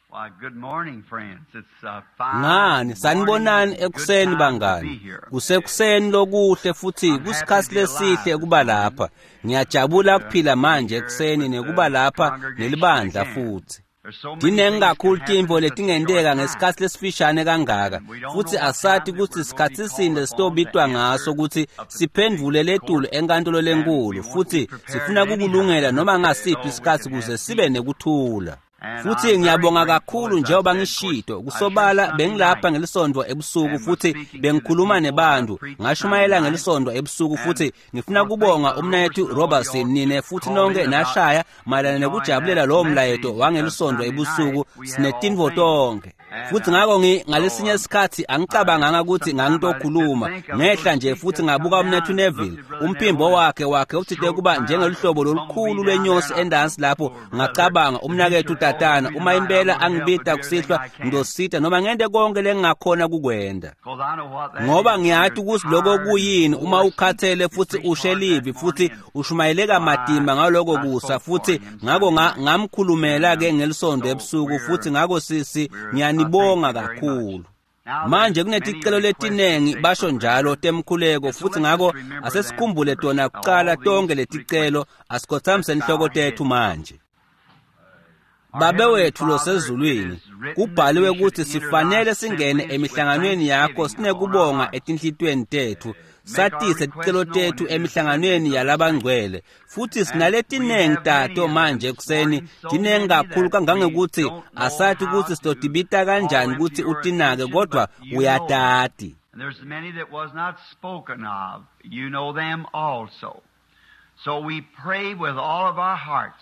Ngani sanibonani ekuseni bangani. Kusekuseni lokuhle futhi kusikhathi lesihle kuba lapha. Ngiyajabula kuphila manje ekuseni nekuba lapha nelibandla futhi. Dinenge kakhulu timbo letingendeka ngesikhathi lesifishane kangaka futhi asathi ukuthi isikhathi isinde sitobitwa ngaso ukuthi siphendvule letulo enkantolo lenkulu futhi sifuna kukulungela noma ngasiphi isikhathi kuze sibe nekuthula. Futhi ngiyabonga kakhulu njengoba ngishito kusobala bengilapha ngelisonto ebusuku futhi bengikhuluma nebantu ngashumayela ngelisonto ebusuku futhi ngifuna kubonga umnayethu Robertson nine futhi nonke nashaya malana nokujabulela lo mlayeto wangelisonto ebusuku sinetinvo tonke. Futhi ngako ngalesinye isikhathi angicabanga ukuthi ngangitokhuluma ngehla nje futhi ngabuka umnethu Neville umphimbo wakhe uthite kuba njengelihlobo lolukhulu lwenyosi endansi lapho ngacabanga umnakethu tatana uma impela angibita kusihlwa ngidosita noma ngente konke lengakhona kukwenda ngoba ngiyathi ukuthi lokho kuyini uma ukhathele futhi ushelivi futhi ushumayeleka madimba ngaloko kusa futhi ngako ngamkhulumela ke ngelisondo ebusuku futhi ngako sisi ngiyanibonga kakhulu. Manje kuneticelo letinengi basho njalo temkhuleko futhi ngako asesikhumbule tona kuqala tonke leticelo asikothamse inhloko tethu manje. Babe wethu losezulwini kubhaliwe ukuthi sifanele singene emihlanganweni yakho sinekubonga etinhlitweni tethu satise ticelo tethu emihlanganweni yalabangcwele futhi sinaletinengi tato manje kuseni dinenge kakhulu kangangekuthi asathi ukuthi sitodibita kanjani ukuthi utinake kodwa uyatati. There's many that was not spoken of. You know them also. So we pray with all of our hearts.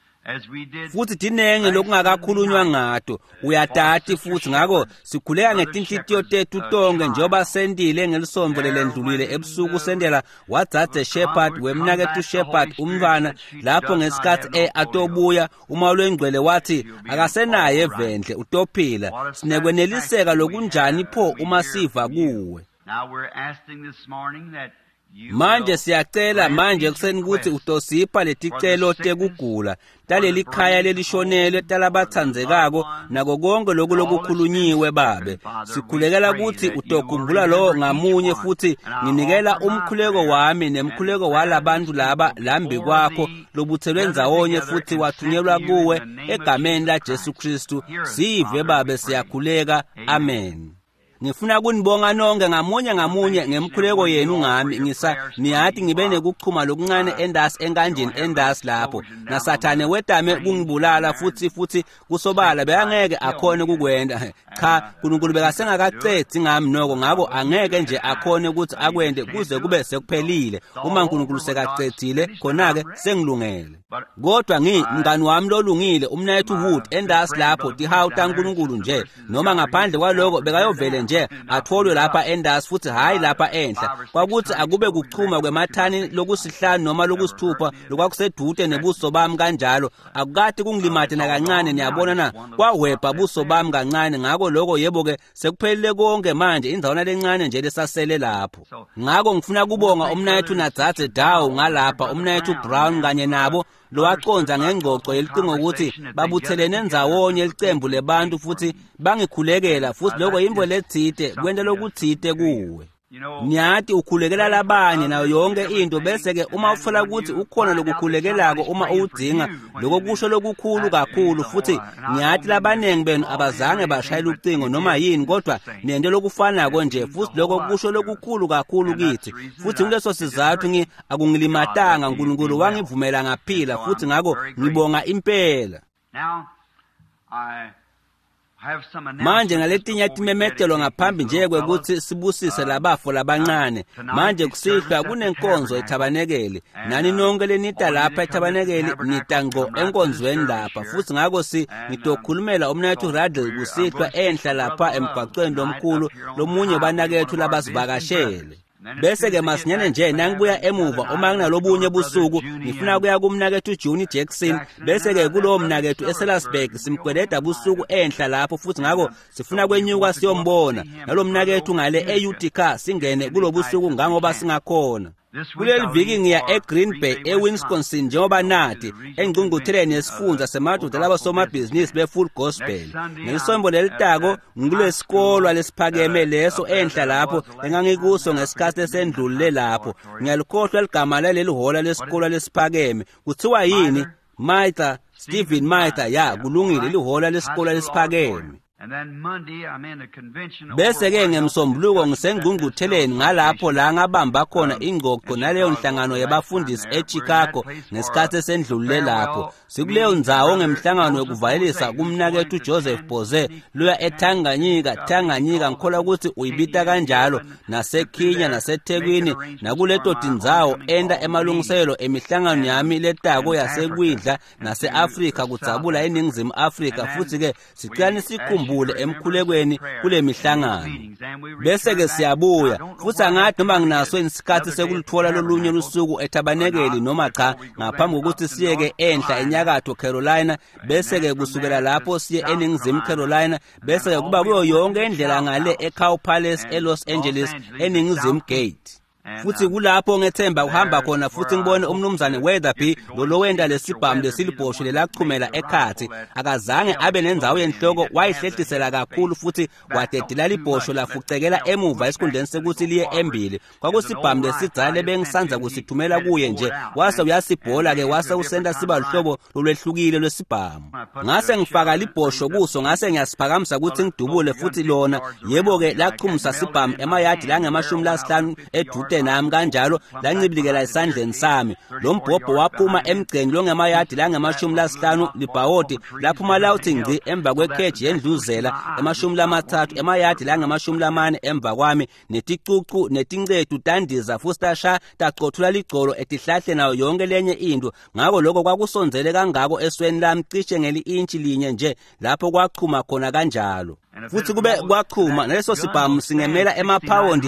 Futhi dinenge lokungakakhulunywa ngato uyatati futhi ngako sikhuleka ngetinhlitiyo tethu tonke njengoba sendile ngelisombo lelendlulile ebusuku sendela wadzadze shepherd wemnakethu shepherd umntwana lapho ngesikhathi atobuya uma lwengcwele wathi akasenaye evendle utophila sinekweneliseka lokunjani pho uma siva kuwe. Now we're asking this morning that manje siyacela manje kuseni ukuthi utosipha leticelo tekugula taleli khaya lelishonelwe talabathandzekako nako konke lokho lokukhulunyiwe babe sikhulekela ukuthi utokhumbula lo ngamunye futhi nginikela umkhuleko wami nemkhuleko walabantu laba lambi kwakho lobuthelwe ndzawonye futhi wathunyelwa kuwe egameni la Jesu Kristu sive babe siyakhuleka amen. Ngifuna kunibonga nonke ngamunye ngemkhuleko yenu ngami niyathi ngibe nekuchuma lokuncane endasi enkanjeni endasi lapho nasathane wedame kungibulala futhi kusobala beyangeke akhone kukwenda cha uNkulunkulu bekasengakacedi ngami noko ngako angeke nje akhone ukuthi akwende kuze kube sekuphelile uma uNkulunkulu sekacedile khona ke sengilungele kodwa ngingani wami lolungile umnayethu Wood endasi lapho tihawuta uNkulunkulu nje noma ngaphandle kwaloko bekayovele nje atholwe lapha endasi futhi hayi lapha enhla kwakuthi akube kuchuma kwemathani lokusihlanu noma lokusithupha lokwakusedute nebuso bami kanjalo akukade kungilimate nakancane niyabona na kwahwebha buso bami kancane ngako lokho yebo ke sekuphelile konke manje indzawana lencane nje lesasele lapho ngako ngifuna kubonga umnayethu Nadzadze Dawu ngalapha umnayethu Brown kanye nabo lowaconza ngengcoco yelicingo ukuthi babuthelene ndzawonye elicembu lebantu futhi bangikhulekela futhi lokho yimvo lethite kwenta lokuthite kuwe niyathi ukhulekela labanye nayo yonke into bese ke uma ufuna ukuthi ukhona lokukhulekelako uma udinga lokho kusho lokukhulu kakhulu futhi niyathi labanengi benu abazange bashayela ucingo noma yini kodwa nento lokufanako nje futhi lokho kusho lokukhulu kakhulu kithi futhi kuleso sizathu akungilimatanga uNkulunkulu wangivumela ngaphila futhi ngako ngibonga impela. Manje ngaletinye timemethelo ngaphambi nje kwekuthi sibusise labafo labancane manje kusihlwa kunenkonzo ethabanekeli nani nonke lenita lapha ethabanekeli nita ngqo enkonzweni lapha futhi ngako ngitokhulumela umnayethu Radle kusihlwa enhla lapha emgwaqweni lomkhulu lomunye banakethu labasivakashele bese ke masinyane nje nangibuya emuva uma kunalobunye busuku ngifuna kuya kumnakethu Juni Jackson bese ke kulowo mnakethu eSelasburg simkweleda busuku enhla lapho futhi ngako sifuna kwenyuka siyombona nalomnakethu ngale eUtica singene kulobusuku ngangoba singakhona kuleli viki ngiya eGreen Bay eWisconsin njengoba nathi engqungqutheleni yesifundza semadoda labosomabhizinisi beFull Gospel. Ngelisombo lelitako ngikulesikolo lesiphakeme leso enhla lapho engangikuso ngesikhathi esendlulile lapho. Ngiyalikhohlwa igama laleli hola lesikolo lesiphakeme. Kuthiwa yini? Mather, Stephen Mather. Ya, kulungile lihola lesikolo lesiphakeme. Bese-ke ngemsombuluko ngisengqungqutheleni ngalapho la ngabamba khona ingxoxo naleyo nhlangano yabafundisi eChicago ngesikhathi esendlulile lapho. Sikuleyo ndzawo ngemhlangano yokuvalelisa kumnakethu uJoseph Boze loya eTanganyika ngikholwa ukuthi uyibita kanjalo, naseKenya naseThekwini nakuleto tindzawo enda emalungiselelo emihlangano yami letako yasekwindla nase-Afrika kudzabula eNingizimu Afrika. Futhi-ke sicela sikhumbule emkhulekweni kule mihlangano. Bese-ke siyabuya futhi angathi noma nginaso isikhathi sekulithola lolunye lusuku eTabanekeli noma cha ngaphambi kokuthi siyeke enhla eNyakatho Carolina, bese-ke kusukela lapho siye eNingizimu Carolina, bese-ke kuba kuyo yonke indlela ngale eCow Palace eLos Angeles eNingizimu Gate. Futhi kulapho ngethemba kuhamba khona futhi ngibone umnumzane Weatherby lo wenda lesibhamu lesilibhosho lelachumela ekhathi. Akazange abe nendzawo yenhloko, wayihlehlisela kakhulu futhi wadedela libhosho lafucekela emuva esikhundleni sekuthi liye embili. Kwakusibhamu lesidzala bengisanza kusithumela kuye nje, wase uyasibhola-ke wase usenda siba luhlobo lolwehlukile lwesibhamu. Ngase ngifaka libhosho kuso, ngase ngiyasiphakamisa ukuthi ngidubule futhi lona yebo-ke lachumisa sibhamu emayadi lange-50 edude nami kanjalo lancibilikela esandleni sami. Lo mbhobho waphuma emgceni longemayadi lange-50 libhawodi laphuma lawuthi ngci emva kwekheji yendluzela 30 emayadi lange-40 emva kwami, neticucu netincedu tandiza futhi tasha taqothula ligcolo etihlahle nayo yonke lenye into. Ngako lokho kwakusonzele kangako esweni lami cishe ngeli-inchi linye nje lapho kwachuma khona kanjalo. Futhi kube kwachuma naleso sibhamu singemela emaphawundi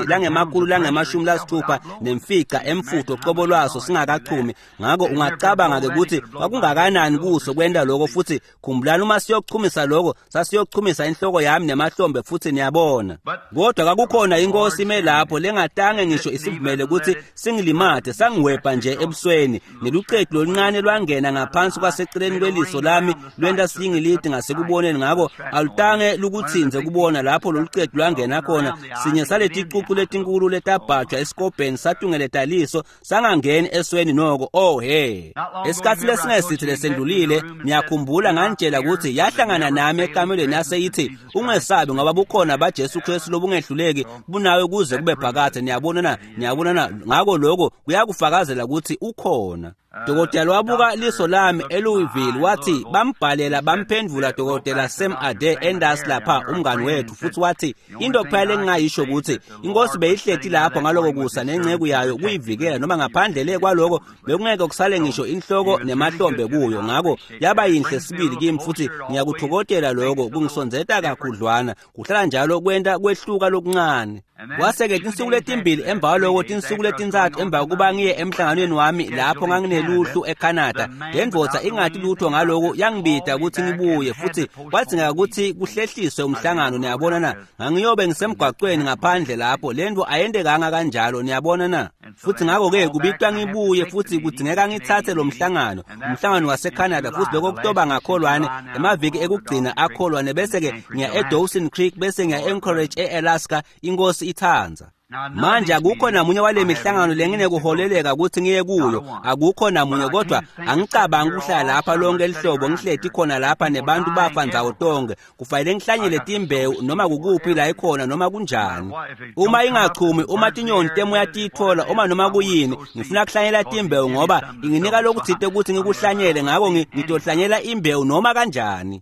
lange-60 nemfica emfutho qobo lwaso singakachumi. Ngako ungacabanga-ke ukuthi kwakungakanani kuso kwenda lokho. Futhi khumbulani uma siyochumisa lokho sasiyochumisa inhloko yami nemahlombe futhi niyabona. Kodwa kwakukhona inkosi ime lapho lengatange ngisho isivumele ukuthi singilimathe, sangiwebha nje ebusweni. Neluqequ loluncane lwangena ngaphansi kwaseceleni kweliso lami lwenta siyingilidi ngasekuboneni. Ngako alutange lukuthi sinze kubona lapho loluqequ lwangena khona. Sinye saleticucu letinkulu letabhajwa esikobheni satungele taliso sangangeni esweni noko. Oh he, esikhathi lesingesithi lesendlulile ngiyakhumbula nganitshela ukuthi yahlangana nami ekamelweni yaseyithi ungesabi ngoba bukhona baJesu Kristu lobungehluleki bunawe kuze kube phakathe. Niyabona. Ngako lokho kuyakufakazela ukuthi ukhona. Dokotela wabuka liso lami eLouisville wathi bambhalela bamphendvula Dokotela Sam Ade endasi lapha umngani wethu, futhi wathi into kuphela engingayisho ukuthi inkosi beyihleti lapho ngaloko kusa nengceku yayo kuyivikela, noma ngaphandle kwaloko bekungeke kusale ngisho inhloko nemahlombe kuyo. Ngako yaba yinhle sibili kimi futhi ngiyakuthokozela lokho, kungisonzeta kakhudlwana. Kuhlala njalo kwenta kwehluka lokuncane. Kwaseke tinsuku letimbili emva kwaloko tinsuku letintathu emva kokuba ngiye emhlanganweni wami lapho ngangineluhlu eCanada, lendvodza ingathi lutho ngaloko yangibita ukuthi ngibuye futhi kwadzingeka ukuthi kuhlehliswe umhlangano. Niyabona ngangiyobe ngisemgwaqweni ngaphandle lapho lento ayendekanga kanjalo. Niyabona futhi ngako-ke kubitwa ngibuye futhi kudzingeka ngithathe lo umhlangano waseCanada futhi bekoktoba ngakholwane emaviki ekugcina akholwane. Bese-ke ngiya eDawson Creek bese ngiya e-Anchorage e-Alaska inkosi ithanza. Manje akukho namunye wale mihlangano lenginekuholeleka ukuthi ngiye kuyo, akukho namunye. Kodwa angicabanga ukuhlala lapha lonke lihlobo ngihleti khona lapha nebantu bafa nzawo tonke. Kufanele ngihlanyele timbewu noma kukuphi la ikhona noma kunjani. Uma ingachumi, uma tinyoni temo yatithola, uma noma kuyini, ngifuna kuhlanyela timbewu ngoba inginika lokuthite ukuthi ngikuhlanyele. Ngako ngitohlanyela imbewu noma kanjani.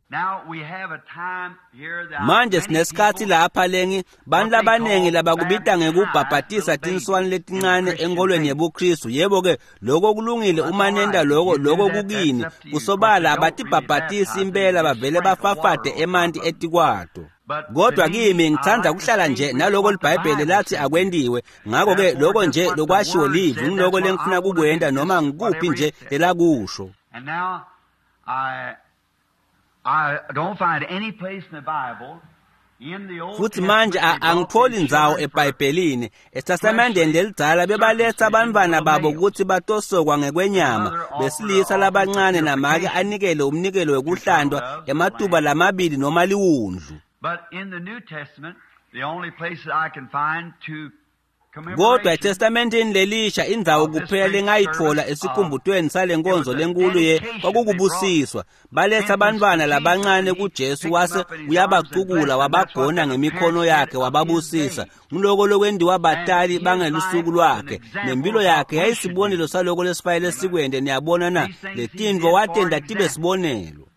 Manje sinesikhathi lapha lengi bantu labanengi labakubita ngekubhabhatisa tinswane letincane enkolweni yebuKristu. Yebo-ke lokho kulungile uma nenda lokho kukini. Kusobala abatibhabhatisi impela bavele bafafade emanti etikwato. Kodwa kimi ngithanda kuhlala nje naloko libhayibheli lathi akwendiwe. Ngako-ke lokho nje lokwashiwo livi ngiloko lengifuna kukwenda noma ngikuphi nje elakusho. I don't find any place in the Bible futhi manje angitholi indzawo eBhayibhelini eTestamenteni lelidala bebaletha abantwana babo ukuthi batosokwa ngekwenyama besilisa labancane namake anikele umnikelo wekuhlandwa ematuba lamabili noma liwundlu. Kodwa eTestamenteni lelisha indzawo kuphela lengayitfola esikhumbutweni salenkonzo lenkulu kwakukubusiswa. Baletha abantwana labancane kuJesu wase uyabacukula wabagona ngemikhono yakhe wababusisa. Ngiloko lokwendiwa batali bangelusuku lwakhe. Nempilo yakhe yayisibonelo saloko lesifayile sikwende niyabona na letintfo watenda tibe sibonelo.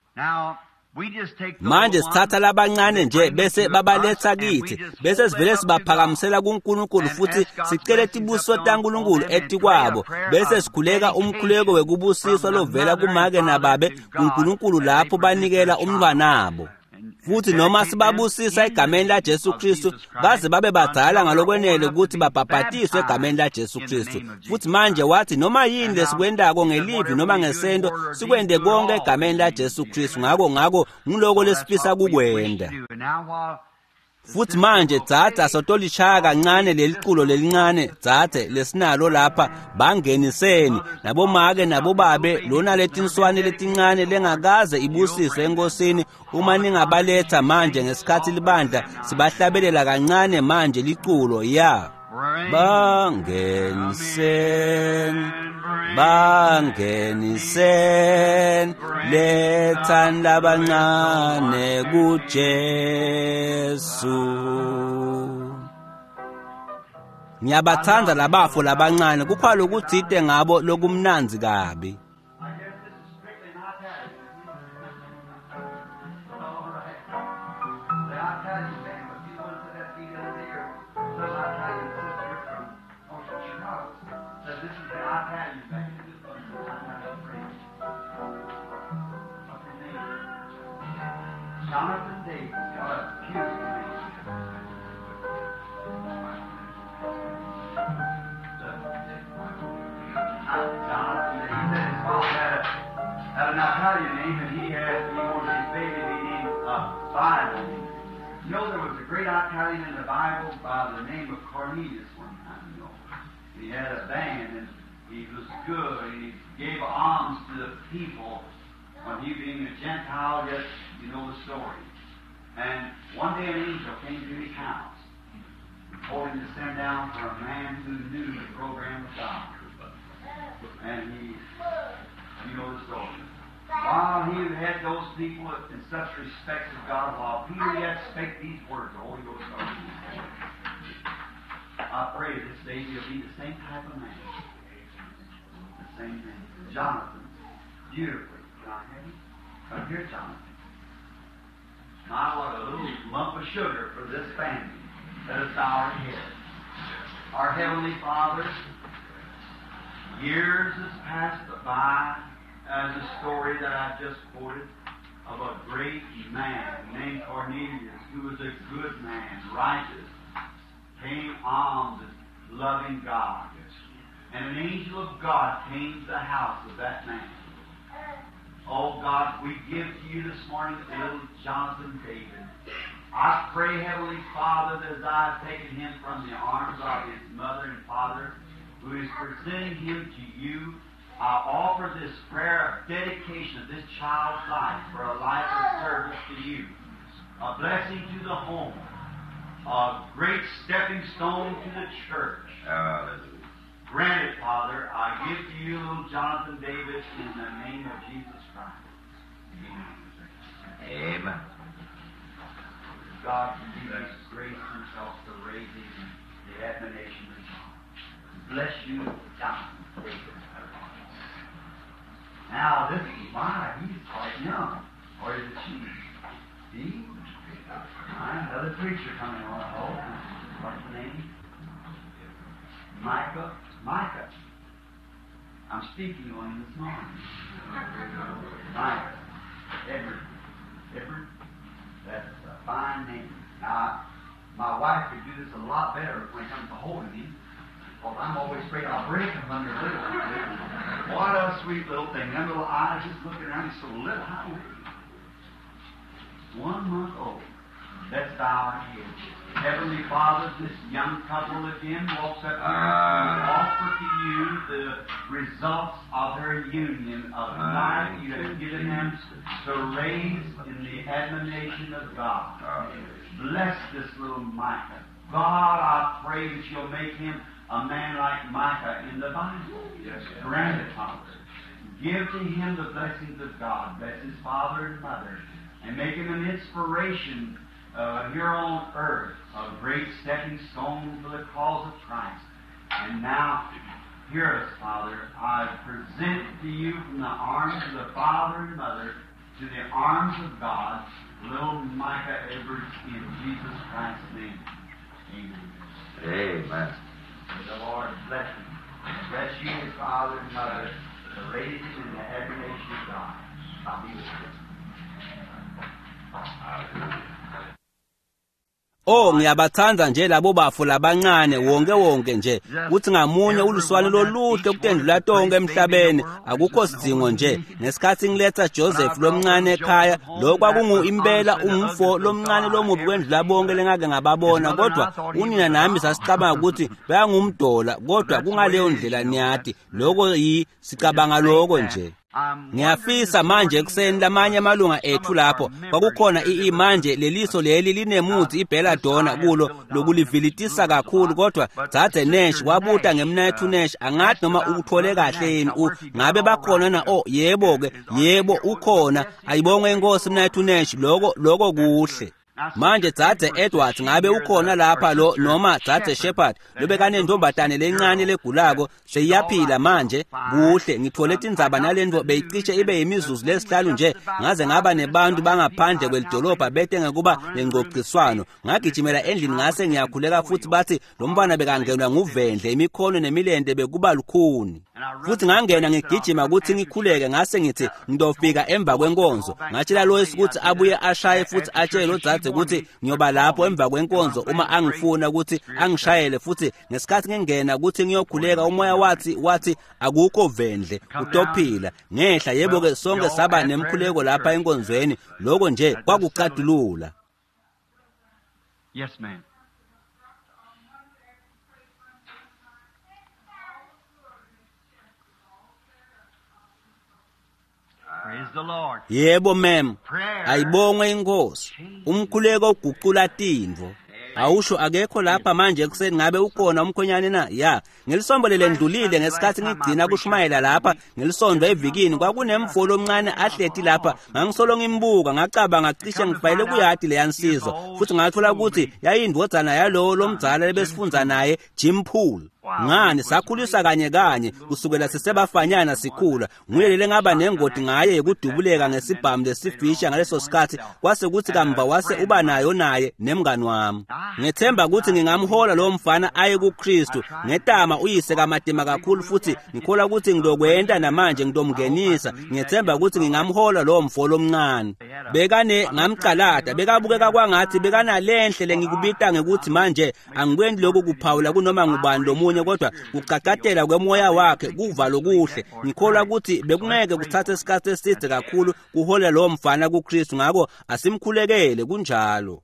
Manje sithatha labancane nje bese babaletha kithi bese sivele sibaphakamisela kuNkulunkulu futhi sicele tibuso taNkulunkulu etikwabo bese sikhuleka umkhuleko wekubusiswa lovela kumake nababe kuNkulunkulu lapho banikela umntwanabo. Futhi noma sibabusisa egameni laJesu Kristu baze babe badala ngalokwenele ukuthi babhabhatiswe egameni laJesu Kristu. Futhi manje wathi noma yini lesikwendako ngelivi noma ngesento sikwende konke egameni laJesu Kristu. Ngako ngiloko lesifisa kukwenda. Futhi manje dzadza sotolishaya kancane leliculo lelincane dzadze lesinalo lapha bangeniseni nabomake nabobabe lona letinswane letincane lengakaze ibusiswe enkosini uma ningabaletha manje ngesikhathi libandla sibahlabelela kancane manje liculo ya bangenisen lethan labancane kuJesu. Ngiyabathanda labafo labancane kuphela ukuthi ite ngabo lokumnanzi kabi. Jonathan Davis got a beautiful name. Jonathan Davis. He said his father had an Italian name, and he wanted his baby to be named Bible. You know, there was a great Italian in the Bible by the name of Cornelius one time, you know. He had a band, and he was good, and he gave alms to the people. When he being a Gentile, yet you know the story. And one day an angel came to his house, told him to send down for a man who knew the program of God. And you know the story. While he had those people in such respect of God, while Peter yet spake these words, the Holy Ghost told him. I pray this day he'll be the same type of man. The same thing. Jonathan, beautifully. Come here, Jonathan. Now, what a little lump of sugar for this family. Let us bow our heads. Our Heavenly Father, years has passed by as a story that I just quoted of a great man named Cornelius, who was a good man, righteous, paying alms and loving God. And an angel of God came to the house of that man. Oh God, we give to you this morning little Jonathan David. I pray, Heavenly Father, that as I have taken him from the arms of his mother and father, who is presenting him to you, I offer this prayer of dedication of this child's life for a life of service to you, a blessing to the home, a great stepping stone to the church. Grant it, Father, I give to you little Jonathan Davis in the name of Jesus Christ. Amen. God continues to grace himself to raise him in the admonition of God. Bless you, Jonathan Davis. Now, this is why he's quite young. Or is it she? See? Another preacher coming on. Oh, what's the name? Micah. I'm speaking on him this morning. Micah. Edward. That's a fine name. Now, my wife could do this a lot better when it comes to holding him. Because I'm always afraid I'll break him under little. What a sweet little thing. Them little eyes just looking around. He's so little. How old is he? 1 month old. Let's bow our heads. Heavenly Father, this young couple again walks up here and offer to you the results of their union of life you have given them to raise in the admonition of God. Bless this little Micah. God, I pray that you'll make him a man like Micah in the Bible. Yes, grant it, Father. Give to him the blessings of God. Bless his father and mother. And make him an inspiration here on earth, a great stepping stone for the cause of Christ. And now, hear us, Father. I present to you from the arms of the father and mother to the arms of God, little Micah Edwards, in Jesus Christ's name. Amen. Amen. May the Lord bless him. Bless you, his father and mother, to raise him in the admonition of God. I'll be with you. Oh, ngiyabathanda nje labo bafu labancane wonke nje kuthi ngamunye uluswane loluhle ukutendula tonke emhlabeni akukho sidingo nje ngesikhathi ngiletha Joseph lomncane ekhaya lokwakungu impela umfo lomncane lomubi kwendlula bonke lengake ngababona kodwa unina nami sasicabanga ukuthi bayangumdola kodwa kungaleyo ndlela niyati lokho sicabanga lokho nje. Ngiyafisa manje ekuseni lamanye amalunga ethu lapho kwakukhona manje leliso leli linemuthi ibelladonna kulo lokulivilitisa kakhulu kodwa Dzadze Nash wabuta ngemnayethu Nash angathi noma ukuthole kahle yini ngabe bakhona na yebo ukhona ayibonge inkosi mnayethu Nash lokho kuhle. Manje Dzadze Edwards ngabe ukhona lapha lo noma Dzadze Shepherd lobekanendombatane lencane legulako seyiyaphila manje kuhle ngithole tindzaba nalento beyicishe ibe yimizuzu lesihlanu nje ngaze ngaba nebantu bangaphandle kwelidolobha bete ngekuba lengqoqiswano ngagijimela endlini ngase ngiyakhuleka futhi bathi lo mfana bekangenwa nguvendle imikhono nemilende bekuba lukhuni futhi ngangena ngigijima ukuthi ngikhuleke ngase ngithi ngidofika emva kwenkonzo ngatshela loyisi ukuthi abuye ashaye futhi atshele lo Dzadze ukuthi ngiyoba lapho emva kwenkonzo uma angifuna ukuthi angishayele futhi ngesikhathi ngingena ukuthi ngiyokhuleka umoya wathi akukho vendle utophila ngehla yebo ke sonke saba nemkhuleko lapha enkonzweni lokho nje kwakucadulula. Yes, ma'am. Praise the Lord. Yebo ma'am. Ayibonge inkosi. Umkhuleko uguqula tindvo. Awusho akekho lapha manje ekuseni ngabe ukhona umkhonyane na? Ya, ngelisombo lelendlulile ngesikhathi ngigcina kushumayela lapha ngelisondo evikini kwakunemfolo omncane ahlethi lapha ngangisolo ngimbuka ngacabanga cishe ngifayile kuyadi leyansizwa futhi ngathola ukuthi yayindvodzana yalowo lomdzala lebesifunza naye Jim Poole. Ngani sakhulisa kanye kusukela sisebafanyana sikhula nguye lele ngaba nengoti ngaye ekudubuleka ngesibhamu lesifisha ngaleso sikhathi kwase kuthi kamva wase uba naye nemngani wami ngethemba ukuthi ngingamhola lo mfana aye kuKristu ngetama uyise kaMatema kakhulu futhi ngikhola ukuthi ngidokwenda namanje ngidomngenisa ngethemba ukuthi ngingamhola lo mfolo omncane bekane ngamcalada bekabukeka kwangathi bekana lenhle lengikubita ngekuthi manje angikwendi lokho kuphawula kunoma ngubani lomunye kodwa kucacatela kwemoya wakhe kuva lokuhle ngikholwa ukuthi bekungeke kuthathe isikhathi eside kakhulu kuhola lo mfana kuKristu ngakho asimkhulekele kunjalo.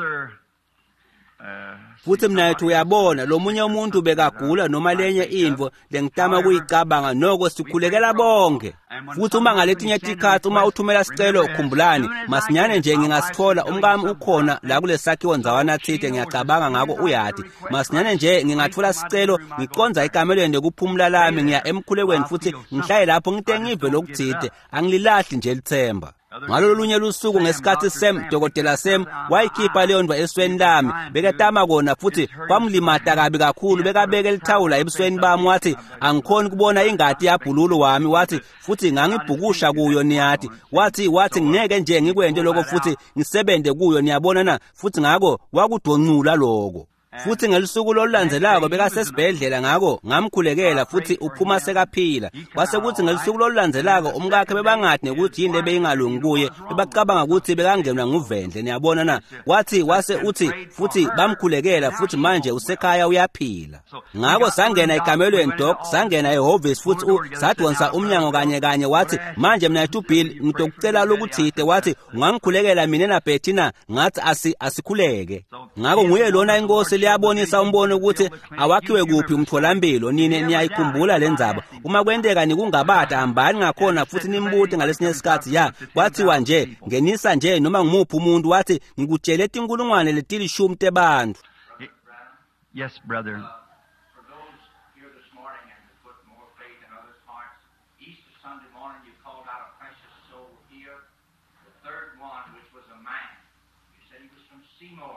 Futhi mina ethu uyabona lo munye umuntu bekagula noma lenye imvo lengitama kuyicabanga noko sikhulekela bonke futhi uma ngaletinye tikhathi uma uthumela sicelo ukhumbulani masinyane nje ngingasithola umkami ukhona la kulesakhiwo nzawana thide ngiyacabanga ngako uyati masinyane nje ngingathola sicelo ngiqonza ikamelweni lokuphumula lami ngiya emkhulekweni futhi ngihlaye lapho ngite ngive lokuthide angililahli nje lithemba. Ngalolunye lusuku ngesikhathi Dr. Sam wayikhipha leyo ndwa esweni lami beketama kona futhi kwamlimata kabi kakhulu bekabeke lithawula ebusweni bami wathi angikhoni kubona ingadi yabhululo wami wathi futhi ngangibhukusha kuyo niyati wathi ngeke nje ngikwende lokho futhi ngisebende kuyo niyabona na futhi ngako kwakudoncula lokho. futhi ngelisuku lolulandzelako bekasesibhedlela ngako ngamkhulekela futhi uphuma sekaphila. Kwase kuthi ngelisuku lolulandzelako umkakhe bebangathi ukuthi yini lebeyingalungi kuye, bebacabanga ukuthi bekangenwa nguvendle, niyabona na. Wathi wase uthi futhi bamkhulekela futhi manje usekhaya uyaphila. Ngako sangena ekamelweni doc, sangena ehhovisi futhi sadonsa umnyango kanye wathi manje mina uBill ngitokucela lokuthide, wathi ungangikhulekela mina na Bettina, ngathi asikhuleke. Ngako nguye lona inkosi liyabonisa umbono ukuthi awakhiwe kuphi umtholampilo. Nini niyayikhumbula lendzaba? Uma kwenteka nikungabada hambani ngakhona futhi nimbuti ngalesinye isikhathi ya kwathiwa nje ngenisa nje noma ngimuphi umuntu, wathi ngikutshele inkulungwane letilishumi tebantu. Yes, brother. For those here this morning and to put more faith in others' hearts, Easter Sunday morning you called out a precious soul here, the third one, which was a man. You said he was from Seymour.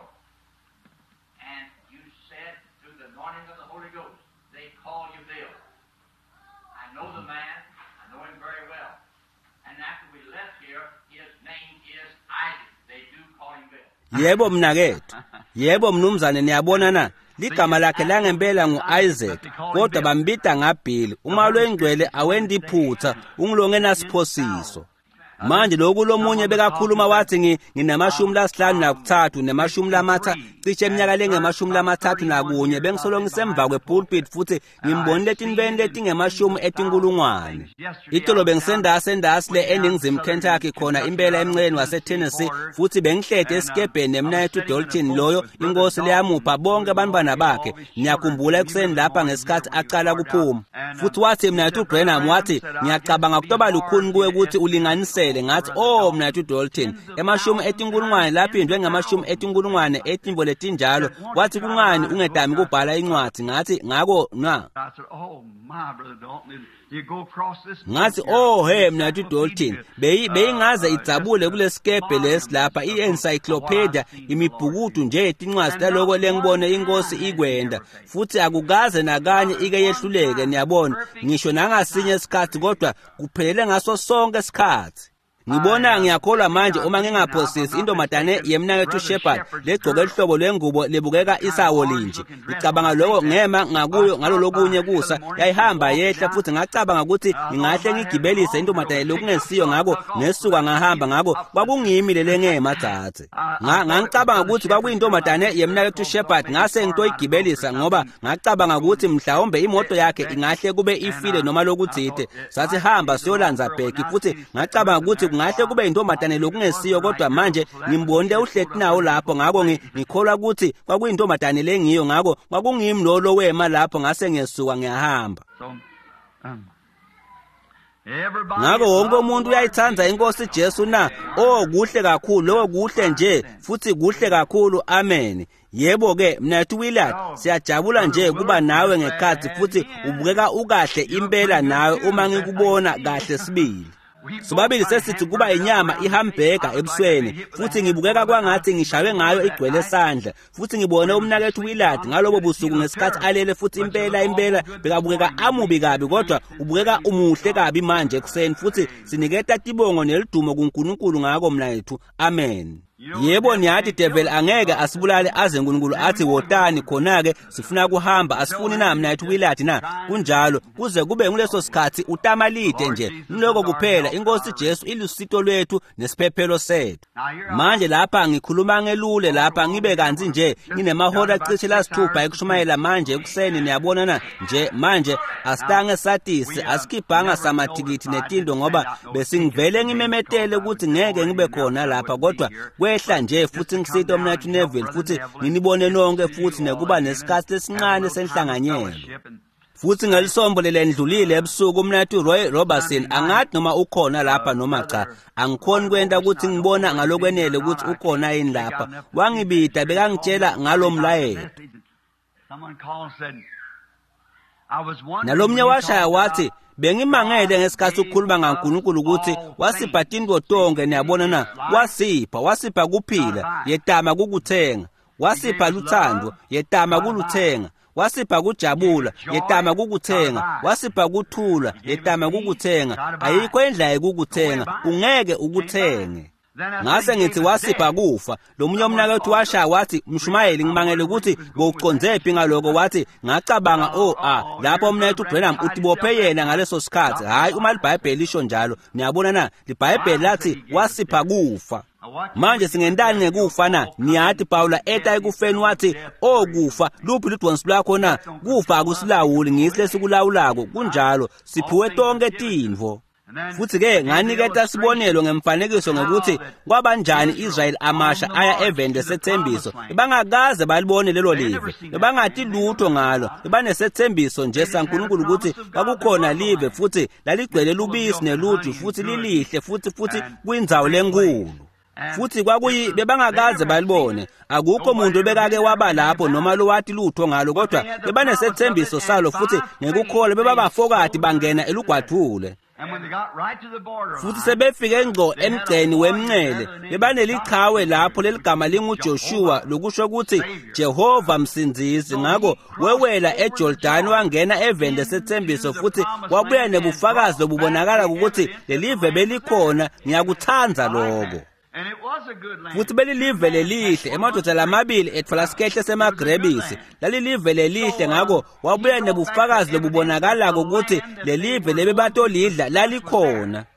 And you said through the anointing of the Holy Ghost, they call you Bill. I know the man. I know him very well. And after we left here, his name is Isaac. They do call him Bill. Yebo mnakethu, yebo mnumzane, niyabona na. Ligama lakhe langempela ngu-Isaac, kodwa bambita ngaBill. Uma lwengcwele awendi iphutha, ungilonge nasiphosiso. Manje lokhu lomunye bekakhuluma wathi nginama-53 nema-30 cishe eminyaka lenge-31 bengisolo ngisemva kwepulpit futhi ngimbonile tinibeni letinge-10,000. Itolo bengisendasi le eNingizimu Kentucky khona impela emngceleni waseTennessee futhi bengihlede esikebheni emnayethu uDolton loyo inkosi leyamupha bonke abantwana bakhe. Ngiyakhumbula ekuseni lapha ngesikhathi aqala kuphuma. Futhi wathi mnayethu uBrenham wathi ngiyacabanga kutoba lukhuni kuwe ukuthi ulinganisele. Ngathi mnayethu uDolton ama-10,000 laphindwe ngama-10,000 etimvo letinjalo, wathi kungani ungedami kubhala incwadi? Ngathi ngako na. Ngathi he mnayethu uDolton beyingaze idzabule kulesikebhe lesi lapha i-encyclopedia imibhukudu nje tincwadi taloko lengibone inkosi ikwenda, futhi akukaze nakanye ike yehluleke. Niyabona ngisho nangasinye isikhathi kodwa kuphelele ngaso sonke isikhathi. Ngibona ngiyakholwa manje uma ngingaphosisi intombazane yemnakethu uShepherd legcoke ihlobo lengubo lebukeka isawo linje. Ngicabanga lokho ngema ngakuyo ngalolokunye kusa yayihamba yehla futhi ngacabanga ukuthi ngingahle ngigibelise intombazane lokungesiyo. Ngako ngesuka ngahamba ngako kwakungimi lele ngemathathe. Ngicabanga ukuthi kwakuyintombazane yemnakethu uShepherd ngase ngitoyigibelisa ngoba ngacabanga ukuthi mhlawumbe imoto yakhe ingahle kube ifile noma lokuthide. Sathi hamba siyolanza bheki futhi ngacabanga ukuthi ngahle kube intombazane lokungesiyo, kodwa manje ngimbonile uhleti nawo lapho. Ngako ngikholwa ukuthi kwakuyintombazane lengiyo. Ngako kwakungimi lo wema lapho ngase ngesuka ngiyahamba. Ngako wonke umuntu uyayithanda inkosi Jesu na. Kuhle kakhulu lokho, kuhle nje futhi kuhle kakhulu. Amen. Yebo ke mnayethu Willard, siyajabula nje kuba nawe ngekhathi futhi ubukeka ukahle impela nawe uma ngikubona kahle sibili. Sobabili sesithi kuba inyama ihamburger ebusweni futhi ngibukeka kwangathi ngishawe ngayo igcwele esandla. Futhi ngibone umnakethu Willard ngalobo busuku ngesikhathi alele futhi impela bekabukeka amubi kabi, kodwa ubukeka umuhle kabi manje ekuseni. Futhi siniketa tibongo nelidumo kuNkulunkulu ngako mnayethu. Amen. Yebo niyathi devil angeke asibulale aze uNkulunkulu athi wotani khona-ke sifuna kuhamba, asifuni na mnayethu Willard na. Kunjalo kuze kube nguleso sikhathi utamalide nje niloko kuphela. Inkosi Jesu ilusito lwethu nesiphephelo sethu. Manje lapha ngikhuluma ngelule lapha ngibe kanzi nje nginemahora cishe lasithupha ekushumayela manje ekuseni. Niyabona na nje manje asitange satisi asikhiphanga samathikithi netindo ngoba besingivele ngimemetele ukuthi ngeke ngibe khona lapha, kodwa kwehla nje futhi ngisito mnathu Neville futhi nginibone nonke futhi nekuba nesikhathi esincane senhlanganyelo. Futhi ngelisombo lelendlulile ebusuku umnathu Roy Robertson angathi noma ukhona lapha noma cha, angikhoni kwenta ukuthi ngibona ngalokwenele ukuthi ukhona yini lapha. Wangibida bekangitshela ngalomlayelo. Nalomnye washaya wathi bengimangele ngesikhathi ukukhuluma ngaNkulunkulu ukuthi wasipha tinto tonke. Niyabona na, wasipha kuphila yetama kukuthenga, wasipha luthando yetama kuluthenga, wasipha kujabula yetama kukuthenga, wasipha kuthula yetama kukuthenga. Ayikho endlaye kukuthenga, ungeke ukuthenge. ngase ngithi wasipha kufa. Lo munye umnakethu washaya wathi, Mshumayeli ngimangele ukuthi bowuconzephi ngaloko. Wathi ngacabanga lapho umnakethu uBranham utibophe yena ngaleso sikhathi. Hayi, uma iBhayibheli lisho njalo, niyabona na, iBhayibheli lathi wasipha kufa. Manje singendani ngekufa na? Niyathi Pawula eta ekufeni wathi, kufa luphi lidonsi lwakho na? Kufa akusilawuli, ngisi lesikulawulako. Kunjalo siphiwe tonke tintfo. Futhi ke nganiketa sibonelo ngemfanekiso ngokuthi kwabanjani Israel amasha aya evende sethembiso. Bangakaze balibone lelo live, bangathi lutho ngalo, banesethembiso nje saNkulunkulu ukuthi kwakukhona live futhi laligcwele lubisi neluju futhi lilihle futhi kwindzawo lenkulu. Futhi bebangakaze balibone. Akukho umuntu obekake waba lapho noma lo wathi lutho ngalo, kodwa bebanesethembiso salo futhi ngekukholwa bebabafokati bangena elugwadule. Futhi sebefike ngco emgceni wemncele, bebanelichawe lapho leligama linguJoshua lokusho ukuthi Jehova msindzisi. Ngakho wewela eJordani wangena evende sethembiso futhi wabuya nebufakazi obubonakala ukuthi lelive belikhona. Ngiyakuthanza lokho. Futhi belilive lelihle, emadoda lamabili etfala sikehle semagrebisi. Lalilive lelihle, ngakho wabuya nebufakazi lobubonakala ukuthi lelive lebebatolidla lalikhona.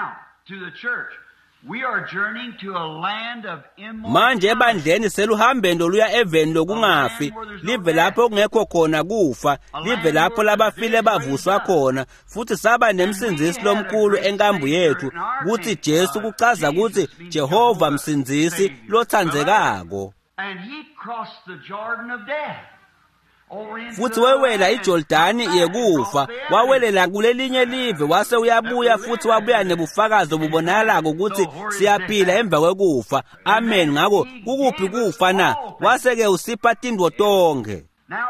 Manje ebandleni seluhambeni oluya eveni lokungafi, live lapho kungekho khona kufa, live lapho labafile bavuswa khona. Futhi saba nemsindzisi lomkhulu enkambu yethu, kuthi Jesu, kuchaza ukuthi Jehova msindzisi lothandzekako. Futhi wewela iJordani yekufa, wawelela kulelinye live, wase uyabuya futhi wabuya nebufakazi obubonakala ukuthi siyaphila emva kwekufa. Amen. Ngakho kukuphi kufa na? Waseke usipha tindwo tonke.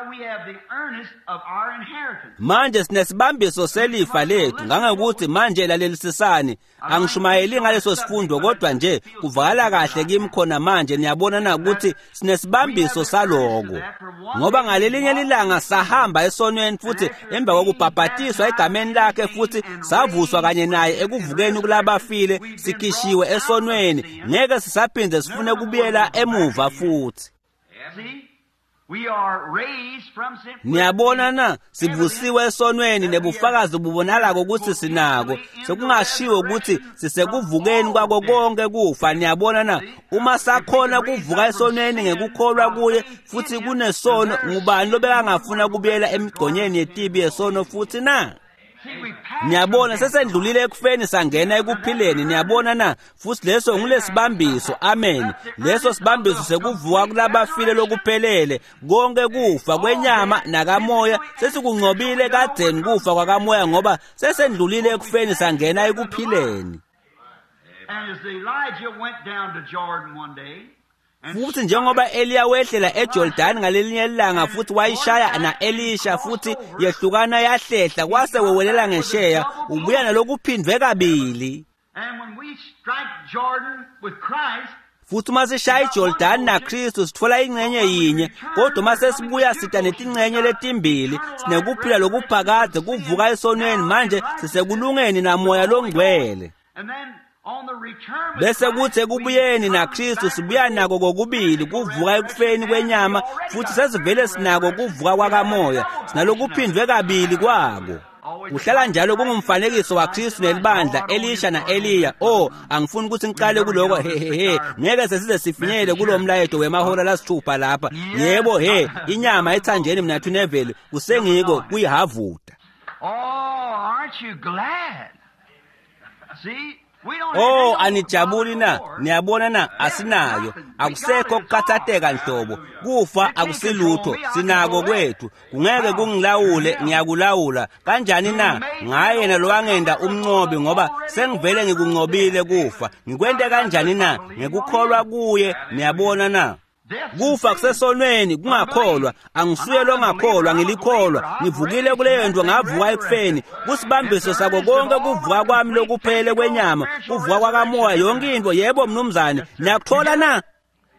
Manje sinesibambiso selifa lethu, ngangekuthi manje lalelisisani. Angishumayeli ngaleso sifundo, kodwa nje kuvakala kahle kimi khona manje. Niyabona na ukuthi sinesibambiso saloko, ngoba ngalelinye lilanga sahamba esonweni futhi emva kokubhabhatiswa egameni lakhe futhi savuswa kanye naye ekuvukeni kulabafile, sikhishiwe esonweni. Ngeke sisaphinde sifune kubuyela emuva futhi. Niyabona na, sivusiwe esonweni nebufakazi obubonakala ukuthi sinako. Sekungashiwo ukuthi sisekuvukeni kwako konke kufa. Niyabona na, uma sakhona kuvuka esonweni ngekukholwa kuye futhi kunesono, ngubani lobekangafuna kubuyela emigqonyeni yetibi yesono futhi na? Niyabona, sesendlulile ekufeni sangena ekuphileni. Niyabona na, futhi leso ngulesibambiso. Amen. Leso sibambiso sekuvuka kulabafile lokuphelele. Konke kufa kwenyama nakamoya sesikungcobile kadzeni kufa kwakamoya, ngoba sesendlulile ekufeni sangena ekuphileni. Futhi njengoba Eliya wehlela eJordani ngalelinye ilanga futhi wayishaya na Elisha futhi yehlukana yahlehla, kwase wewelela ngesheya, ubuya nalokuphindwe kabili. Futhi masishaya iJordani na Kristu sithola ingcenye yinye, kodwa masesibuya sita netingcenye letimbili. Sinekuphila lokuphakade kuvuka esonweni, manje sisekulungeni namoya longcwele. Bese kuthi ekubuyeni na Kristu sibuya nako kokubili, kuvuka ekufeni kwenyama futhi sesivele sinako kuvuka kwakamoya, sinalokuphindwe kabili kwako. Kuhlala njalo kungumfanekiso wa Kristu nelibandla Elisha na Eliya. Angifuni ukuthi ngiqale kuloko ngeke sesize sifinyele kulomlayeto wemahora lasithupha lapha. Yebo inyama ethanjeni mina thunevele kusengiko kuyihavuta. Aren't you glad? See? Anijabuli na, niyabona na, asinayo. Akusekho kukathateka nhlobo. Kufa akusilutho, sinako kwethu. Kungeke kungilawule, ngiyakulawula. Kanjani na, ngayena lo wangenda umnqobi, ngoba sengivele ngikuncobile kufa. Ngikwente kanjani na, ngekukholwa kuye. Niyabona na, kufa kusesonweni kungakholwa. Angisuye lo ngakholwa, ngilikholwa. Ngivukile kuleyo ndwe, ngavuka ekufeni. Kusibambiso sako konke kuvuka kwami lokuphele kwenyama, kuvuka kwakamoya, yonke into. Yebo mnumzane, niyakuthola na.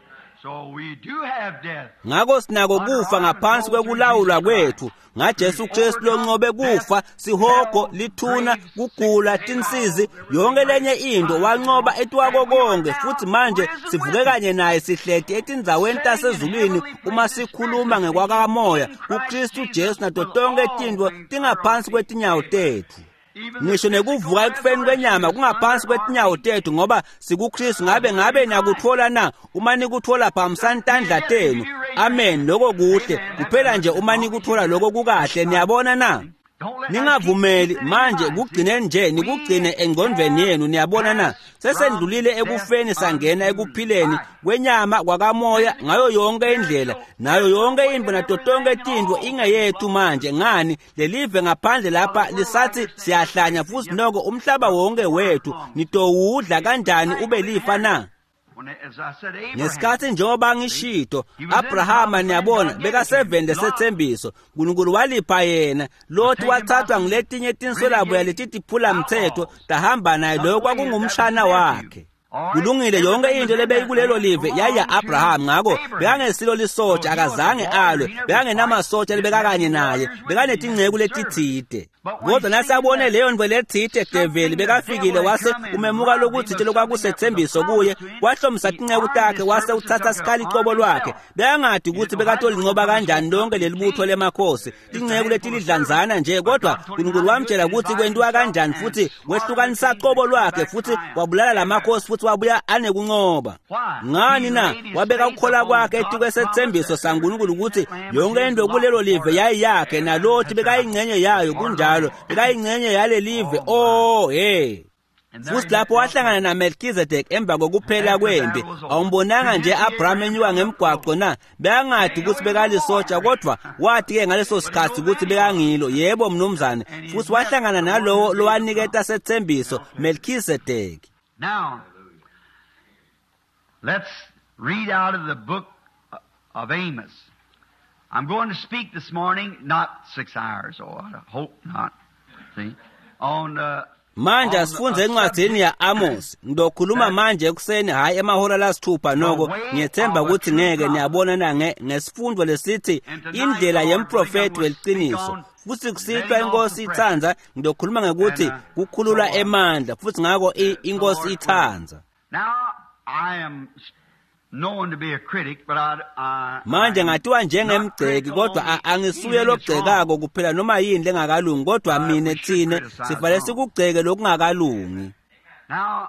So we do have death. ngakho sinako kufa ngaphansi kwekulawulwa kwethu ngaJesu Kristu lonqobe kufa sihogo lithuna kugula tinsizi yonke lenye into wanqoba etwako konke futhi manje sivuke kanye naye sihlete etindzaweni tasezulwini uma sikhuluma ngekwakamoya uKristu Jesu nato tonke tintfo tingaphansi kwetinyawo tethu ngisho nekuvuka ekufeni kwenyama kungaphansi kwetinyawo tethu ngoba sikuKristu ngabe nakuthola na uma nikuthola phamsantandla tenu amen lokho kuhle kuphela nje uma nikuthola lokho kukahle niyabona na ningavumeli manje kugcine nje nikugcine engqondweni yenu niyabona na sesendlulile ekufeni sangena ekuphileni kwenyama kwakamoya ngayo yonke indlela nayo yonke into nato tonke tintfo ingeyethu manje ngani lelive ngaphandle lapha lisathi siyahlanya futhi noko umhlaba wonke wethu nitowudla kanjani ube lifa na ngesikhathi njengoba ngishito Abrahama niyabona beka-7 sethembiso uNkulunkulu walipha yena Loti wathathwa ngiletinye tinswelabo yaletiphula mthetho tahamba naye lokho kwakungumshana wakhe kulungile yonke into lebeyikulelo live yaya Abraham ngakho bekangesilo lisotsha akazange alwe bekangenamasotsha lebekakanye naye bekanetingceku letithide kodwa nasabone leyo ndvo lethide develi bekafikile wase umemuka lokuthi tshelo kwakusethembiso kuye wahlomisa tinceku takhe wase uthatha sikhali icobo lwakhe bekangadi ukuthi bekatolincoba kanjani lonke lelibutho lemakhosi tinceku letilidlanzana nje kodwa uNkulunkulu wamtshela ukuthi kwentiwa kanjani futhi wehlukanisa cobo lwakhe futhi wabulala lamakhosi futhi wabuya anekunqoba ngani na wabeka ukukhola kwakhe etikesethembiso saNkulunkulu ukuthi yonke into kulelo live yayiyakhe naLoti bekayingcenye yayo kunjalo bekayingcenye yale live futhi lapho wahlangana naMelkizedeki emva kokuphela kwempi awumbonanga nje Abraham enyuka ngemgwaqo na bekangadi ukuthi bekalisotsha kodwa wathi-ke ngaleso sikhathi ukuthi bekangilo yebo mnumzane futhi wahlangana nalowo lowaniketa sethembiso Melkizedeki. Now, let's read out of the book of Amos. I'm going to speak this morning, not 6 hours, I hope not, see, on manje asifunze encwadini ya Amos ngidokhuluma manje ekuseni hayi emahora lasithupha noko ngiyethemba ukuthi ngeke niyabona na ngesifundo lesithi indlela yemprofeti weliqiniso futhi kusitwa inkosi ithanza ngidokhuluma ngekuthi kukhulula emandla futhi ngako inkosi ithanza. Now I am known to be a critic, but manje ngathiwa njengemgceki kodwa angisuye lokugcekako kuphela noma yini lengakalungi kodwa mina thine sifale sikugceke lokungakalungi. Now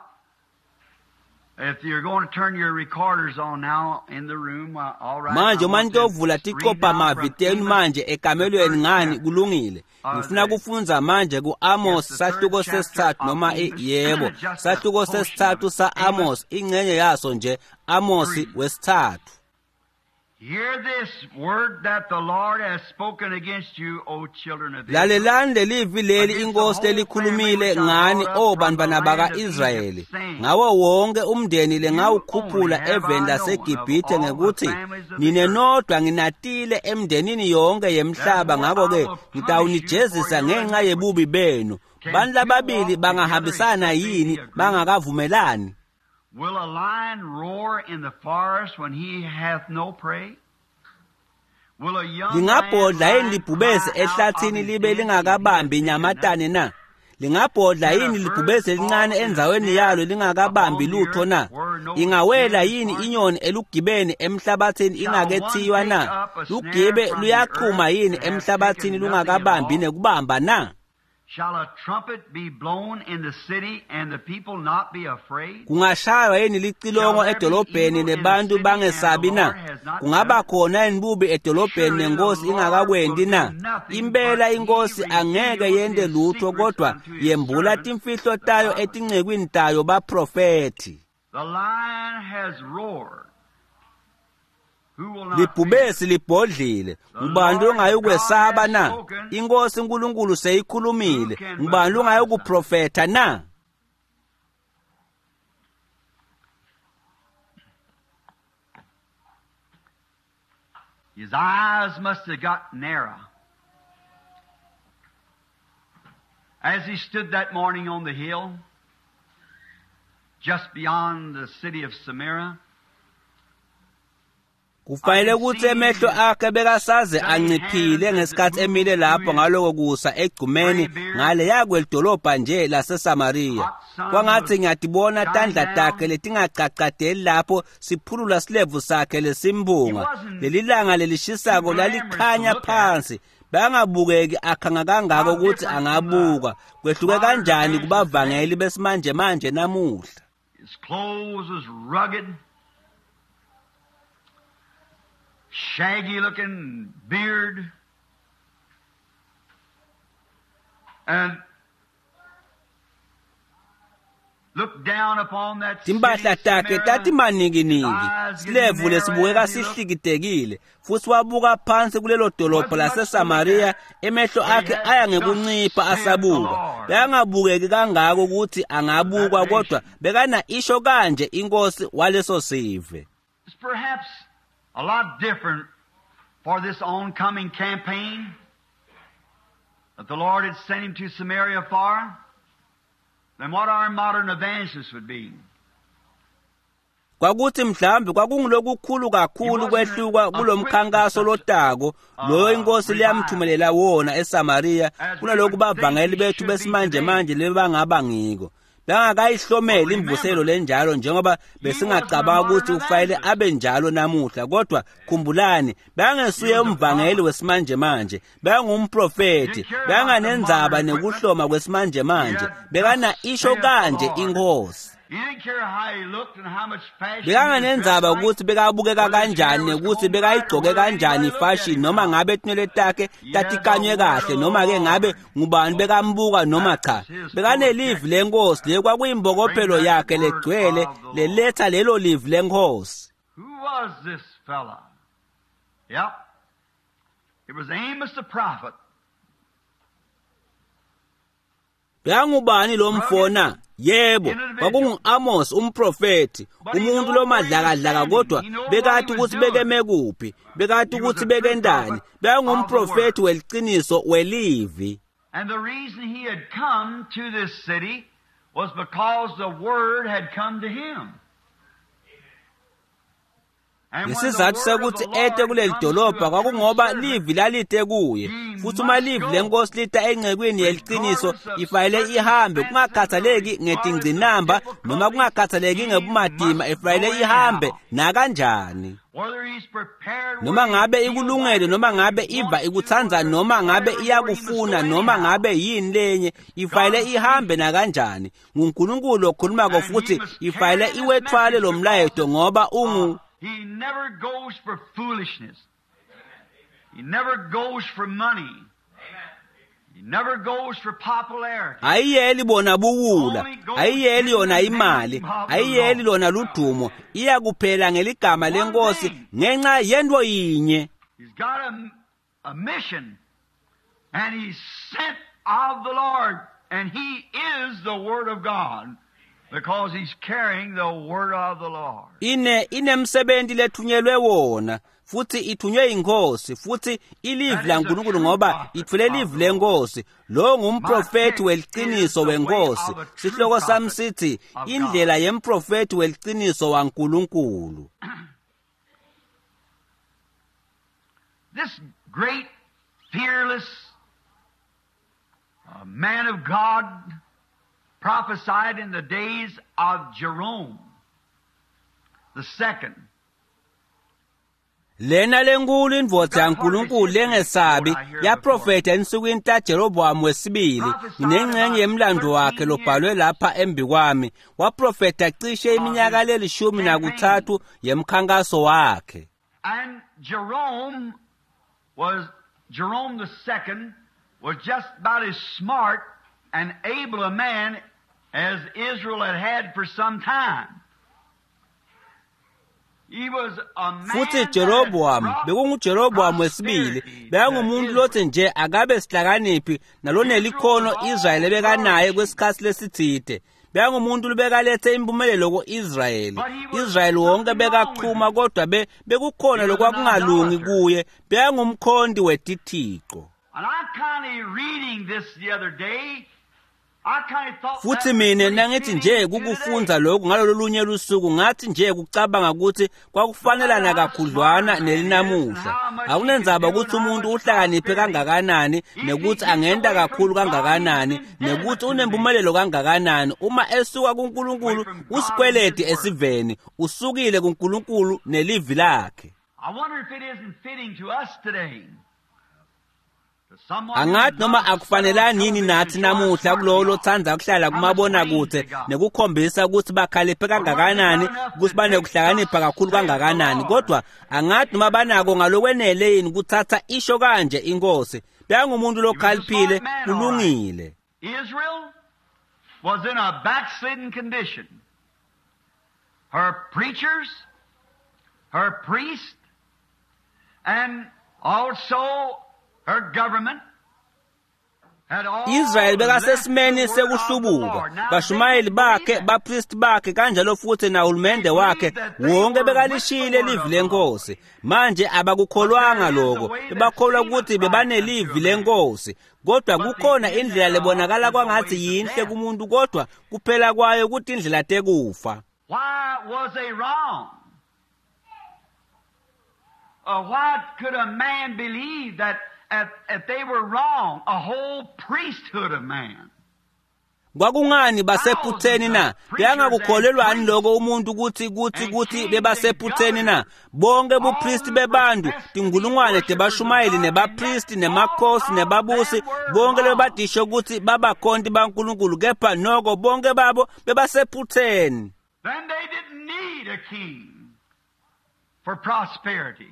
if you're going to turn your recorders on now in the room, all right. Manje uma nitovula ticopa mavi tenu manje ekamelweni ngani kulungile. Ngifuna kufunza manje ku-Amos sahluko sesithathu noma yebo sahluko sesithathu sa-Amos ingcenye yaso nje Amos wesithathu. Hear this word that the Lord has spoken against you, O children of Israel. Lalelani lelivi leli inkosi lelikhulumile ngani obantwana baka-Israyeli ngawo wonke umndeni lengawukhuphula eveni laseGibhithe ngekuthi nine nodwa nginatile emndenini yonke yemhlaba ngakho-ke ngitawunijezisa ngenxa yebubi benu. Bantu lababili bangahambisana yini bangakavumelani? Will a lion roar in the forest when he hath no prey? Will a young lingabhodla yini libhubeze ehlathini libe lingakabambi inyamatane na? Lingabhodla yini libhubeze elincane enzaweni yalo lingakabambi lutho na? Ingawela yini inyoni elugibeni emhlabathini ingakethiywa na? Lugibe luyaqhuma yini emhlabathini lungakabambi nekubamba na? Shall a trumpet be blown in the city and the people not be afraid? Kungashaywa yini licilongo edolobheni nebantu bangesabi na? Kungaba khona inbubi edolobheni nenkosi ingakakwendi na? Impela inkosi angeke yende lutho kodwa yembula timfihlo tayo etincekwini tayo baprofeti. The lion has roared. Libhubesi libhodlile ngubani ongayokwesaba na? Inkosi uNkulunkulu seyikhulumile ngubani ongayokuprofeta na? His eyes must have got narrow as he stood that morning on the hill just beyond the city of Samaria. kufanele ukuthi emehlo akhe bekasaze anciphile ngesikhathi emile lapho ngaloko kusa egcumeni ngale yakwelidolobha nje laseSamaria. Kwangathi ngiyadibona tandla takhe letingaqaqadeli lapho siphulula silevu sakhe lesimbunga. Lelilanga lelishisako lalikhanya phansi. Bangabukeki akhanga kangako ukuthi angabuka. Kwehluke kanjani kubavangeli besimanje manje namuhla. His clothes was rugged, shaggy looking beard, and looked down upon that timbahla takhe tathi manikiniki, silevu lesibukeka sihlikitekile, futhi wabuka phansi kulelo dolobho laseSamaria, emehlo akhe aya ngekuncipha asabuka. Bengabukeki kangako ukuthi angabuka kodwa bekana isho kanje inkosi waleso sive. It's perhaps a lot different for this oncoming campaign that the Lord had sent him to Samaria for than what our modern evangelists would be. Kwakuthi mhlambi kwakungilokukhulu kakhulu kwehluka kulomkhankaso lotako lo inkosi liyamthumelela wona eSamaria kunalokhu bavangeli bethu besimanje manje lebangaba ngiko. Bangakayihlomela imvuselo lenjalo njengoba besingacabanga ukuthi ufanele abe njalo namuhla, kodwa khumbulani bangesuye umvangeli wesimanje manje, bangumprofeti, banganenzaba nekuhloma kwesimanje manje, bekana isho kanje inkosi. Bekanganenzaba ukuthi bekabukeka kanjani nekuthi bekayigcoke kanjani fashion noma ngabe tinwele takhe tatikanywe kahle noma ke ngabe ngubani bekambuka noma cha. Bekanelive lenkosi lekwakuyimbokophelo yakhe legcwele leletha lelo live lenkosi. Who was this fella? Yep. It was Amos the prophet. Bengubani lo mfona? Yebo, kwakungu-Amos umprofeti, umuntu lo madlakadlaka kodwa bekathi ukuthi bekeme kuphi, bekathi ukuthi bekendani, bengumprofeti weliqiniso welivi. And the reason he had come to this city was because the word had come to him. Isizathu sokuthi ete kuleli dolobha kwakungoba livi lalite kuye, futhi uma livi lenkosi lita engcekwini yeliqiniso ifanele ihambe kungakhathaleki ngetingcinamba noma kungakhathaleki ngebumadima, ifanele ihambe nakanjani. Noma ngabe ikulungele noma ngabe iva ikuthanza noma ngabe iyakufuna noma ngabe yini lenye, ifanele ihambe nakanjani. nguNkulunkulu okhuluma futhi ifanele iwethwale lo mlayeto ngoba ungu. He never goes for foolishness. He never goes for money. He never goes for popularity. Ayiyeli bona buwula, ayiyeli yona imali, ayiyeli lona ludumo, iyakuphela ngeligama lenkosi ngenxa yento yinye. He's got a mission and he's sent of the Lord and he is the word of God. Because he's carrying the word of the Lord. Inemsebenzi lethunyelwe wona, futhi ithunywe inkosi, futhi ilivi laNkulunkulu ngoba ithwele livi lenkosi. Lo ngumprofeti weliqiniso wenkosi. Sihloko sami sithi indlela yemprofeti weliqiniso waNkulunkulu. This great fearless man of God prophesied in the days of Jerome the second. Lena lenkulu indvodza yaNkulunkulu lengesabi yaprofeta ensukwini taJeroboamu wesibili, nginengcenye yemlando wakhe lobhalwe lapha embi kwami. Waprofeta cishe iminyaka le-13 yemkhankaso wakhe. And Jerome the second was just about as smart and able a man as Israel had for some time. He was a man. Futhi Jeroboamu bekunguJeroboamu wesibili, bekungumuntu lothi nje akabe sihlakaniphi nalonelikhono Israyeli bekanaye kwesikhathi lesithide. Bekungumuntu lobekalethe impumelelo ko-Israyeli. Israyeli wonke bekaqhuma kodwa bekukhona lokwakungalungi kuye. Bekungumkhondi wedithixo. And I'm kind of reading this the other day. futhi mina nangithi nje kukufunza lokhu ngalolunye lusuku ngathi nje kucabanga ukuthi kwakufanelana kakhudlwana nelinamuhla akunenzaba ukuthi umuntu uhlakaniphe kangakanani nekuthi angenda kakhulu kangakanani nekuthi unempumelelo kangakanani uma esuka kuNkulunkulu usikweledi esiveni usukile kuNkulunkulu nelivi lakhe. Angathi noma akufanelani yini nathi namuhla kulolo thandza ukuhlala kumabona kude nekukhombisa ukuthi bakhaliphe kangakanani ukuthi banekuhlakanipha kakhulu kangakanani kodwa angathi noma banako ngalokwenele yini ukuthatha isho kanje inkosi bengumuntu lokhaliphile kulungile. Israel was in a backslidden condition. Her preachers, her priests, and also her government had all Israel bekasesimeni sekuhlubuka bashumayeli bakhe bapriest bakhe kanjalo futhi na uhulumende wakhe wonke bekalishile livi lenkosi manje abakukholwanga lokho bebakholwa ukuthi bebanelivi lenkosi kodwa kukhona indlela lebonakala kwangathi yinhle kumuntu kodwa kuphela kwayo ukuthi indlela tekufa. Why was they wrong? Why could a man believe that if they were wrong, a whole priesthood of man? Kwakungani basephutheni na bengakukholelwani lokho umuntu ukuthi bebasephutheni na bonke bupriest bebantu tingulungwane tebashumayeli nebapriest nemakhosi nebabusi bonke lebadisho ukuthi babakhonti baNkulunkulu kepha noko bonke babo bebasephutheni. Then they didn't need a king for prosperity.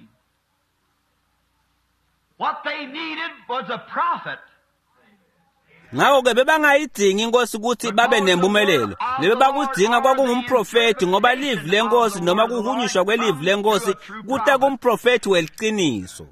What they needed was a prophet. Ngakho-ke bebangayidingi inkosi ukuthi babe nempumelelo lebakudinga kwakungumprofeti ngoba livi lenkosi noma kuhunyishwa kwelivi lenkosi kuta kumprofeti weliqiniso.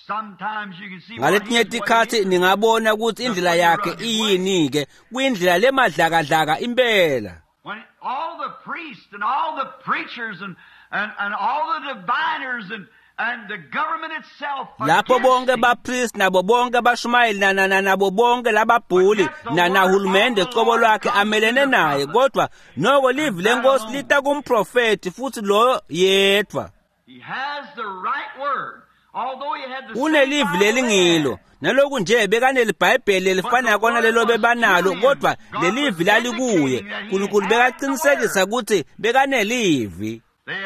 Ngaletinye tikhathi ningabona ukuthi indlela yakhe iyini-ke kuyindlela lemadlakadlaka impela. When all the priests and all the preachers and all the diviners and the government itself lapho bonke bapriest nabo bonke bashumayeli nabo bonke lababhuli nahulumende cobo lwakhe amelene naye kodwa noko livi lenkosi lita kumprofeti futhi lo yedwa. He has the right word. Although he had the unelivi lelingilo naloku nje bekanelibhayibheli elifana kona lelo bebanalo kodwa lelivi lalikuye uNkulunkulu bekaqinisekisa ukuthi bekanelivi.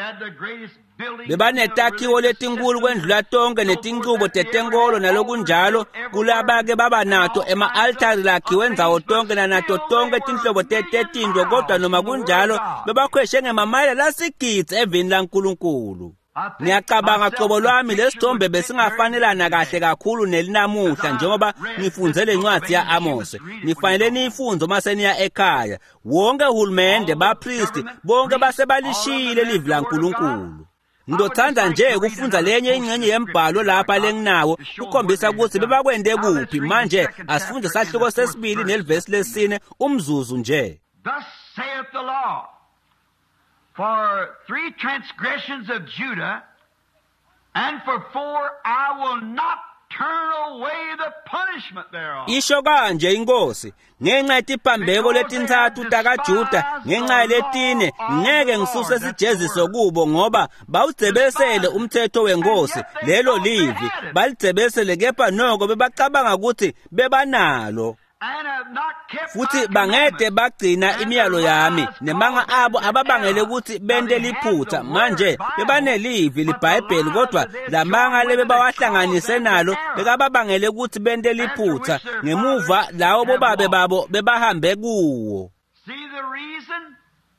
Bebanetakhiwo letinkulu kwendlula tonke netinqubo tetenkolo nalokunjalo kulabake babanato ema-altari lakhiwe ndzawo tonke nanato tonke tinhlobo tetinto kodwa noma kunjalo bebakhweshe ngemamayela lasigidzi evini laNkulunkulu. Ngiyacabanga cobo lwami lesithombe besingafanelana kahle kakhulu nelinamuhla njengoba ngifunze lencwadi ya-Amos. Nifanele niyifunze uma seniya ekhaya. Wonke uhulumende bapriest bonke basebalishile livi laNkulunkulu. Ngizothanda nje kufunza lenye ingxenye yembhalo lapha lenginawo ukhombisa ukuthi bebakwende kuphi manje asifunde sahluko sesibili nelivesi lesine umzuzu nje. Thus saith the Lord. For 3 transgressions of Judah, and for 4 I will not turn away the punishment thereof. Isho kanje inkosi ngenxa yetiphambeko letintathu takaJuda ngenxa letine ngeke ngisuse sijeziso kubo ngoba bawudzebesele umthetho wenkosi lelo livi balidzebesele kepha noko bebacabanga ukuthi bebanalo futhi bangede bagcina imiyalo yami nemanga abo ababangele ukuthi bente liphutha manje bebanelivi liBhayibheli kodwa lamanga lebe bawahlanganise nalo bekababangele ukuthi bente liphutha ngemuva lawo bobabe babo bebahambe kuwo. See the reason?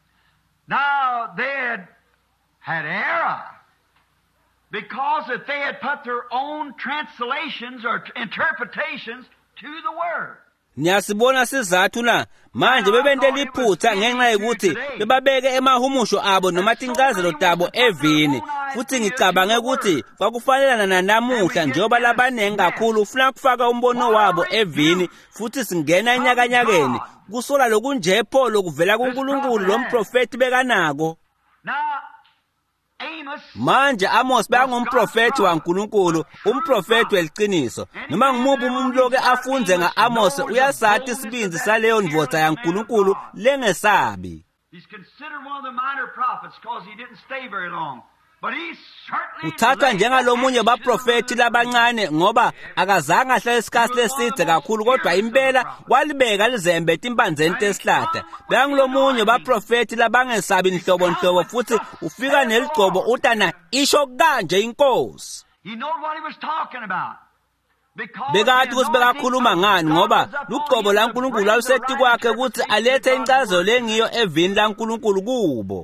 Now they had error because if they had put their own translations or interpretations to the word. Niyasibona sizathu na manje bebente liphutha ngenxa yokuthi bebabeke emahumusho abo noma tincazelo tabo evini futhi ngicabange ukuthi kwakufanelana nanamuhla njengoba labanengi kakhulu ufuna kufaka umbono wabo evini futhi singena enyakanyakeni kusola lokunje pho lokuvela kuNkulunkulu lomprofeti bekanako. Now Manje Amos bangumprofeti waNkulunkulu, umprofeti weliqiniso. Noma ngimuphi umuntu loke afunze nga-Amos uyasathi isibinzi saleyo ndvodza yaNkulunkulu lengesabi. He's considered one of the minor prophets because he didn't stay very long. But he certainly Uthathwa njengalomunye baprofeti labancane ngoba akazange ahlale isikhathi leside kakhulu, kodwa impela walibeka lizembe timpanzeni tesihlahla. Bengilomunye baprofeti labangesabi inhlobo futhi ufika neligcobo utana isho kanje inkosi. he knew what he was talking about. Bekathi ukuthi bekakhuluma ngani ngoba lugcobo laNkulunkulu lalusethi kwakhe ukuthi alethe incazelo lengiyo evini laNkulunkulu kubo.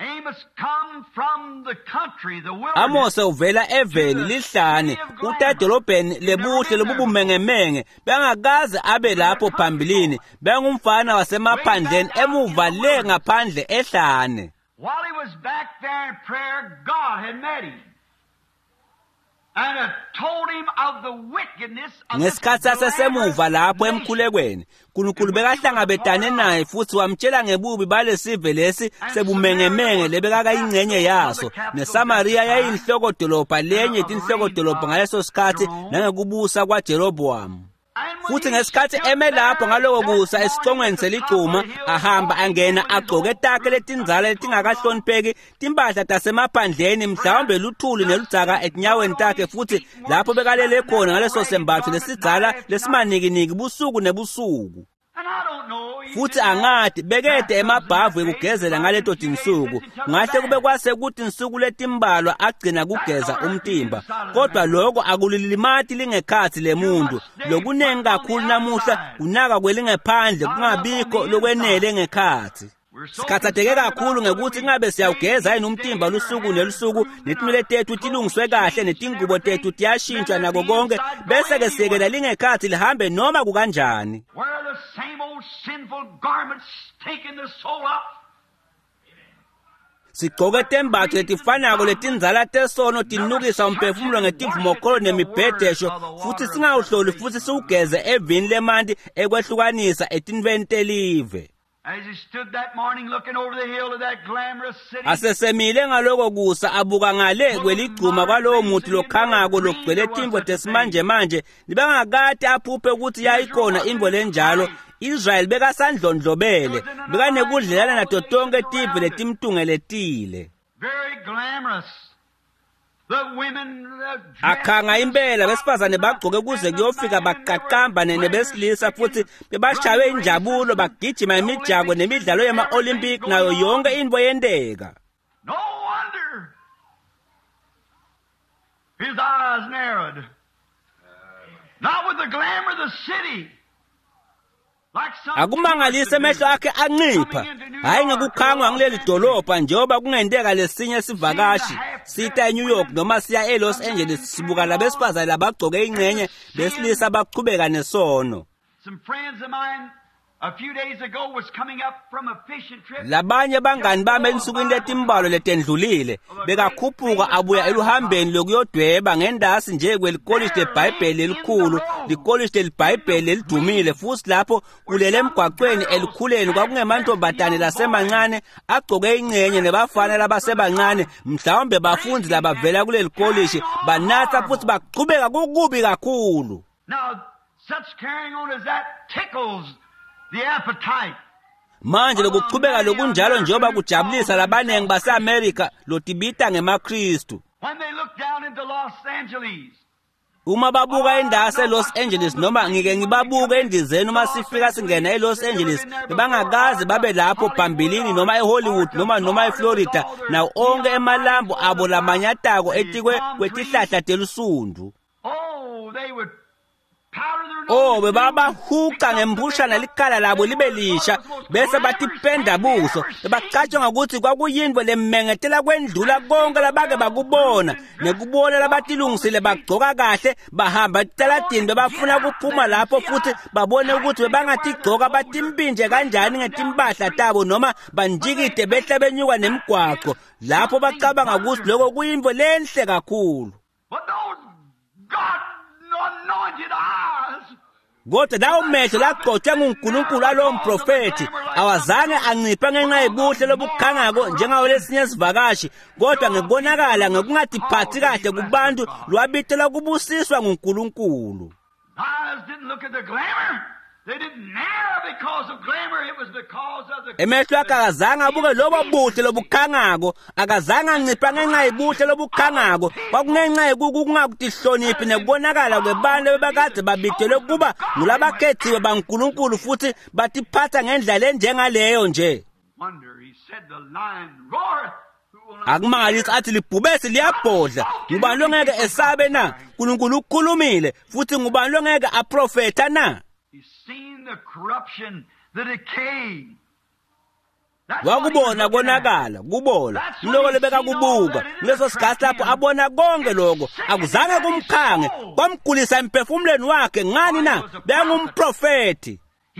Amos uvela eveni lihlane utedolobheni lebuhle lobubumengemenge, bengakaze abe lapho phambilini, bengumfana wasemaphandleni emuva le ngaphandle ehlane. While he was back there in prayer, God had met him and had told him of the wickedness of Ngesikhathi sasesemuva lapho emkhulekweni, uNkulunkulu bekahlangabetane naye futhi wamtshela ngebubi balesive lesi sebumengemenge lebekakayingcenye yaso, neSamaria yayinhloko dolobha lenye inhloko dolobha ngaleso sikhathi nangekubusa kwaJerobhoamu. Futhi ngesikhathi eme lapho ngaloko kusa esiqongweni seligcuma, ahamba angena agqoke etake letinzala letingakahlonipheki, timpahla tasemaphandleni, mhlawumbe luthuli neludzaka etinyaweni takhe, futhi lapho bekalele khona ngaleso sembatho lesidzala lesimanikiniki busuku nebusuku. Futhi angathi bekede emabhavu ekugezela ngaleto tinsuku, ngahle kube kwase kuthi insuku letimbalwa agcina kugeza umtimba, kodwa lokho akulilimati lingekhathi lemuntu. Lokunengi kakhulu namuhla kunaka kwelingephandle kungabikho lokwenele ngekhathi. Sikhathatheke kakhulu ngekuthi ngabe siyawugeza yini umtimba lusuku nelusuku, netinwele tethu tilungiswe kahle, netingubo tethu tiyashintshwa nako konke, bese ke siyekela lingekhathi lihambe noma kukanjani. Sigqoke tembatho letifanako letinzala tesono tinukisa umphefumulo ngetivumokholo nemibhedesho, futhi singawuhloli futhi siwugeze evini lemanti ekwehlukanisa etinweni telive. As he stood that morning looking over the hill of that glamorous city, asesemile ngaloko kusa abuka ngale kweligcuma kwalowo muthi lokhangako lokugcwele timbo tesimanje manje, libangakade aphuphe ukuthi yayikhona imbo lenjalo. Israel bekasandlondlobele, bekanekudlelana nato tonke tivi letimtungeletile. very glamorous. The women Akhanga impela besifazane bagcoke kuze kuyofika baqaqamba nebesilisa, futhi bebashawe injabulo bagijima imijako nemidlalo yema-Olympic nayo yonke into yendeka. No wonder his eyes narrowed. Not with the glamour of the city. Akumangalise emehlo akhe ancipha, hayi ngekukhangwa ngileli dolobha njengoba kungenteka lesinye sivakashi sita eNew York noma siya eLos Angeles sibuka labesifazane labagcoke ingcenye besilisa baqhubeka nesono. Some friends of mine a few days ago was coming up from a fishing trip. Labanye bangani bami ensukwini letimbalo letendlulile bekakhuphuka abuya eluhambeni lokuyodweba ngendasi nje kwelikolisi leBhayibheli elikhulu, likolisi leBhayibheli elidumile, futhi lapho kulele emgwaqweni elikhuleni kwakungemantombazane lasemancane agcoke ingcenye nebafana labasebancane, mhlawumbe bafundi labavela kuleli kolisi, banatha futhi baqhubeka kukubi kakhulu. Now such carrying on as that tickles the appetite. Manje lokuqhubeka lokunjalo njengoba kujabulisa labanengi base-America lotibita ngemaKristu. When they look down into Los Angeles, Uma babuka indase eLos Angeles noma ngike ngibabuka endizeni uma sifika singena eLos Angeles, bangakazi babe lapho phambilini noma eHollywood noma eFlorida, nawo onke emalambo abo lamanyatako etikwe kwetihlahla telusundu. oh, they would powder their Oh, noses. bebahuka ngembushana likhala labo libe lisha, bese batipenda buso, bebaqatshwa ngokuthi kwakuyindwe lemengetela kwendlula konke labake bakubona, nekubona labatilungisile bagcoka kahle, bahamba etaladini bebafuna kuphuma lapho futhi babone ukuthi bebangatigcoka batimpinje kanjani ngetimpahla tabo noma banjikide behle benyuka nemigwaqo, lapho bacabanga ukuthi lokho kuyindwe lenhle kakhulu. But those God-anointed eyes Kodwa lawo mehlo laqothwe nguNkulunkulu alowo mprofethi awazange ancipha ngenxa yobuhle lobukhangako njengawo lesinye isivakashi, kodwa ngekubonakala ngokungathi phathi kahle kubantu lwabitela kubusiswa nguNkulunkulu. Emehlo akhe akazange abuke lobo buhle lobukhangako, akazange ancipha ngenxa yobuhle lobukhangako, kwakungenxa yokungakutihloniphi nekubonakala kwebantu bebakade babitelwe kuba ngulabakhethiwe baNkulunkulu futhi batiphatha ngendlela enjengaleyo nje. Akumangalisi athi libhubesi liyabhodla, ngubani longeke esabe na? uNkulunkulu ukhulumile futhi ngubani longeke aprofetha na? Wakubona konakala kubola lokho lebeka kubuka leso sikhathi lapho abona konke lokho akuzange kumkhange kwamgulisa emphefumulweni wakhe. Ngani na? Bengumprofeti.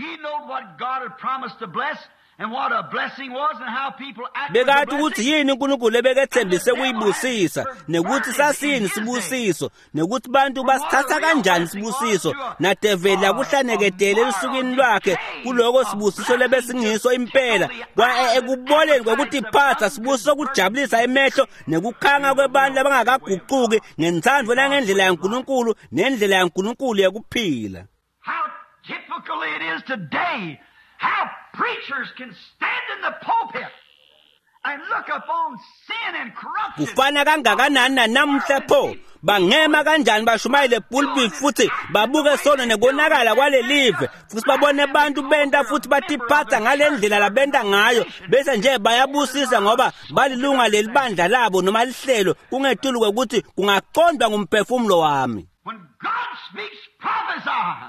Bekathi ukuthi yini uNkulunkulu ebekethembise kuyibusisa, nekuthi sasini sibusiso, nekuthi bantu basithatha kanjani sibusiso, nadevela kuhlaneketele elusukini lwakhe kuloko sibusiso lebesingiso impela, kwa ekuboleni kwekuthi phatha sibusiso kujabulisa emehlo nekukhanga kwebantu abangakaguquki ngensandvo nangendlela yaNkulunkulu nendlela yaNkulunkulu yokuphila. How typical it is today. How preachers can stand in the pulpit and look upon sin and corruption. Kufana kangakanani namuhla pho bangema kanjani bashumayele pulpit futhi babuke sono nekonakala kwalelive futhi babone abantu benta futhi batiphatha ngalendlela labenta ngayo bese nje bayabusisa ngoba balilunga lelibandla labo noma lihlelo kungetulu ukuthi kungaqondwa ngumphefumulo wami. When God speaks, prophesy.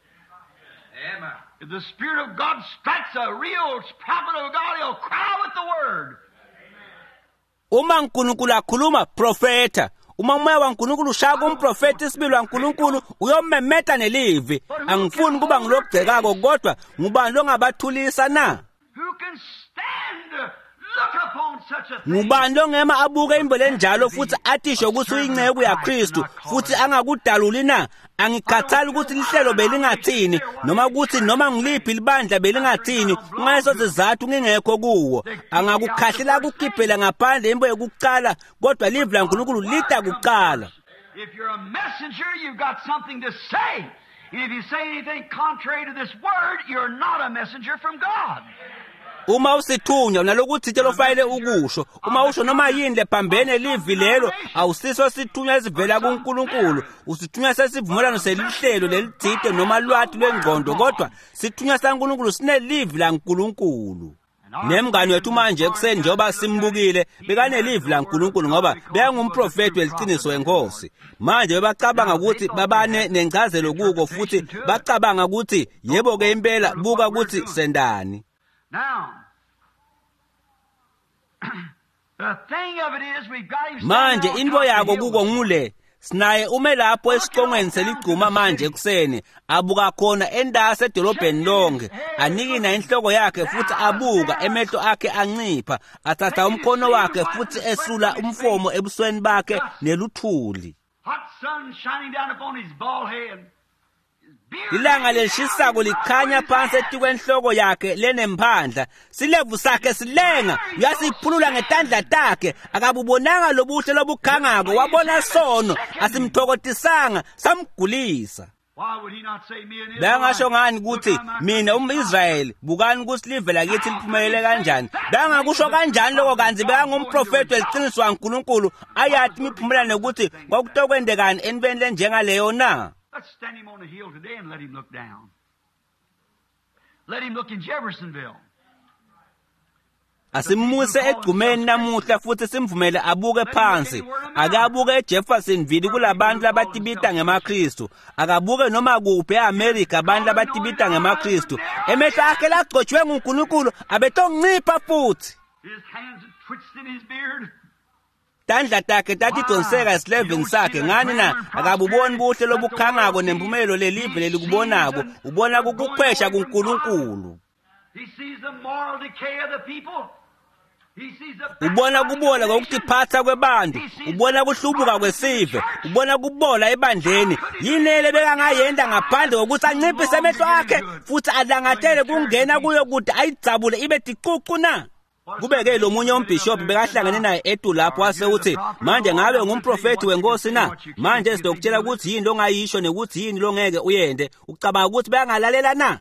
Amen. If the Spirit of God strikes a real prophet of God, he'll cry with the word. Uma uNkulunkulu akhuluma profeta, uma umoya waNkulunkulu ushaya kumprofeti isibili waNkulunkulu uyomemeta nelivi. Angifuni kuba ngilogcekako kodwa ngubani longabathulisa na? Who can stand look upon such a thing? Ngubani longema abuke imbele enjalo futhi athishe ukuthi uyinceku yaKristu futhi angakudaluli na? Angikhathali ukuthi lihlelo belingathini noma ukuthi noma ngiliphi libandla belingathini ngaso sizathu ngingekho kuwo. Angakukhahlela ukukhiphela ngaphandle imbo yokuqala kodwa livi laNkulunkulu lita kuqala. If you're a messenger, you've got something to say. And if you say anything contrary to this word, you're not a messenger from God. Uma usithunya nalokuthi tshelo fayile ukusho, uma usho noma yini lephambene livi lelo awusiso sithunya esivela kuNkulunkulu, usithunya sesivumelano selihlelo lelithide noma lwathi lwengqondo kodwa sithunya saNkulunkulu sinelivi laNkulunkulu. Nemngani wethu manje ekuseni njoba simbukile bekanelivi laNkulunkulu ngoba bengumprofeti weliqiniso wenkosi. Manje bebacabanga ukuthi babane nencazelo kuko futhi bacabanga ukuthi yebo ke impela buka ukuthi sendani. Now, the thing of it is we've got him manje into yako kuko ngule sinaye ume lapho esiqongweni seligcuma manje ekuseni abuka khona endase edolobheni lonke anikina inhloko yakhe futhi abuka emehlo akhe ancipha athatha umkhono wakhe futhi esula umfomo ebusweni bakhe neluthuli. hot sun shining down upon his bald head. Ilanga leshisako likhanya phansi etikwenhloko yakhe lenemphanda silevu sakhe silenga uyasiphulula ngetandla takhe akabubonanga lobuhle lobukhangako wabona sono asimthokotisanga samgulisa. Why would he not say me and Israel? Bangasho ngani ukuthi mina umIsrael bukani kusilive lakithi liphumelele kanjani? Bangakusho kanjani lokho kanzi bengumprofeti weliqiniso waNkulunkulu ayathi imiphumelane ukuthi kwakutokwendekani enibeni lenjengaleyo na? Let's stand him on the hill today and let him look down. Let him look in Jeffersonville. Asimuse egcumeni namuhla futhi simvumele abuke phansi. Akabuke eJeffersonville kulabantu labatibita ngemaKristu. Akabuke noma kuphi eAmerica abantu labatibita ngemaKristu. Emehlo akhe lagcotshwe nguNkulunkulu abetongincipha futhi. His hands twitched in his beard. Tandla takhe tathi donseka esilevini sakhe ngani na akabuboni buhle lobukhangako nempumelelo lelive lelikubonako ubona kukukhwesha kuNkulunkulu. He sees the moral decay of the people. ubona kubola ngokutiphatha kwebantu, ubona kuhlubuka kwesive, ubona kubola ebandleni. Yinele bekangayenda ngaphandle kokuthi anciphise amehlo akhe futhi alangatele kungena kuyo kude ayijabule ibe dicucu na. Kubeke lo munye umbishop bekahlangene naye etu lapho wase uthi, manje ngabe ngumprofeti wenkosi na? Manje sizokutshela ukuthi yini ongayisho nekuthi yini lo ngeke uyende. Ucabanga ukuthi bayangalalela na?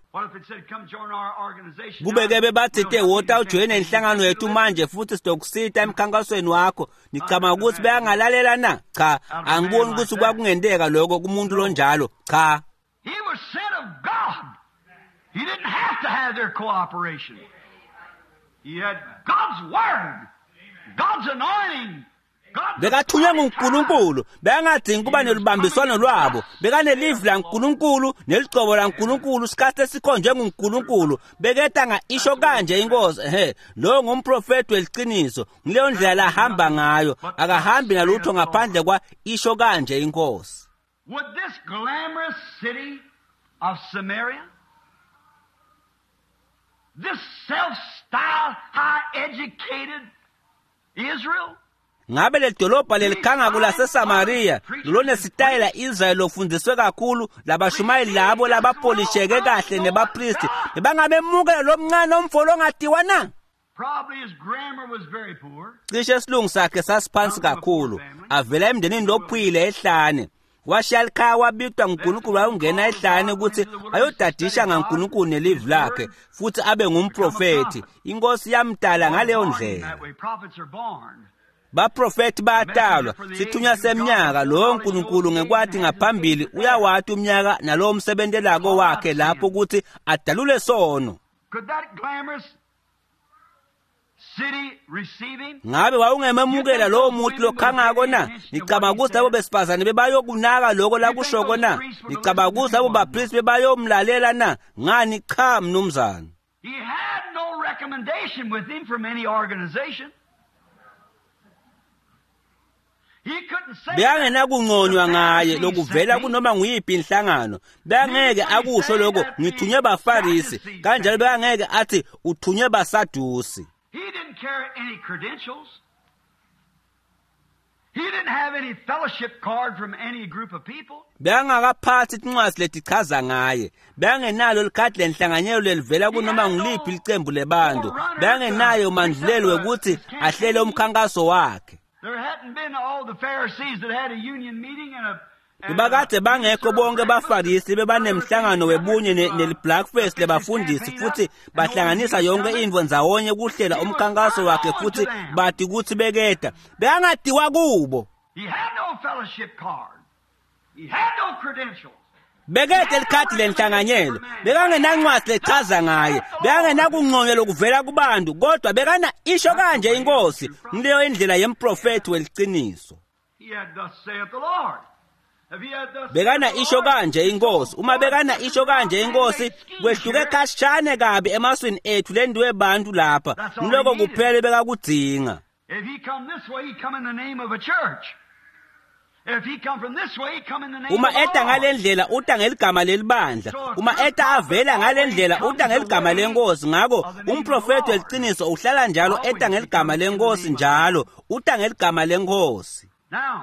Kubeke bebathi te wota ujoyine inhlangano yethu manje futhi sizokusitha emkhankasweni wakho. Nicabanga ukuthi bayangalalela na? Cha, angiboni ukuthi kwakungendeka lokho kumuntu lonjalo. Cha. He was sent of God. He didn't have to have their cooperation. He had God's word, God's anointing. Bekathunywe nguNkulunkulu, bekangadingi kuba nelibambiswano lwabo. Bekanelivi laNkulunkulu neligcobo laNkulunkulu sikhathi esikhonjwe nguNkulunkulu. Beketanga isho kanje inkosi, lo ngumprofeti weliqiniso. Ngaleyo ndlela la hamba ngayo, akahambi nalutho ngaphandle kwa isho kanje inkosi. Would this glamorous city of Samaria, this self-styled, high-educated Israel, ngabe le dolobha lelikhanga kulase Samaria lolone sitayela Israel lofundiswe kakhulu labashumayeli labo labapolisheke kahle nebapristi bangabemukela lo mncane omfolo ongadiwa na? Probably his grammar was very poor. Cishe isilungu sakhe sasiphansi kakhulu, avela emndenini lophile ehlane. Washalika wabitwa nguNkulunkulu wayongena ehlane ukuthi ayodadisha ngaNkulunkulu nelivi lakhe futhi abe ngumprofeti. Inkosi yamdala ngaleyo ndlela. Baprofeti batalwa sithunya seminyaka lo uNkulunkulu ngekwathi ngaphambili uyawathi umnyaka nalo umsebenzelako wakhe lapho ukuthi adalule sono. Could that glamorous city receive him? Ngabe wawungememukela lo muntu lokhangako na? Nicabanga ukuthi labo besifazane bebayokunaka lokho la kushoko na? Nicabanga ukuthi labo bapriest bebayomlalela na? Ngani cha mnumzana? He had no recommendation with him from any organization. Beyangena kungconywa ngaye lokuvela kunoma nguyiphi inhlangano. Beyangeke akusho lokho ngithunywe baFarisi, kanjalo beyangeke athi uthunywe baSadusi. He didn't carry any credentials. He didn't have any fellowship card from any group of people. Beyangakaphathi incwadi letichaza ngaye. Beyangenalo likhadi lenhlanganyelo lelivela kunoma ngiliphi licembu lebantu. Beyangenayo mandlulelo ukuthi ahlele umkhankaso wakhe. There hadn't been all the Pharisees that had a union meeting and Bakade bangekho bonke baFarisi bebanemhlangano webunye neliblackface lebafundisi futhi bahlanganisa yonke info nzawonye kuhlela umkhankaso wakhe futhi bathi ukuthi bekeda beyangadiwa kubo. He had no fellowship card. He had no credentials. Bekede likhadi lenhlanganyelo bekangenancwadi lechaza ngaye, bekangenakungconywa lokuvela kubantu, kodwa bekana isho kanje inkosi ngileyo indlela yemprofeti weliqiniso. He had thus saith the Lord. Bekana isho kanje inkosi. Uma bekana isho kanje inkosi kwehluke kashane kabi emaswini ethu lendiwe bantu lapha ngiloko kuphele bekakudinga. If he come this way, he come in the name of a church. If he come from this way, he come in the name Uma of the eta Lord. ngalendlela uta ngeligama lelibandla. Uma eta avela ngalendlela uta ngeligama lenkosi. Ngako umprofeti weliqiniso uhlala njalo eta ngeligama lenkosi njalo uta ngeligama lenkosi. Now,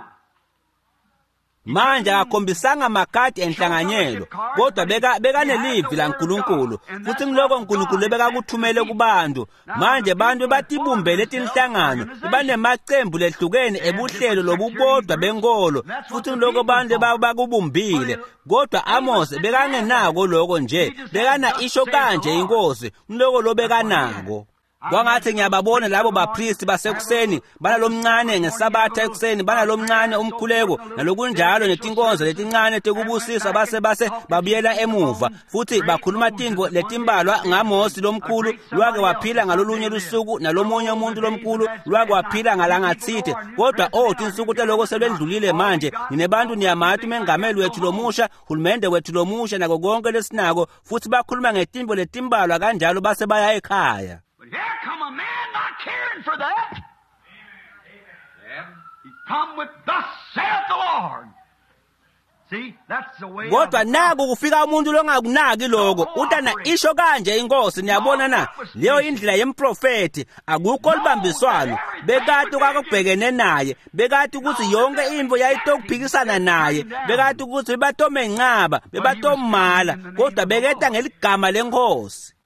Manje akhombisanga makadi enhlanganyelo, kodwa bekanelivi laNkulunkulu futhi ngiloko uNkulunkulu bekakuthumele kubantu. Manje bantu batibumbele etinhlangano banemacembu lehlukene ebuhlelo lobubodwa benkolo futhi ngiloko bantu bakubumbile. Kodwa Amos bekangenako lokho nje, bekana isho kanje inkosi ngiloko lobekanako. Kwangathi ngiyababona labo bapristi basekuseni banalomncane ngesabatha ekuseni banalomncane umkhuleko nalokunjalo netinkonzo letincane tekubusisa base babuyela emuva futhi bakhuluma tingo letimbalwa ngaMosi lomkhulu lwake waphila ngalolunye lusuku nalomunye umuntu lomkhulu lwake waphila ngalangathithe. Kodwa tinsuku teloko selendlulile manje ninebantu niyamathi mengameli wethu lomusha hulumende wethu lomusha nako konke lesinako futhi bakhuluma ngetimbo letimbalwa kanjalo base baya ekhaya. here come a man not caring for that. He come with thus saith the Lord. Kodwa naku kufika umuntu longakunaki lokho utana isho kanje inkosi niyabona na leyo indlela yemprofeti akukho libambiswano bekade kwakubhekene naye bekade ukuthi yonke imvo yayitokuphikisana naye bekade ukuthi bebatome nqaba bebatomala kodwa beketa ngeligama lenkosi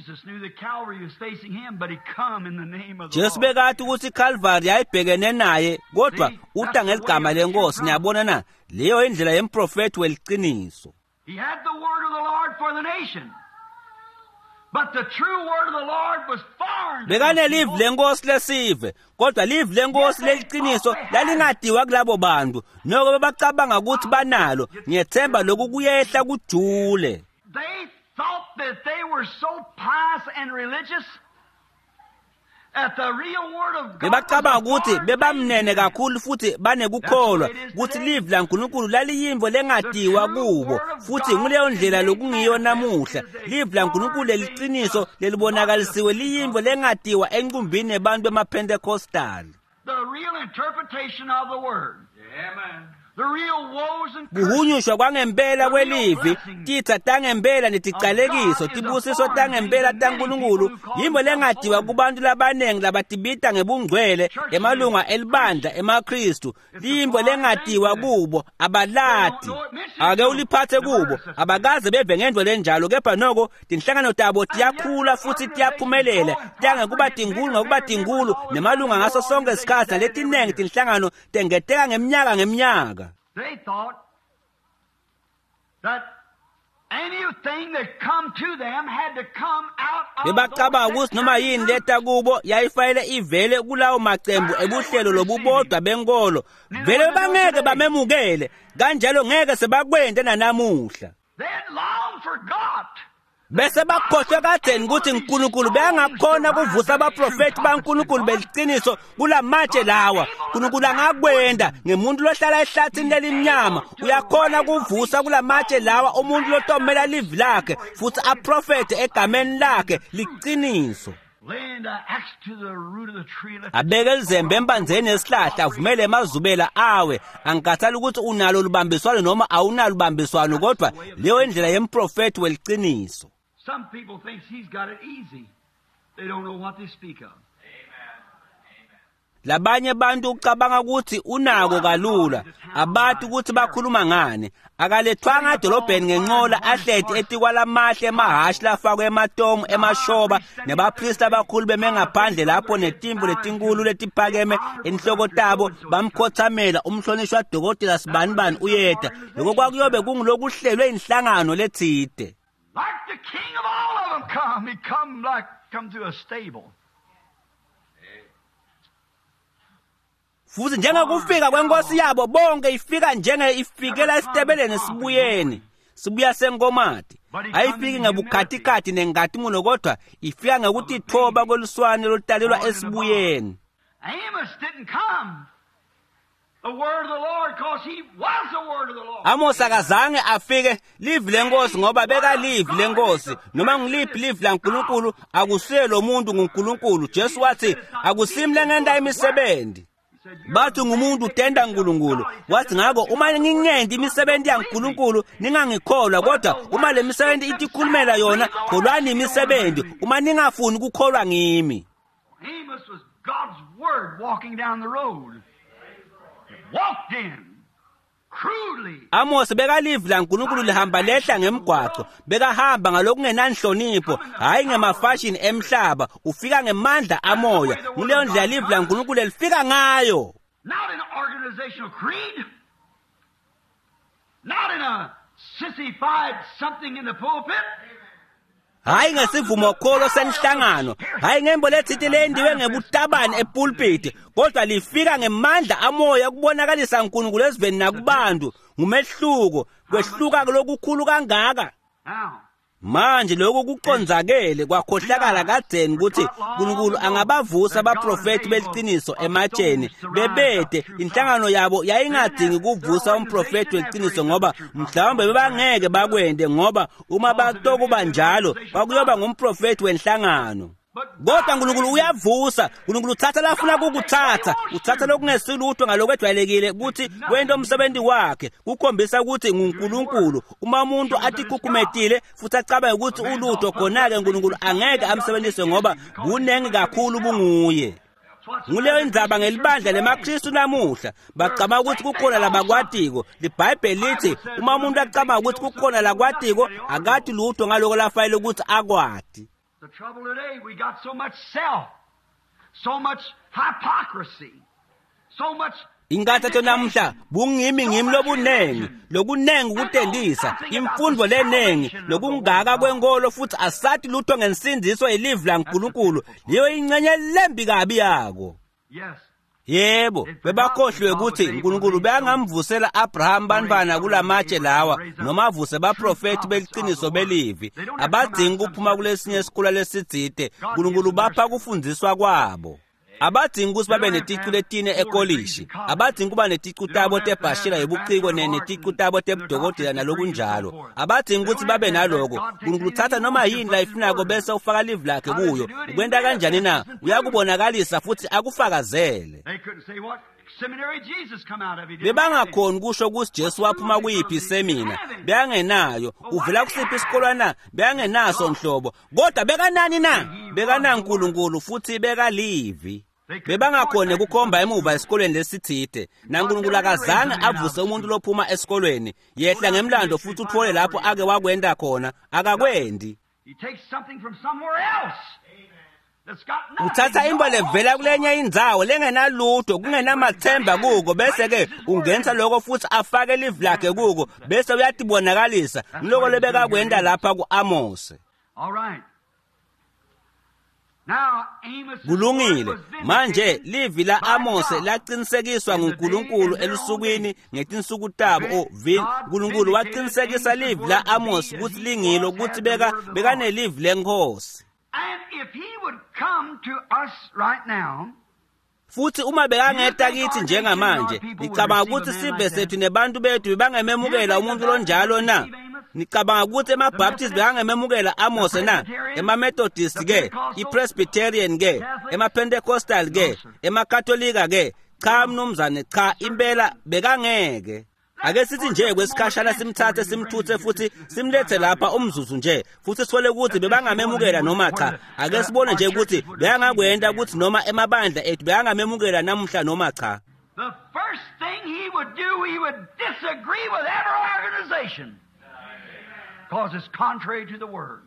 Jesu bekade ukuthi iCalvary yayibhekene naye kodwa uta ngeligama lenkosi niyabona na leyo indlela yemprofeti weliqiniso He had the word of the Lord for the nation. But the true word of the Lord was foreign. Bekane live lenkosi lesive kodwa live lenkosi leliqiniso lalingadiwa kulabo bantu noko bebacabanga ukuthi banalo ngiyethemba lokhu kuyehla kujule They thought that they were so pious and religious that the real word of God bebacabanga ukuthi bebamnene kakhulu futhi banekukholwa ukuthi live la uNkulunkulu laliyimvo lengadiwa kubo futhi nguleyo ndlela lokungiyo namuhla live la uNkulunkulu leliqiniso lelibonakalisiwe liyimvo lengadiwa enqumbini yabantu bemaPentecostal the real interpretation of the word. Amen. The real woes and kuhunyushwa kwangempela kwelivi titha tangempela neticalekiso tibusiso tangempela taNkulunkulu yimbo lengadiwa kubantu labanengi labatibita ngebungcwele emalunga elibandla emaKristu limbo lengadiwa kubo abalati ake uliphathe kubo abakaze beve ngendvo lenjalo kepha noko tinhlangano tabo tiyakhula futhi tiyaphumelela tange kuba tinkulu ngokuba tinkulu nemalunga ngaso sonke isikhathi letinengi tinhlangano tengeteka ngemnyaka They thought that anything that come to them had to come out of bebacaba ukuthi noma yini leta kubo yayifayele ivele kulawo macembu ebuhlelo lobubodwa benkolo vele bangeke bamemukele kanjalo ngeke sebakwende nanamuhla They had long forgot bese bakhohlwe katheni ukuthi uNkulunkulu bengakhona kuvusa abaprofeti baNkulunkulu beliqiniso kulamatshe lawa uNkulunkulu angakwenda ngemuntu lohlala ehlathini lelimnyama uyakhona kuvusa kulamatshe lawa umuntu lotomela live lakhe futhi aprofete egameni lakhe liqiniso abeke izembe embanzeni esihlahla avumele emazubela awe angikhathali ukuthi unalo lubambiswano noma awunalo lubambiswano kodwa leyo indlela yemprofeti weliqiniso Some people think he's got it easy. They don't know what they speak of. Labanye bantu ucabanga ukuthi unako kalula abathi ukuthi bakhuluma ngane akalethwanga edolobheni ngenqola ahleti etikwalamahle emahashi lafakwe ematomu emashoba nebapriest abakhulu beme ngaphandle lapho netimbo letinkulu letiphakeme enhloko tabo bamkhothamela umhlonishwa dokotela Sibanibani uyeda lokho kwakuyobe kungilokuhlelwe inhlangano lethide Like the king of all of them come. He come to a stable. Futhi njengokufika kwenkosi yabo bonke ifika ifikela esitebeleni sibuyeni sibuya senkomati ayifiki ngebukhathikhathi nengati muno kodwa ifika ngekuthi ithoba kweluswane lotalelwa esibuyeni Amos didn't come the word of the Lord because he was the word of the Lord. Amos akazange afike live lenkosi ngoba beka live lenkosi noma ngiliphi live la uNkulunkulu akuselo umuntu nguNkulunkulu Jesu wathi akusimle ngenda imisebenzi bathi ngumuntu utenda uNkulunkulu wathi ngako uma ngingende imisebenzi yaNkulunkulu ningangikholwa kodwa uma le misebenzi itikhulumela yona kholwani imisebenzi uma ningafuni ukukholwa ngimi Amos was God's word walking down the road. Walked in crudely. Amos beka live la uNkulunkulu lihamba lehla ngemgwaqo beka hamba ngalokungenanhlonipho hayi ngemafashion emhlaba ufika ngemandla amoya kuleyo ndlela live la uNkulunkulu lifika ngayo Not in an organizational creed. Not in a sissified something in the pulpit. hayi ngesivumo kholo senhlangano hayi ngembo lethiti lendiwe ngebutabani epulpit kodwa lifika ngemandla amoya kubonakalisa uNkulunkulu esiveni nakubantu ngumehluko kwehluka lokukhulu kangaka manje lokho kuqonzakele kwakhohlakala kadzeni ukuthi uNkulunkulu angabavusa abaprofeti beliqiniso ematsheni bebede inhlangano yabo yayingadingi kuvusa umprofeti weqiniso ngoba mhlawumbe bebangeke bakwende ngoba uma batokuba njalo kwakuyoba ngumprofeti wenhlangano Kodwa uNkulunkulu uyavusa, uNkulunkulu uthatha lafuna ukukuthatha, uthatha lokungesilutho ngalokwejwayelekile ukuthi wento umsebenzi wakhe, kukhombisa ukuthi nguNkulunkulu. Uma umuntu athi kukumetile futhi acabange ukuthi ulutho khona-ke uNkulunkulu angeke amsebenzise ngoba bunengi kakhulu bunguye. Nguleyo indzaba ngelibandla lemaKristu namuhla bacabanga ukuthi kukhona labakwatiko. iBhayibheli lithi uma umuntu acabanga ukuthi kukhona lakwatiko akathi lutho ngaloko lafanele ukuthi akwati. The trouble today, we got so much self, so much hypocrisy, so much. Ingathatho namhla bungimi lobunengi, lokunengi ukutendisa, imfundo lenengi, lokungaka kwenkolo futhi asathi lutho ngensindiso elive laNkulunkulu. Leyo ingcenye lembi kabi yako. Yes. Yebo, bebakhohlwe ukuthi uNkulunkulu beyangamvusela Abraham banibana kulamatshe lawa noma avuse baprofeti beliciniso belivi. Abadingi kuphuma kulesinye isikole lesitsite, uNkulunkulu bapha kufundiswa kwabo. Abadingi ukuthi babe neticu letine ekolishi, abadingi kuba neticu tabo tebhashira yobuciko neticu tabo tebudokotela nalokunjalo. Abadingi ukuthi babe naloko, uNkulunkulu uthatha noma yini la ifunako bese ufaka live lakhe kuyo. Ukwenda kanjani na? Uyakubonakalisa futhi akufakazele. Bebangakhona kusho ukuthi Jesu waphuma kuyiphi semina, beyangenayo. Uvela kusiphi isikolwana, beyangenaso nhlobo. Kodwa bekanani na? BekaNaNkulunkulu futhi bekalivi. Bebangakhona kukhomba emuva esikolweni lesithite. naNkulunkulu akazange avuse umuntu lophuma esikolweni. Yehla ngemlando futhi uthole lapho ake wakwenda khona, akakwendi. He takes something from somewhere else. Uthatha imbo levela kulenye indzawo lengenalutho, kungenamathemba kuko, bese ke ungenza lokho futhi afake live lakhe kuko, bese uyatibonakalisa. Ngiloko lebeka kwenda lapha kuAmose. All right. Now Amos kulungile. Manje livi la Amose laqinisekiswa nguNkulunkulu elusukwini ngetinsuku tabo. uNkulunkulu waqinisekisa livi la Amos ukuthi lingilo ukuthi beka nelivi lenkosi. And if he would come to us right now, futhi uma bekangeta kithi njengamanje, nicabanga ukuthi sibe sethu nebantu bethu bangememukela umuntu lonjalo na? Nicabanga ukuthi emabaptist bekangememukela Amose na? Ema-Methodist ke, i-Presbyterian ke, ema-Pentecostal ke, ema-Katolika ke? Cha mnumzane, cha impela bekangeke. Ake sithi nje kwesikhashana simthathe simthuthe futhi simlethe lapha umzuzu nje, futhi sithole ukuthi bebangamemukela noma cha. Ake sibone nje ukuthi beyangakwenda ukuthi noma emabandla ethu beyangamemukela namhla noma cha. The first thing he would do, he would disagree with every organization, because it's contrary to the word.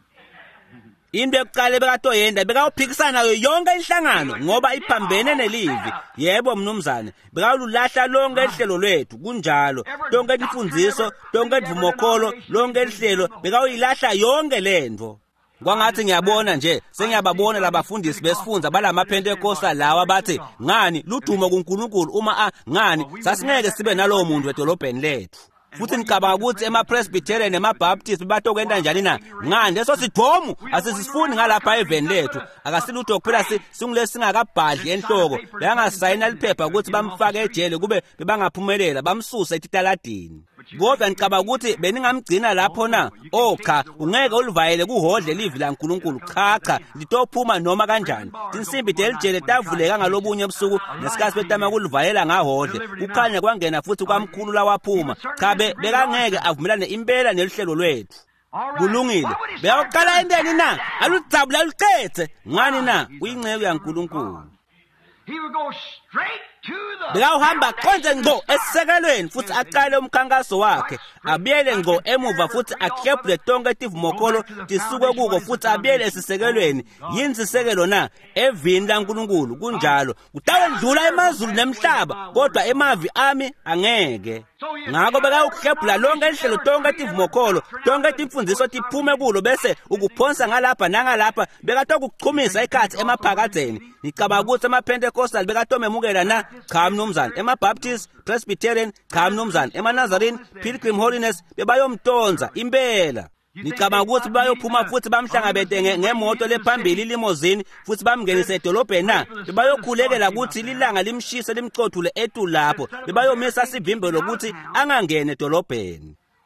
Into yokuqala bekatoyenda bekawuphikisana nayo yonke inhlangano ngoba iphambene nelivi. Yebo mnumzane, bekawulahla lonke ihlelo lethu kunjalo. Lonke imfundiso, lonke ivumokholo, lonke ihlelo bekawuyilahla yonke lento. Kwangathi ngiyabona nje, sengiyababona labafundisi besifundza balamaPentecostal lawa bathi, ngani ludumo kuNkulunkulu uma ngani sasingeke sibe nalowo muntu edolobheni lethu. Futhi nicabanga ukuthi ema-Presbyterian ema-Baptist batokwenda njani na? Ngani leso sidvomu asisifuni ngalapha eveni lethu. Akasilutho kuphela singulesi singakabhadli enhloko. Beyangasayina liphepha ukuthi bamfake ejele kube bebangaphumelela bamsusa etitaladini. Kodwa nicabanga ukuthi beningamgcina lapho na? Cha, ungeke ulivayele kuhodle livi laNkulunkulu. Cha, litophuma noma kanjani. Tinsimbi telijele tavuleka ngalobunye ebusuku nesikhathi betama kulivayela ngahodle. Kukhanya kwangena futhi kwamkhulu lawaphuma. Cha, bekangeke avumelane impela nelihlelo lwethu. Kulungile. Beyaqala endeni na? Aludzabula aluqethe. Ngani na? Uyingceke yaNkulunkulu. He would go straight to the. Bekawuhamba konje ngco esisekelweni futhi aqale umkhankaso wakhe. Abiyele ngco emuva futhi akhephule tonke tivumokolo tisuke kuko futhi abiyele esisekelweni. Yini sisekelo na? Evini laNkulunkulu kunjalo. Kutawendlula emazulu nemhlaba kodwa emavi ami angeke. Ngakho bekawukhephula lonke ihlelo tonke tivumokolo, tonke timfundiso tiphume kulo bese ukuphonsa ngalapha nangalapha bekatokuchumisa ikhathi emaphakadzeni. Nicabanga ukuthi emaPentecostal bekatomemukela na? Cha mnumzane. Ema-Baptist, Presbyterian, cha mnumzane. Ema-Nazarene, Pilgrim Holiness bebayomtonza impela. Nicabanga ukuthi bayophuma futhi bamhlangabete ngemoto lephambili limousine futhi bamngenise edolobheni na? Bebayokhulekela ukuthi lilanga limshise limcothule etu lapho. Bebayomisa sivimbelo ukuthi angangene edolobheni.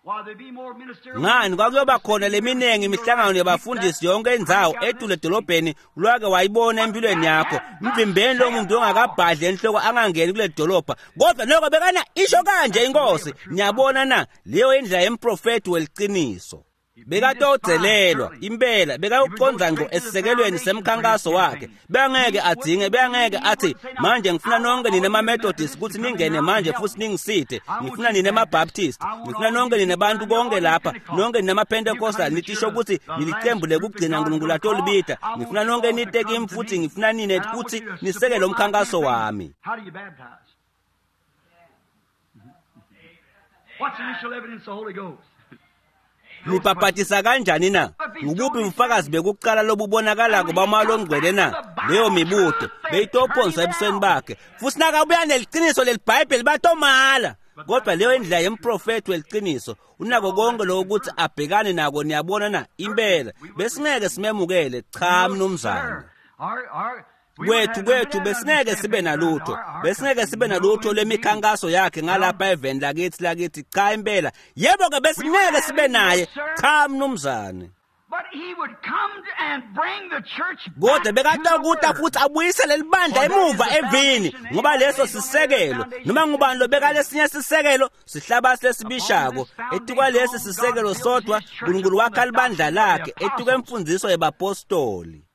ngani kwakuyoba khona leminingi imihlangano yabafundisi yonke indzawo etule edolobheni ulwake wayibona empilweni yakho mvimbeni lo muntu ongakabhadli enhloko angangeni kule dolobha kodwa noko bekana isho kanje inkosi niyabona na leyo indlela yemprofeti weliciniso bekatodzelelwa impela bekayuqonza ngqo esisekelweni semkhankaso wakhe bengeke adzinge bengeke athi manje ngifuna nonke nina ama-Methodist ukuthi ningene manje futhi ningisithe ngifuna nina ama-Baptist ngifuna nonke nina abantu konke lapha nonke nina ama-Pentecostal nitisho ukuthi nilicembu lekugcina uNkulunkulu atolibita ngifuna nonke nite kimi futhi ngifuna nine ukuthi niseke lo mkhankaso wami. What's the initial evidence of the Holy Ghost? Nipapatisa kanjani na? Ngubuphi ubufakazi bekuqala lobubonakala kubamalo ngcwele na? Leyo mibuto beyitophonsa ebusweni bakhe. Futhi nakabuya neliqiniso leliBhayibheli batomala. Kodwa leyo indlela yemprofeti weliqiniso unako konke lokho ukuthi abhekane nako niyabona na impela besingeke simemukele cha mnumzane. Kwethu besingeke sibe nalutho lemikhankaso yakhe ngalapha eveni lakithi cha impela yebo ke besingeke sibe naye cha mnumzane. Kodwa bekatokuta futhi abuyisele libandla emuva evini ngoba leso sisekelo noma ngubani lo beka lesinye sisekelo sihlaba lesibishako etikwa lesi sisekelo sodwa uNkulunkulu wakhe libandla lakhe etikwe emfundiso yebapostoli.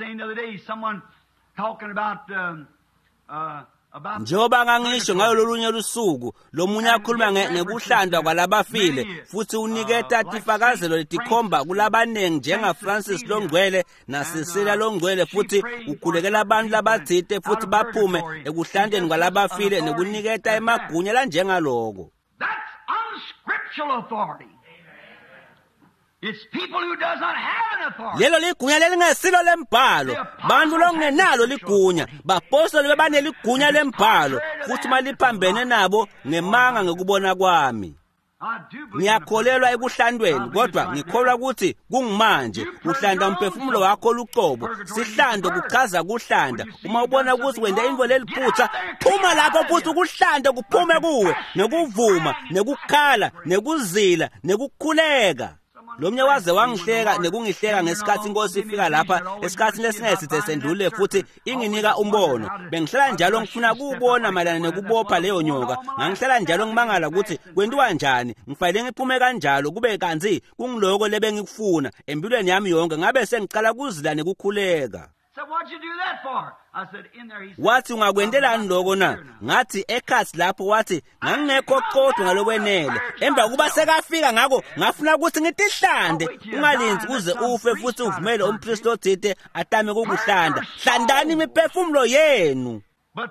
Njoba ngangisho ngayo lolunye lusuku lomunye akhuluma ngekuhlandwa kwalabafile futhi uniketa tifakazelo letikhomba kulabanengi njenga Francis Longcwele na Cecilia Longcwele futhi ukhulekela abantu labathite futhi baphume ekuhlandeni kwalabafile nekuniketa emagunya la njengaloko. That's unscriptural authority. It's people who does not have an authority. Lelo ligunya lelingesilo lembhalo bantu longenalo ligunya bapostoli bebaneligunya lembhalo futhi maliphambene nabo ngemanga ngekubona kwami. Ngiyakholelwa ekuhlandweni kodwa ngikholwa ukuthi kungimanje uhlanda umphefumulo wakho luqobo sihlando kuchaza kuhlanda uma ubona ukuthi wende into leliphutha phuma lapho futhi ukuhlanda kuphume kuwe nekuvuma nekukhala nekuzila nekukhuleka. Lomnye waze wangihleka nekungihleka ngesikhathi inkosi ifika lapha esikhathini lesingesithe sendule futhi inginika umbono bengihlala njalo ngifuna kubona malana nekubopha leyo nyoka ngangihlala njalo ngimangala ukuthi kwenziwa kanjani ngifayile ngiphume kanjalo kube kanzi kungiloko lebengikufuna empilweni yami yonke ngabe sengicala kuzila nekukhuleka. So what'd you do that for? I said, in there he said, wathi ungakwendelani lokho na ngathi ekhathi lapho wathi ngangekho qotho ngalokwenele emva kuba sekafika ngako ngafuna ukuthi ngitihlande ungalinzi uze ufe futhi uvumele umpriest othite atame ukuhlanda hlandani imiphefumulo yenu.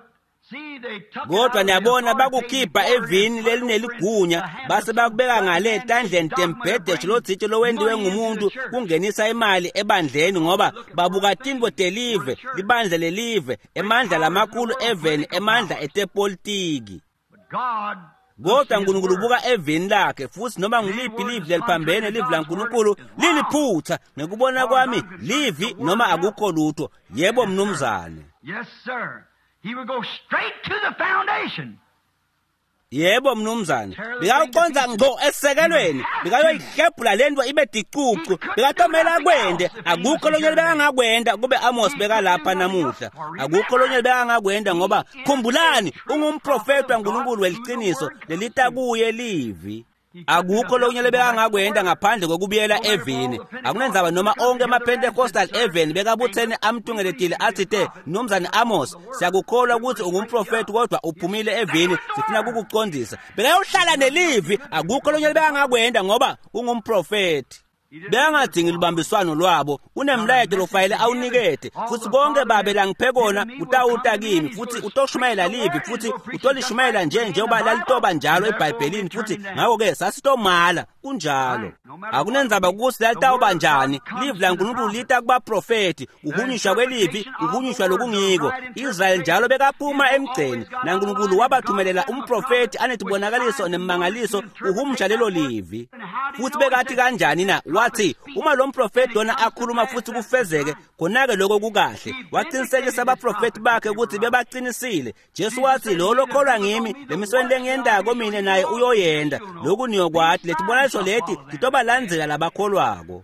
Kodwa niyabona bakukhipha evini lelineligunya base bakubeka ngale etandleni tembhedeshe lothitshe lowendiwe ngumuntu kungenisa imali ebandleni ngoba babuka timbo delive libandla lelive emandla lamakhulu eveni emandla etepolitiki. Kodwa uNkulunkulu ubuka evini lakhe futhi noma ngiliphi live leliphambene live laNkulunkulu liliphutha ngekubona kwami livi noma akukho lutho. Yebo mnumzane. Yes sir. He would go straight to the foundation. Yebo mnumzane bikaqonza ngqo esisekelweni bikayoyihlebhula lento ibe dicucu bikatomela kwende akukho lonye bekangakwenda kube Amos beka lapha namuhla akukho lonye bekangakwenda ngoba khumbulani ungumprofeti waNkulunkulu weliqiniso lelita kuye livi. Akukho lonye lebekangakwenda ngaphandle kokubuyela evini akunenzaba noma onke ama-Pentecostal eveni bekabuthene amtungeletile athi nomzane Amos siyakukholwa ukuthi ungumprofeti kodwa uphumile evini sifuna kukuqondisa bekayohlala nelivi akukho lonye lebekangakwenda ngoba ungumprofeti. Bengadingi libambiswano lwabo unemlayethe lofayile awunikete futhi konke babe la ngiphekona utawuta kimi futhi utoshumayela livi futhi utolishumayela njengoba lalitoba njalo eBhayibhelini futhi ngako ke sasitomala kunjalo akunenzaba ukuthi lalitoba njani livi laNkulunkulu lita kubaprofeti uhunyishwa kwelivi uhunyishwa lokungiko. Israel njalo bekaphuma emgceni naNkulunkulu wabathumelela umprofeti anetibonakaliso nemangaliso uhumsha lelo livi. futhi bekathi kanjani na wathi uma lo mprofeti lona akhuluma futhi kufezeke konake lokho kukahle waqinisekisa abaprofeti bakhe ukuthi bebaqinisile Jesu wathi lo lokholwa ngimi lemisweni lengiyendako mina naye uyoyenda lokhu niyokwathi letibonaliso leti litobalandzela labakholwako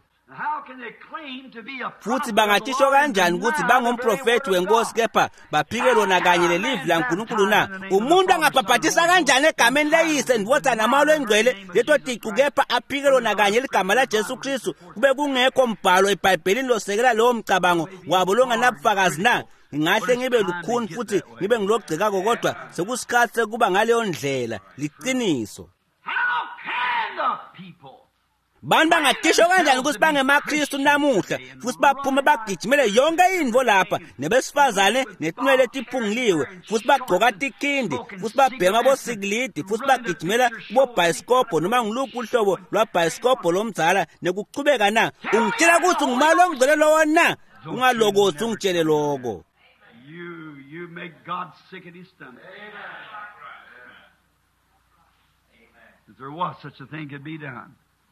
futhi bangatisho kanjani ukuthi bangumprofeti wenkosi kepha baphike lona kanye lelivi laNkulunkulu na umuntu angabhabhatisa kanjani egameni leyise ndvodana namalo engcwele leto ticu kepha aphike lona kanye ligama la Jesu Kristu kube kungekho mbhalo eBhayibhelini losekela lowo mcabango wabo longanabufakazi na ngingahle ngibe lukhuni futhi ngibe ngilogcikako kodwa sekusikhathi sekuba ngaleyo ndlela liqiniso bantu bangatisho kanjani ukuthi bangemaKristu namuhla futhi baphume bagijimele yonke indvo lapha nebesifazane netinwele etiphunguliwe futhi bagqoka tikhindi futhi babhema bosikilidi futhi bagijimela kubobhayisikobho noma ngiluphi uhlobo lwabhayisikobho lomdzala nekuchubeka na ungitshela ukuthi ngumali ongcwele lowo na ungalokothi ungitshele loko You make God sick at his stomach. If there was such a thing could be done.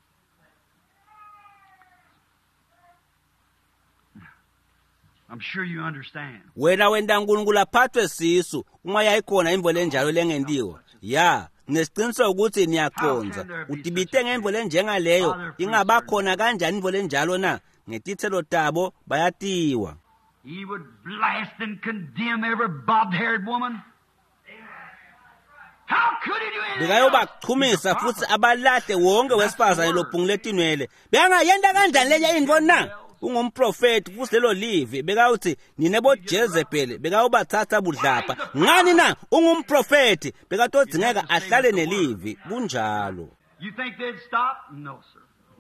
I'm sure you understand. Wena wenda uNkulunkulu aphathwe sisu uma yayikhona imvo lenjalo lengentiwa ya nesiqiniseko ukuthi niyakhonza udibite ngemvo lenjengaleyo ingabakhona kanjani imvo lenjalo na ngetithelo tabo bayatiwa He would blast and condemn every bob-haired woman. How could he do anything? Bekayobachumisa futhi abalahle wonke wesifazane lophungule tinwele bekangayenda kanjani leya indvo na ungumprofeti futhi lelo livi bekawuthi nine boJezebeli bekayobathatha budlapha ngani na ungumprofeti bekatodingeka ahlale nelivi kunjalo You think they'd stop? No, sir.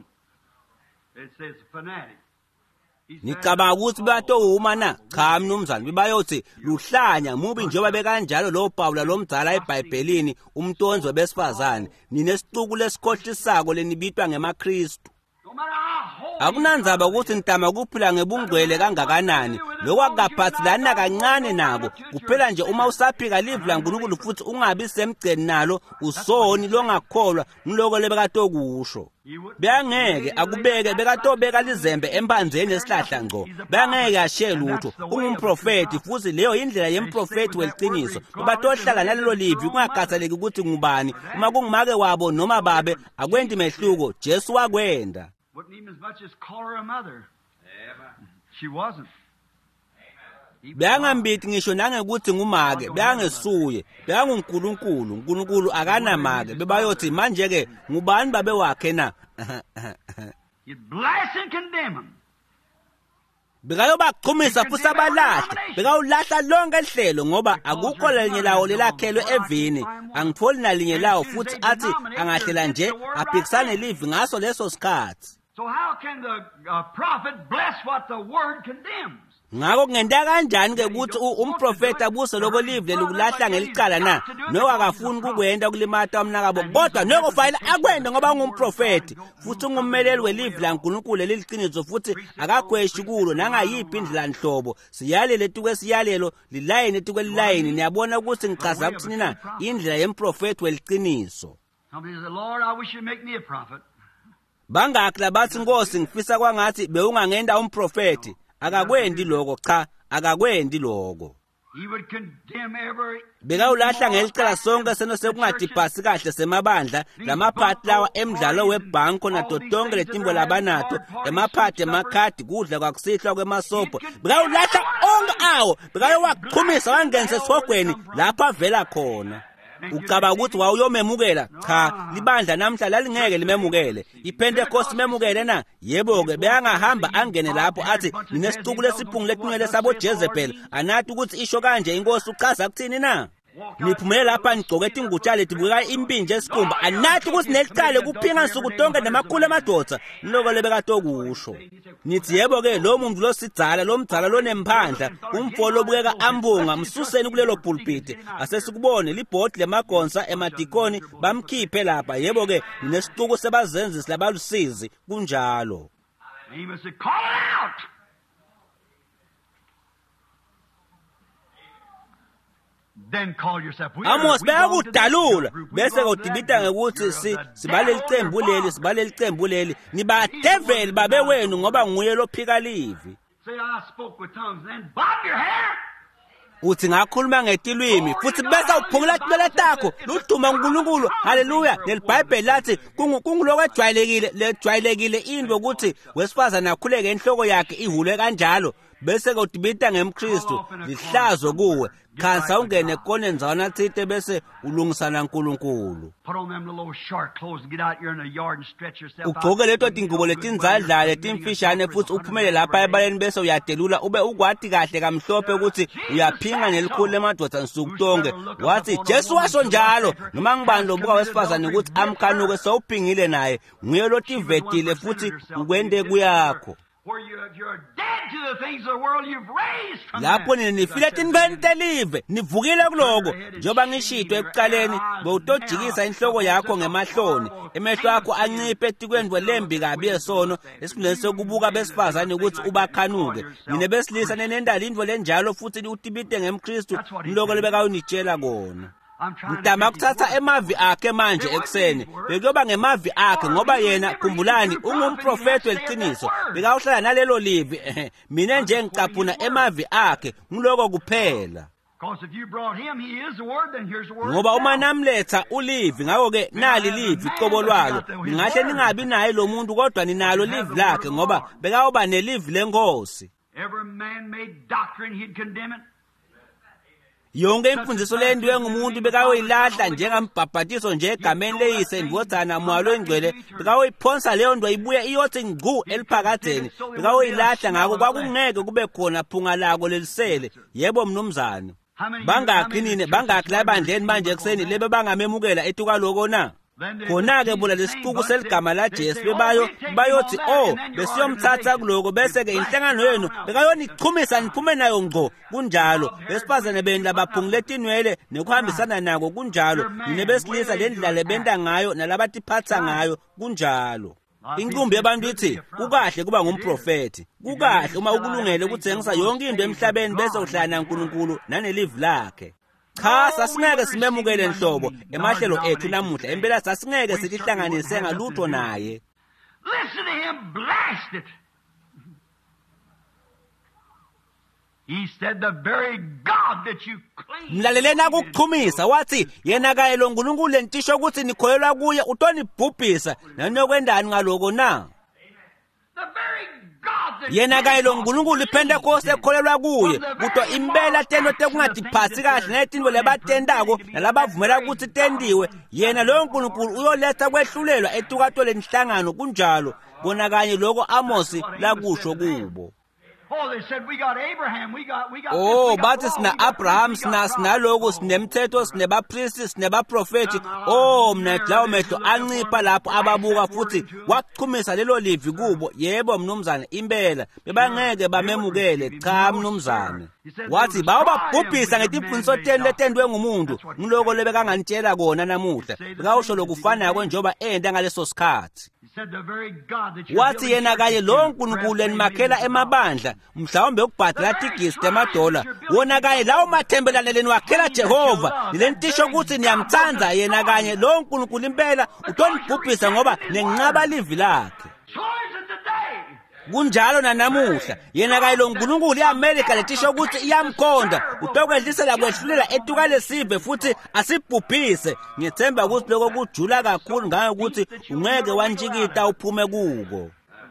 It says fanatic. Nicabanga ukuthi batowuma na cha mnumzane bebayothi luhlanya mubi njengoba bekanjalo lo Pawula lomdzala eBhayibhelini umtonzo besifazane ninesicuku lesikhohlisako lenibitwa ngemaKristu akunanzaba ukuthi nitama kuphila ngebungcwele kangakanani lokwakaphathelana kancane nabo kuphela nje uma usaphika live laNkulunkulu futhi ungabi semgceni nalo usoni longakholwa ngiloko lebekatokusho beyangeke akubeke bekatobeka lizembe embanzeni esihlahla ngco beyangeke ashe lutho ungumprofeti futhi leyo indlela yemprofeti weliqiniso batohlala nalelo livi kungakhathaleki ukuthi ngubani uma kungumake wabo noma babe akwendi mehluko Jesu wakwenda Wouldn't even as much as call her a mother. She wasn't. Beyangambithi ngisho nangekuthi ngumake beyangesuye beyanguNkulunkulu uNkulunkulu akanamake bebayothi manje ke ngubani babe wakhe na You blast and condemn him. Bekayobachumisa futhi abalahle bekawulahla lonke ihlelo ngoba akukho lenye lawo lelakhelwe evini angitholi nalinye lawo futhi athi angahlela nje aphikisane livi ngaso leso sikhathi So how can the prophet bless what the word condemns? Ngako kungenda kanjani ke ukuthi umprofeti abuse lokho live lokulahla ngelicala na noko akafuni kukwenda kulimata umnakabo kodwa noko fanele akwende ngoba ngumprofeti futhi ungummeleli welive laNkulunkulu leliqiniso futhi akagweshi kulo nangayiphi indlela nhlobo siyalele tukwe siyalelo lilayini tukwe lilayini niyabona ukuthi ngichaza ukuthini na indlela yemprofeti weliqiniso Somebody says, Lord, I wish you'd make me a prophet. Bangakla bathi Nkosi ngifisa kwangathi bewungangenda umprofeti akakwendi lokho cha akakwendi lokho He would condemn every bekawulahla ngelicala sonke seno sekungadibhasi kahle semabandla lamaphathi lawa emidlalo webhanko nato tonke letimbo labanato emaphathi emakhadi kudla kwakusihlwa kwemasobho bekawulahla onke awo bekayowachumisa wangenisa esihogweni lapha vela khona ucaba ukuthi wawuyomemukela cha libandla namhla lalingeke limemukele iPentecost memukele na yebo ke beyangahamba angene lapho athi ninesicuku lesiphungu letinwele sabo Jezebel anathi ukuthi isho kanje inkosi uchaza kuthini na niphumele lapha nigcoke ingutshale libukeka impinje esikhumba anathi ukuthi nelicale kuphinga nsuku tonke namakhulu amadoda lokho lebekatokusho nithi yebo ke lo muntu losidzala lomdzala lonemphandla umfolo obukeka ambunga msuseni kulelo pulpit asesikubone libhodi lemagonsa emadikoni bamkhiphe lapha yebo ke nesituku sebazenzisi labalusizi kunjalo he must call it out. then call yourself. Amos bayakudalula bese kodibita ngekuthi sibaleli cembu leli sibaleli cembu leli nibadeveli babe wenu ngoba nguye lophika livi. Say I spoke with tongues, then bob your hair. Uthi ngakhuluma ngetilwimi futhi bese uphungula icele takho luduma uNkulunkulu. Haleluya. LeBhayibheli lathi kunguloko ejwayelekile into ukuthi wesifazana akhuleke enhloko yakhe ihule kanjalo bese kodibita ngemKristu lihlazo kuwe. Khansa ungene ekonenzana thite bese ulungisana uNkulunkulu. Put on them little short clothes and get out here in the yard and stretch yourself out. Ugqoke leto tingubo letinzadla letimfishane futhi uphumele lapha ebaleni bese uyadelula ube ukwati kahle kamhlophe ukuthi uyaphinga nelikhulu lemadoda nsuku tonke. Wathi Jesu washo njalo noma ngibani lobuka wesifazane ukuthi amkhanuke sowuphingile naye nguye lotivetile futhi ukwende kuyakho. Where you're dead to the things of the world you've raised from lapho nifile tinventelive nivukile kuloko njoba ngishitwe ekuqaleni bowutojikisa inhloko yakho ngemahloni emehlo akho anciphe etikweni lembi kabi yesono esikhundleni sokubuka besifazane ukuthi ubakhanuke nine besilisa nenendala indvo lenjalo futhi utibite ngemKristu ngiloko lebeka unitshela kona. Mdama kuthatha emavi akhe manje ekseni bekuyoba ngemavi akhe ngoba yena khumbulani ungumprofeti weliciniso bekawuhlala nalelo livi mina nje ngicaphuna emavi akhe ngiloko kuphela. Ngoba uma namletha ulivi ngako ke nali livi qobo lwalo ningahle ningabi naye lo muntu kodwa ninalo livi lakhe ngoba bekawuba nelivi lenkosi. Every man made doctrine he'd condemn it. Yonke imfundiso lendiwe ngumuntu bekayoyilahla njengambhabhatiso nje egameni leyise ndvodzana mwalo engcwele bekayoyiphonsa leyo ndwa ibuye iyothi ngcu eliphakadeni bekayoyilahla ngako kwakungeke kube khona phunga lako lelisele. Yebo mnumzane bangakhi la ebandleni manje ekseni lebe bangamemukela etuka loko na khona-ke bula lesiquku seligama laJesu bayothi besiyomthatha kuloko bese-ke inhlangano yenu bekayonichumisa niphume nayo ngco kunjalo besifazane benu labaphungule tinwele nekuhambisana nako kunjalo nine besilisa lendlela lebenta ngayo nalabatiphatha ngayo kunjalo. Inqumbi yabantu ithi kukahle kuba ngumprofeti kukahle uma ukulungele ukuthengisa yonke into emhlabeni bese uhlala naNkulunkulu nanelivi lakhe. Cha sasingeke simemukele nhlobo emahlelo ethu namuhla impela sasingeke sitihlanganise ngalutho naye. Listen to him blast it. He said the very God that you claim. Mlalelena ukuchumisa wathi yena kaye lo uNkulunkulu lentisho ukuthi nikholelwa kuye utonibhubhisa nanokwendani ngaloko na. The very God that yena kaye lo uNkulunkulu iPentecost ekholelwa kuye kutwa impela tento tekungadiphasi kahle netinto lebatendako nalabavumela ukuthi tendiwe yena lo uNkulunkulu uyoletha kwehlulelwa etukato lenhlangano kunjalo bona kanye lokho Amos lakusho kubo. Oh, they said we got Abraham, we got bathi sina Abraham sinaloko sinemthetho sinebapristi sinebaprofeti. Mna lawo mehlo ancipha lapho ababuka futhi wachumisa lelo livi kubo. Yebo mnumzane impela bebangeke bamemukele cha mnumzane. Wathi bawubabhubhisa ngetimfundiso tenu letendwe ngumuntu ngiloko lebekanganitshela kona namuhla bekawusho lokufanayo njengoba enda ngaleso sikhathi. Wathi yena kanye lo uNkulunkulu enimakhela emabandla mhlawumbe ukubhadala tigisi $10 wona kanye lawo mathembelane leni wakhela Jehova nilentisho ukuthi niyamthanza yena kanye lo uNkulunkulu impela utonibhubhisa ngoba nenqaba livi lakhe. Kunjalo nanamuhla yena kanye lo uNkulunkulu eAmerica letisho ukuthi iyamkhonda utokwedlisela kwehlulela etuka lesive futhi asibhubhise. Ngithemba ukuthi lokho kujula kakhulu ngayo ukuthi ungeke wanjikita uphume kuko.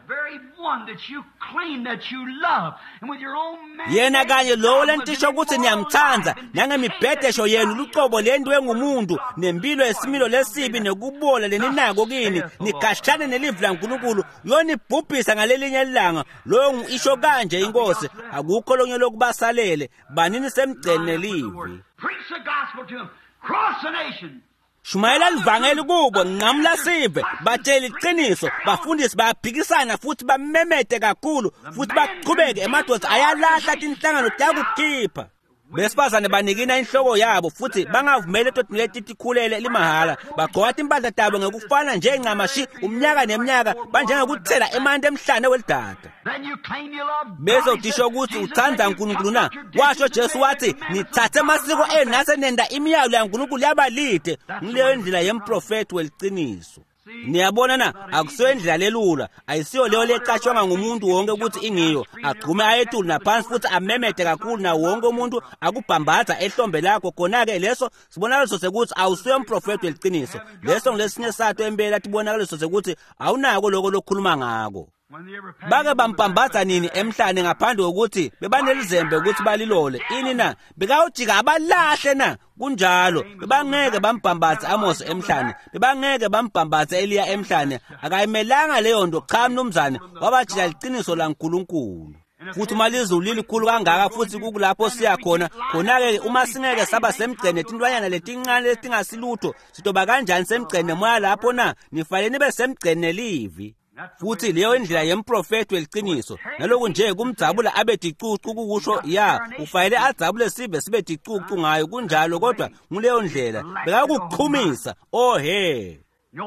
Yena kanye lo lentisho ukuthi niyamthanza nangemibhedesho yenu luqobo lendwe ngumuntu nempilo yesimilo lesibi nekubola leninako kini nikashane nelivi laNkulunkulu yonibhubhisa ngalelinye ilanga lo isho kanje inkosi akukho lonye lokubasalele banini semgcene nelivi. Preach the gospel to him. Cross the nation. Shumayela livangeli kubo nqamla sive batshela iqiniso bafundisi bayaphikisana futhi bamemete kakhulu futhi baqhubeke emadoda ayalahla inhlangano takukhipha. besifazane banikina inhloko yabo futhi bangavumeli etodini letithi khulele limahala bagqoka impahla tabo ngekufana njengamashi umnyaka neminyaka banjengekuthela emanti emhlane welidada. Bese udisho ukuthi uthanda uNkulunkulu na? Washo Jesu wathi nithathe amasiko enu nase nenda imiyalo yaNkulunkulu yabalide ngileyo indlela yemprofeti weliqiniso. Niyabona na, akusiyo indlela lelula, ayisiyo leyo lecashwanga ngumuntu wonke ukuthi ingiyo, agqume ayethuli naphansi futhi amemede kakhulu na wonke umuntu akubhambaza ehlombe lakho. Khona-ke leso sibonakaliso sekuthi awusiyo umprofeti weliqiniso. Leso ngilesinye sato empela tibonakaliso sekuthi awunako lokho lokukhuluma ngako. Bake bampambaza nini emhlane ngaphandle kokuthi bebanelizembe ukuthi balilole? Ini na, bekawujika abalahle na? Kunjalo, bebangeke bambambaza Amos emhlane, bebangeke bambambaza Eliya emhlane. Akayimelanga leyo nto, cha mnumzane, wabajila liqiniso laNkulunkulu. Futhi malizulu lilikhulu kangaka futhi kukulapho siya khona. Khona-ke uma singeke saba semgcene tintwanyana letincane letingasilutho, sitoba kanjani semgcene moya lapho na? Nifale nibe semgcene livi. Futhi leyo indlela yemprofeti weliqiniso naloku nje kumdzabula abe dicucu kukusho ya ufayele adzabule sibe dicucu ngayo. Kunjalo kodwa nguleyo ndlela bekakuqhumisa. Oh he,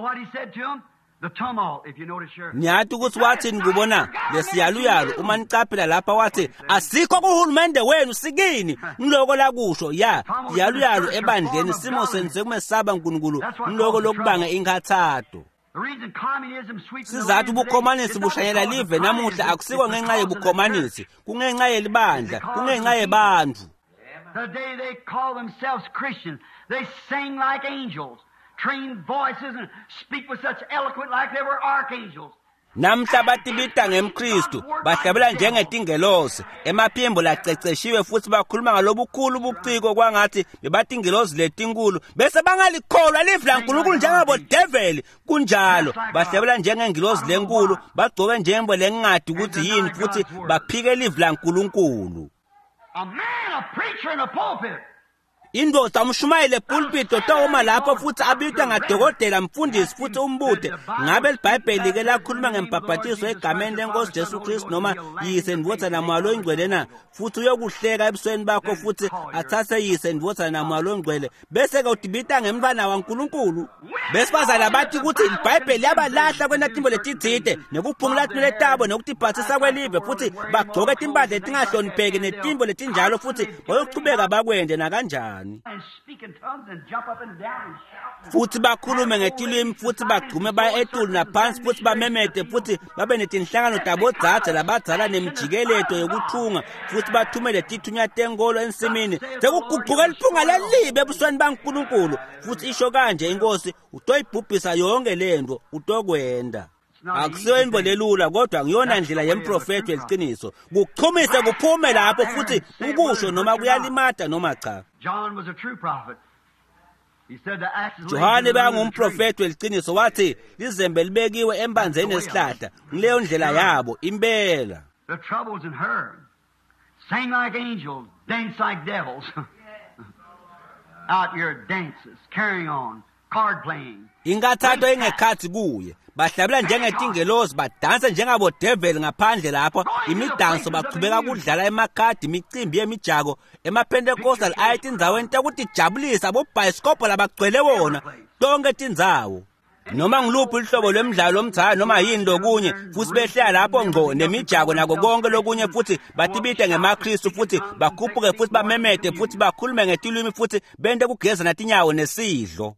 niyathi ukuthi wathi ngikubona lesiyaluyalu uma nicaphela lapha wathi asikho kuhulumende wenu sikini ngiloko lakusho ya yaluyalu ebandleni simo senze kumesaba uNkulunkulu ngiloko lokubanga inkathato. Sizathu ubukhomanisi bushanyela live namuhla akusiko ngenxa yebukhomanisi, kungenxa yelibandla, kungenxa yebantu. Today they call themselves Christians. They sing like angels, train voices and speak with such eloquent like they were archangels. Namhla batibita ngemKristu, bahlabela njengetingelosi, emaphimbo laceceshiwe futhi bakhuluma ngalobukhulu ubuciko kwangathi bebatingelosi letinkulu, bese bangalikholwa live laNkulunkulu njengabo devil. Kunjalo, bahlabela njengengilosi lenkulu, bagcoke njembo lengadi ukuthi yini futhi baphike live laNkulunkulu. A man, a preacher in a pulpit. Indoda umshumayele pulpit otoma lapho futhi abitwa ngadokotela mfundisi futhi umbude ngabe iBhayibheli ke lakhuluma ngempaphathiso egameni leNkosi Jesu Kristu noma yise ndvodza namoya oyingcwele na, futhi uyokuhleka ebusweni bakho futhi athathe yise ndvodza namoya oyingcwele, bese ke udibita ngemntwana waNkulunkulu. Besifazana bathi ukuthi iBhayibheli yabalahla kwenatimbo letithide nekuphungula timile tabo nokutiphathisa kwelive futhi bagcoke timpahla letingahlonipheki netimbo letinjalo futhi bayochubeka bakwende nakanjani. Futhi bakhulume ngetilwimi futhi bagqume baya etulu naphansi futhi bamemede futhi babe netinhlangano tabo dzadza labadzala nemijikeleto yokuthunga futhi bathumele tithunya tenkolo ensimini sekuguquka liphunga lelibe ebusweni baNkulunkulu. Futhi isho kanje inkosi utoyibhubhisa yonke lento utokwenda. Akusiyo imbo lelula kodwa ngiyona ndlela yemprofeti weliqiniso, kuqhumise kuphume lapho futhi ukusho noma kuyalimata noma cha. Johane bangumprofeti weliqiniso wathi lizembe libekiwe embanzeni esihlahla ngileyo ndlela yabo impela. The troubles in her sing like angels, dance like devils. Out your dances, carrying on, card playing. Inkathato engekhathi kuye, bahlabela njengetingelosi, badansa njengabo devil ngaphandle lapho, imidanso baqhubeka kudlala emakhadi, imicimbi yemijako, emaPentecostal ayithi indzaweni takuti jabulisa bobhayisikobho labagcwele wona tonke tindzawo. Noma ngiluphi ihlobo lwemidlalo omthaya noma yini lokunye futhi behlala lapho ngco nemijako nako konke lokunye futhi batibite ngemaKristu futhi bakhuphuke futhi bamemede futhi bakhulume ngetilwimi futhi bente kugeza natinyawo nesidlo.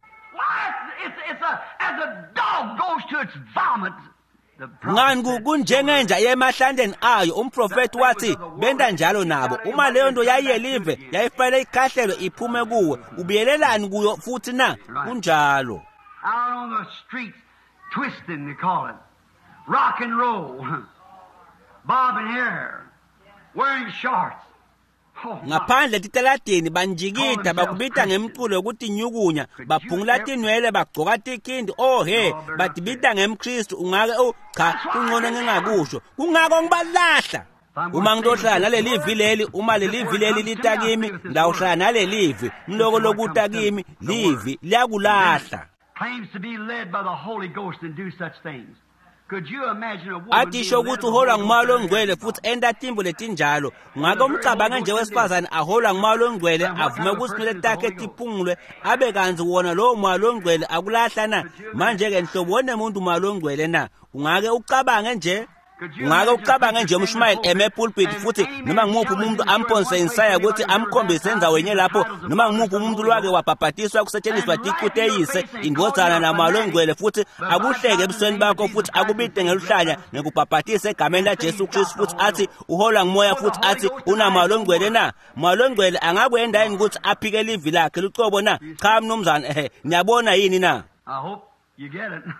As a dog goes to its vomit. Ngani kunjengenja yemahlandeni ayo umprofeti wathi benda njalo nabo. Uma leyo nto yayiyelive yayifale ikhahlelo iphume kuwe ubiyelelani kuyo futhi na kunjalo. Out on the streets twisting they call it, rock and roll, bobbing hair, wearing shorts. Ngaphandle titaladeni banjikida bakubita ngemculo ukuthi nyukunya baphungula tinwele bagcoka tikindi. Oh he, batibita ngemKristu ungake cha kungcono ngingakusho kungako ngibalahla. Uma ngizohlala naleli vileli, uma leli vileli litakimi ngawuhlala naleli vi ngiloko lokutakimi livi liyakulahla. Claims to be led by the Holy Ghost and do such things. atisho ukuthi uholwa ngumoya ongcwele futhi enta timbo letinjalo ngakho umcabange nje wesifazane aholwa ngumoya ongcwele avume ukuthi kumele takhe tiphungulwe abe kanzi wona lowo moya ongcwele akulahla na manje ke nhlobo wone umuntu umoya ongcwele na ungake ucabange nje umshumayeli emepulpit futhi noma ngumuphi umuntu amphonse insaya ukuthi amkhombise enzaweni lapho noma ngumuphi umuntu lwake wabhabhatiswa kusetshenziswa tiqute eyise indvodzana namoya ongcwele futhi akuhleke ebusweni bakho futhi akubide ngeluhlanya ngekubhabhatisa egameni laJesu Kristu futhi athi uhola ngumoya futhi athi unamoya ongcwele na moya ongcwele angakwenda yini ukuthi aphike livi lakhe lucobo na cha mnumzane niyabona yini na I hope you get it.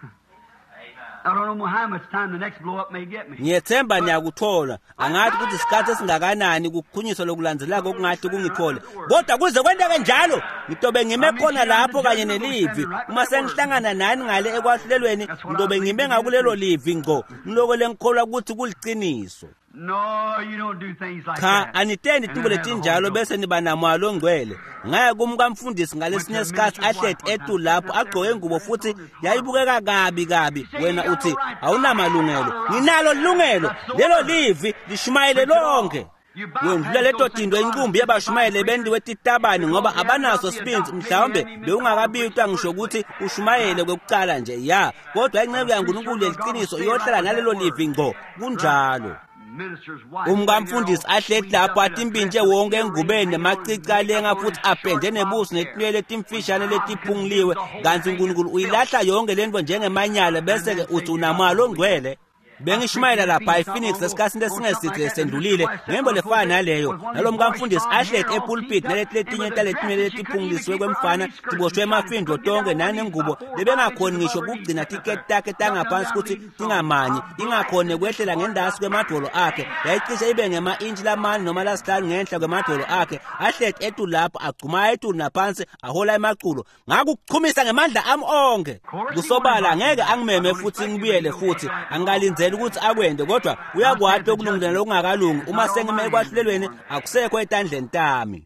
I don't know how much time the next blow up may get me. Ngiyethemba niyakuthola angathi ukuthi isikhathi esingakanani kukhunyiswa lokulandzelako okungathi kungithole kodwa kuze kwendeke njalo ngitobe ngime khona lapho kanye nelivi uma sengihlangana nani ngale ekwahlulelweni ngidobe ngime ngakulelo livi ngo ngiloko lengikholwa ukuthi kuliciniso. No, you don't do things like Cha that. anitendi timbo letinjalo bese niba namoya ongcwele ngaya kumkamfundisi ngalesinye isikhathi ahlete etu lapho agcoke ingubo futhi yayibukeka kabi wena uthi awunamalungelo nginalo ilungelo lelo livi lishumayele lonke wendlula leto tindo inkumbi yabashumayele bendiwe titabani ngoba abanaso spins mhlawumbe bewungakabitwa ngisho ukuthi ushumayele kwekucala nje ya kodwa inceke yaNkulunkulu leqiniso iyohlala nalelo livi ngo kunjalo. Umkamfundisi ahleti lapho athi impintshe wonke engubeni nemacici alenga futhi apende nebusi netinwele letimfishane letiphunguliwe kanti uNkulunkulu uyilahla yonke lento njengemanyala bese ke uthi unamoya ongcwele. Bengishumayela lapha ePhoenix esikhathini lesingesithi esendulile ngembo lefana naleyo nalomkamfundisi ahlete epulpit naletinye talethinwele letiphunguliswe kwemfana tiboshwe emafindo tonke nanengubo lebengakhoni ngisho kugcina ticket takhe tangaphansi ukuthi tingamanyi ingakhone kwehlela ngendasi kwemadolo akhe yayicishe ibe ngema-inch lamani noma lasihlanu ngenhla kwemadolo akhe ahlete etu lapho agcuma etu naphansi ahola emaculo ngakuchumisa ngemandla ami onke kusobala ngeke angimeme futhi ngibuyele futhi angalinzela ukuthi akwende kodwa uyakwatha okulungile lokungakalungi uma sengime ekwahlulelweni akusekho etandleni tami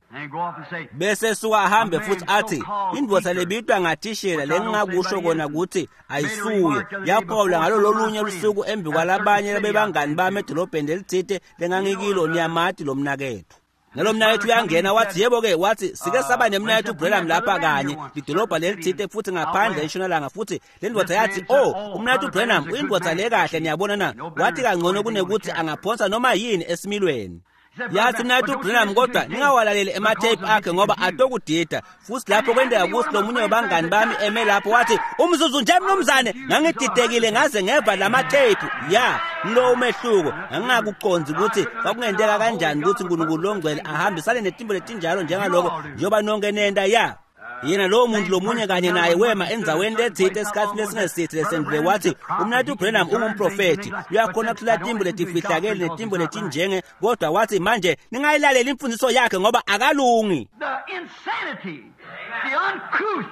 bese suka ahambe futhi athi indvodza lebitwa ngathishela lengingakusho kona ukuthi ayisuye yaphawula ngalo lolunye lusuku embi kwalabanye bebangani bami edolobheni elithithe lengangikilo niyamati lomnakethu nalomnakethu uyangena wathi yebo ke wathi sike saba nemnakethu uBranham lapha kanye lidolobha lelithithe futhi ngaphandle eNtshonalanga futhi lendvodza yathi umnakethu uBranham uyindvodza le kahle niyabona na wathi kangcono kunekuthi angaphonsa noma yini esimilweni yathi mnakethu uBranham kodwa ningawalaleli ematheyipi akhe ngoba atokudida futhi lapho kwendeka kuthi lomunye wabangani bami eme lapho wathi umzuzu nje mnumzane ngangididekile ngaze ngeva lamatheyipi ya lo umehluko angingakuqonzi ukuthi kwakungendeka kanjani ukuthi uNkulunkulu ongcwele ahambisane netimbo letinjalo njengaloko njoba nonke nenda ya yena lowo muntu lomunye kanye naye wema enzaweni lethithe esikhathini lesingesithi lesendule wathi umnathu uBranham ungumprofeti uyakhona ukuthula timbo letifihlakele netimbo letinjenge kodwa wathi manje ningayilalela imfundiso yakhe ngoba akalungi. The insanity, the uncouth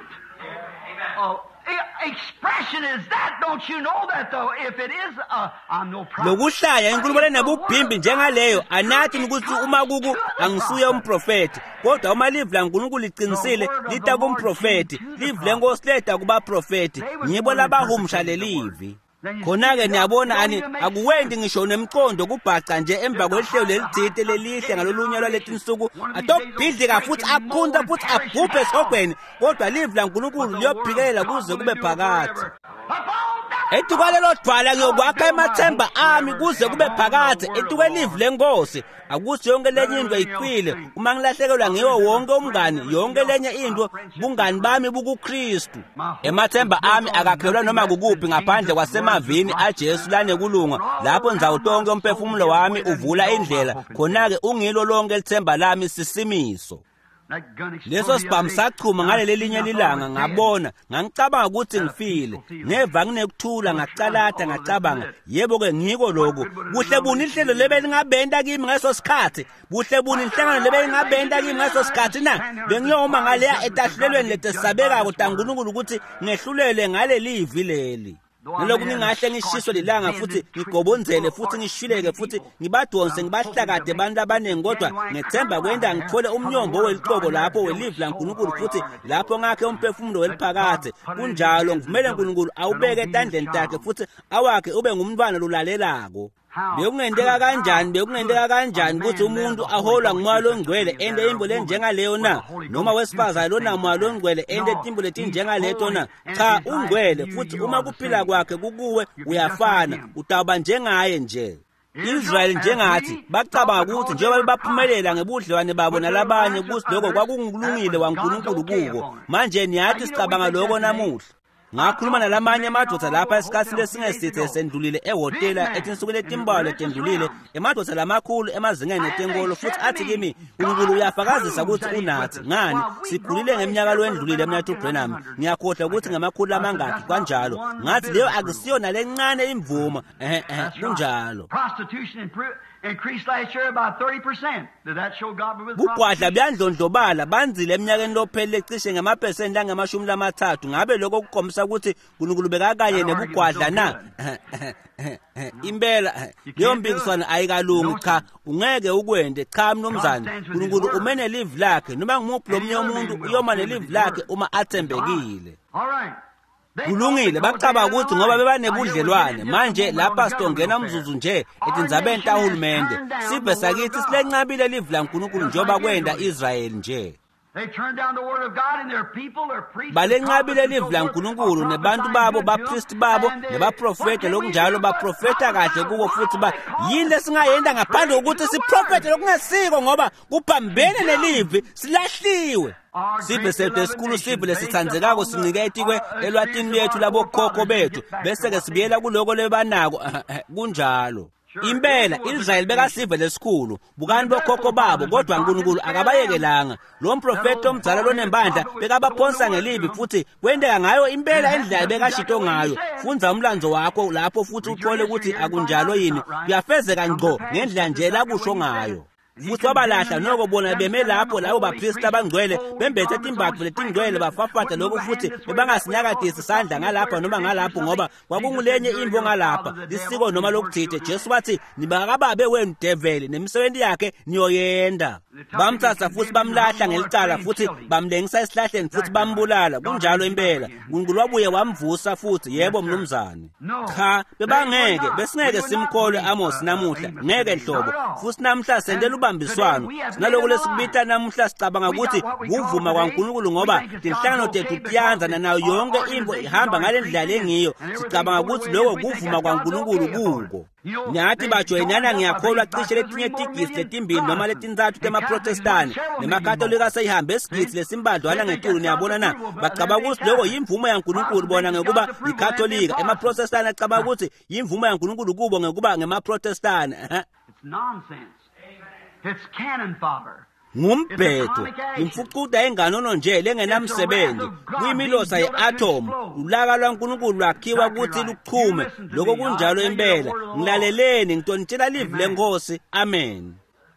expression is that, don't you know that though? If it is, I'm no prophet. Lokuhlaya inkulumo nebubhimbi njengaleyo anathi ukuthi uma kuku angisuye umprofeti kodwa uma live la uNkulunkulu liqinisile lita kumprofeti live lenkosi leta kuba profeti ngibo labahumsha lelivi khona-ke niyabona ani akuwendi ngisho nemcondo kubhaca nje emva kwehlelo lelithithe lelihle ngalolunye lwaletinsuku atokubhidlika futhi akhunta futhi abhubhe esihogweni kodwa live la uNkulunkulu liyophikelela kuze kube phakathi ethi kwalelo dwala ngiyokwakha emathemba ami kuze kube phakathi ethi kwelive lenkosi akuthi yonke lenye into ayiqwile uma ngilahlekelwa ngiwo wonke umngani yonke lenye into bungani bami bukuKristu emathemba ami akakhelwa noma kukuphi ngaphandle kwasemavini aJesu lane kulunga lapho nizawutonke umphefumulo wami uvula indlela khona-ke ungilo lonke lithemba lami sisimiso. Leso sibhamu sachuma ngaleli linye lilanga ngabona ngangicabanga ukuthi ngifile ngeva nginekuthula ngacalatha ngacabanga yebo ke ngiko lokho buhle buni ihlelo lebe lingabenda kimi ngaso sikhathi buhle buni inhlangano lebe lingabenda kimi ngaso sikhathi na bengiyoma ngaleya etahlelweni letesabeka kuNkulunkulu ukuthi ngehlulele ngaleli livi leli naloku ngingahle ngishiswe lilanga futhi ngigobonzele futhi ngishwileke futhi ngibadonse ngibahlakade abantu abaningi kodwa ngethemba kwenda ngithole umnyombo weliqobo lapho welive laNkulunkulu futhi lapho ngakhe umphefumulo weliphakade kunjalo ngivumele uNkulunkulu awubeke etandleni takhe futhi awakhe ube ngumntwana lulalelako. Bekungendeka kanjani ukuthi umuntu aholwa ngumoya longcwele ende imbole njengaleyo na, noma wesifazane lona moya longcwele ende timbole tinjengaleto na? Cha, ungcwele futhi uma kuphila kwakhe kukuwe uyafana, utawuba njengaye nje. Israel njengathi bacabanga ukuthi njengoba baphumelela ngebudlelwane babo nalabanye ukuthi lokho kwakunkulungile waNkulunkulu kubo. Manje niyathi sicabanga lokho namuhla. Ngakhuluma nalamanye amadoda lapha esikhathini lesingesithe sendlulile ehotela etinsukwini etimbalwa letendlulile amadoda lamakhulu emazingeni etenkolo futhi athi kimi uNkulunkulu uyafakazisa ukuthi unathi ngani sikhulile ngeminyaka lwendlulile mina uBrenham ngiyakhohlwa ukuthi ngamakhulu amangaki kanjalo ngathi leyo akusiyona lencane imvumo kunjalo. Increased last year about 30%. Did that show God was bugwadla byandlondlobala banzile eminyakeni lophelele cishe ngamaphesenti angama-30. Ngabe lokho kuqomisa ukuthi uNkulunkulu bekakanye nebugwadla na? Impela leyo mpikiswano ayikalungi. Cha, ungeke ukwende. Cha mnumzane, uNkulunkulu umene live lakhe noma ngimuphi lomunye umuntu uyoma nelive lakhe uma athembekile. all right. Kulungile bacabanga ukuthi ngoba bebanebudlelwane manje lapha sitongena umzuzu nje etindzabeni tahulumende sibe sakithi silencabile live laNkulunkulu njoba kwenda Israel nje. Balencabile live laNkulunkulu nebantu babo bapriest babo nebaprofeta lokunjalo baprofeta kahle kubo futhi yini lesingayenda ngaphandle ukuthi siprofete lokungesiko ngoba kuphambene nelive silahliwe. Sibe sethu esikhulu sibe lesithandzekako sincike etikwe elwatini lethu labokhokho bethu bese ke sibiyela kuloko lebanako kunjalo. Impela Israel bekasive lesikhulu bukani bokhokho babo kodwa uNkulunkulu akabayekelanga. Lo mprofeti omdzala lonembandla bekabaphonsa ngelibi futhi kwendeka ngayo impela endlela bekashito ngayo. Funza umlanzo wakho lapho futhi uthole ukuthi akunjalo yini kuyafezeka ngqo ngendlela nje la kusho ngayo. Futhi wabalahla noko bona beme lapho labo bapriest abangcwele bembethe timbatho letingcwele bafafata lokho futhi bebangasinyakadisi isandla ngalapha noma ngalapho ngoba kwakungulenye imvo ngalapha isiko noma lokuthithe. Jesu wathi nibakababe wenu devil nemisebenzi yakhe niyoyenda. Bamthatha futhi bamlahla ngelicala futhi bamlengisa esihlahleni futhi bambulala. Kunjalo impela uNkulunkulu wabuye wamvusa futhi. Yebo mnumzane. Cha, bebangeke besingeke simkholwe Amos namuhla ngeke hlobo futhi namhla sendela ubambiswano naloko lesikubita namuhla sicabanga ukuthi kuvuma kwaNkulunkulu ngoba inhlangano tethu tiyanzana nayo yonke into ihamba ngalendlela engiyo sicabanga ukuthi lokho kuvuma kwaNkulunkulu kuko. Nyathi bajoyinana ngiyakholwa cishe letinye tigisi letimbili noma letintathu temaprotestani nemakatolika seyihambe esigisi lesimbadlwana ngetulu niyabona na bacabanga ukuthi lokho yimvumo yaNkulunkulu bona ngekuba ikatolika emaprotestani acabanga ukuthi yimvumo yaNkulunkulu kubo ngekuba ngemaprotestani. It's nonsense. It's cannon fodder. Ngumbhedo imfucuda enganono nje lengenamsebenzi kuyimilosa yeatom. Ulaka lwaNkulunkulu lwakhiwa ukuthi luchume lokho kunjalo impela. Ngilaleleni ngitshela live lenkosi. Amen.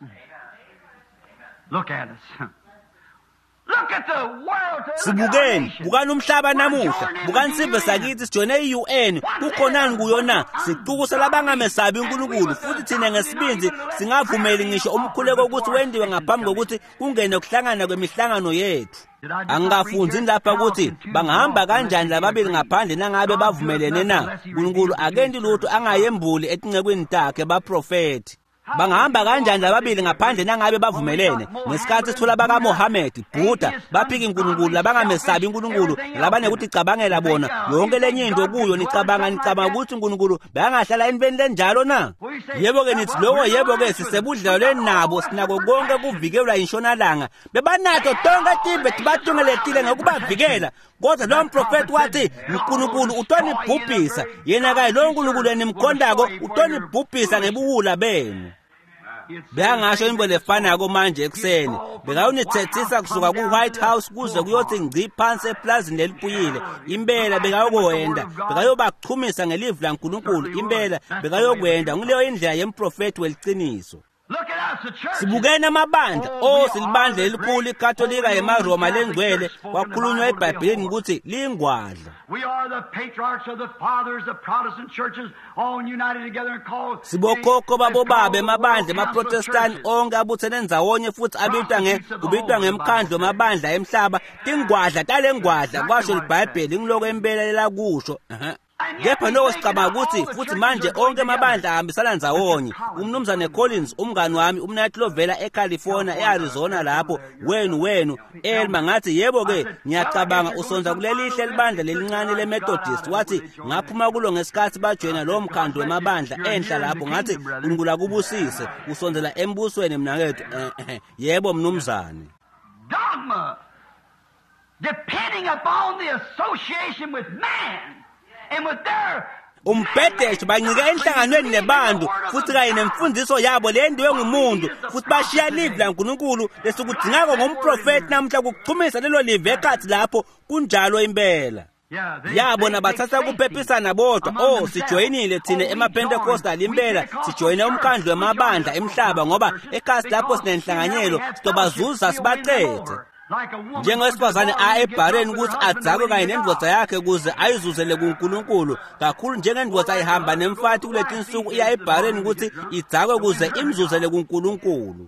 Look at us. Look at the world. Sibukeni bukani umhlaba namuhla bukani sibe sakithi sijone iUN kukhonani kuyona siqukusa labangamesabi uNkulunkulu futhi thina ngesibinzi singavumeli ngisho umkhuleko ukuthi wendiwe ngaphambi kokuthi kungene ukuhlangana kwemihlangano yethu. Angafunzi lapha ukuthi bangahamba kanjani lababili ngaphandle nangabe bavumelene na. uNkulunkulu akendi lutho angayembuli etincekwini takhe baprofeti. Bangahamba kanjani lababili ngaphandle nangabe bavumelene. Ngesikhathi sithola baka Mohammed Buddha baphika uNkulunkulu labangamesabi uNkulunkulu labane ukuthi cabangela bona yonke lenye into kuyo nicabanga ukuthi uNkulunkulu bangahlala enveni lenjalo na. Yebo ke nithi lokho yebo ke sisebudlelweni nabo sinako konke kuvikelwa inshonalanga bebanato tonke timbe tibatungeletile ngokubavikela. Kodwa lo mprofeti wathi uNkulunkulu utonibhubhisa yena kayi lo uNkulunkulu enimkhondako utonibhubhisa ngebuwula benu. Beyangasho into lefanako manje ekseni bekawunithethisa kusuka ku-White House kuze kuyothi ngci phansi eplazini lelipuyile. Impela bekayokwenda ngelive laNkulunkulu. Impela bekayokwenda ngileyo indlela yemprofeti weliciniso. Look at Sibukene amabandla silibandla elikhulu iKatolika yeMaroma lengcwele kwakhulunywa eBhayibhelini ukuthi lingwadla. We are the patriarchs of the fathers of Protestant churches, all united together and called. Sibokhokho babobaba emabandla emaProtestani onke abuthene ndzawonye futhi ubitwa ngemkhandlo amabandla emhlaba. Tingwadla talengwadla kwasho iBhayibheli ngiloko embelela kusho. Kepha lokho sicabanga ukuthi futhi manje onke amabandla ahambisana ndzawonye. Umnumzane Collins umngani wami umnathi lovela eCalifornia eArizona lapho wenu Elma ngathi yebo ke ngiyacabanga usonza kuleli hle libandla lelincane leMethodist wathi ngaphuma kulo ngesikhathi bajoyina lo mkhandlo wemabandla enhla lapho ngathi uNkulunkulu kubusise usonzela embusweni mnakethu. Yebo mnumzane. Dogma depending upon the association with man. Umbhedesho bancike enhlanganweni nebantu futhi kanye nemfundiso yabo lendiwe ngumuntu futhi bashiya live la uNkulunkulu lesukudingako ngomprofeti namhla ukuchumisa lelo live ekhathi lapho kunjalo impela. Yabo nabathatha kuphepisana bodwa sijoyinile thina emaPentecostal impela sijoyine umkhandlo wemabandla emhlaba ngoba ekhasi lapho sinenhlanganyelo sizobazuza sibaqede. Njengowesifazane eBhahrain ukuthi adzakwe kanye nendvodza yakhe kuze ayizuzele kuNkulunkulu kakhulu njengendvodza ayihamba nemfathi kuleti insuku iya eBhahrain ukuthi idzakwe kuze imzuzele kuNkulunkulu.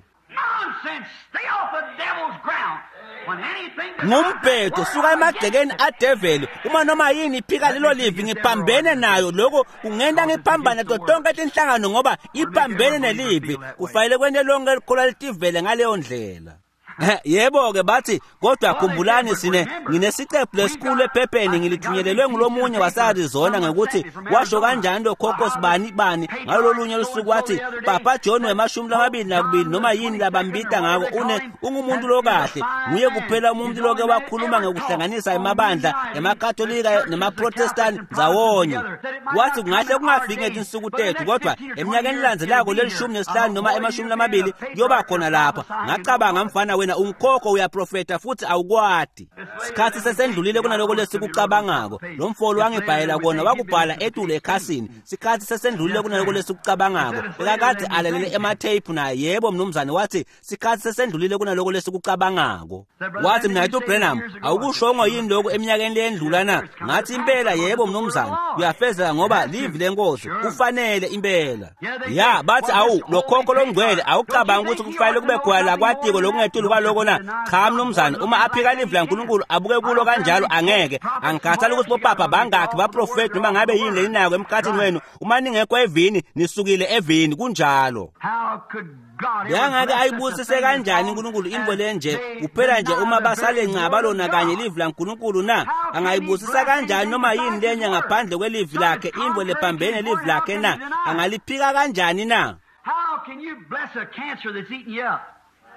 Ngumbhedo suka emagcekeni adeveli uma noma yini iphika lelo livi ngiphambene nayo lokho kungenda ngiphambana tonke tinhlangano ngoba iphambene nelivi kufanele kwende lonke likhola litivele ngaleyo ndlela. Yebo ke bathi kodwa khumbulani nginesiqephu lesikhulu ephepheni ngilithunyelelwe ngulomunye waseArizona ngokuthi washo kanjani lokhokho sibani ngalolunye lusuku wathi Papa John we22 noma yini labambita ngako ungumuntu lokahle nguye kuphela umuntu loke wakhuluma ngokuhlanganisa emabandla emakatolika nemaprotestani ndzawonye wathi kungahle kungafiki ngezinsuku tethu kodwa eminyakeni elandzelako le15 noma ema20 kuyoba khona lapha ngacabanga mfana wena umkhokho uyaprofeta futhi awukwati. Sikhathi sesendlulile kunaloko lesikucabangako. Lo mfolo wangebhayela kona wakubhala etule ekhasini. Sikhathi sesendlulile kunaloko lesikucabangako. Ekakathi alalele emathayiphu naye yebo mnumzane wathi sikhathi sesendlulile kunaloko lesikucabangako. Wathi mina eTu Branham awukushongo yini lokho eminyakeni lendlula na? Ngathi impela yebo mnumzane uyafezela ngoba livi lenkosi kufanele impela. Ya bathi lokhokho longcwele awucabanga ukuthi kufanele kube khona la kwatiko lokungethuli kwaloko na cha mnumzane uma aphika live la uNkulunkulu abuke kulo kanjalo angeke angikhathali ukuthi bopapa bangakhi baprofeti noma ngabe yini leninako emkhathini wenu uma ningekho evini nisukile evini kunjalo. Yangake ayibusise kanjani uNkulunkulu into lenje kuphela nje uma basale ncaba lona kanye live la uNkulunkulu na angayibusisa kanjani noma yini lenya ngaphandle kwelive lakhe into lephambene live lakhe na angaliphika kanjani na? How can you bless a cancer that's eating you up?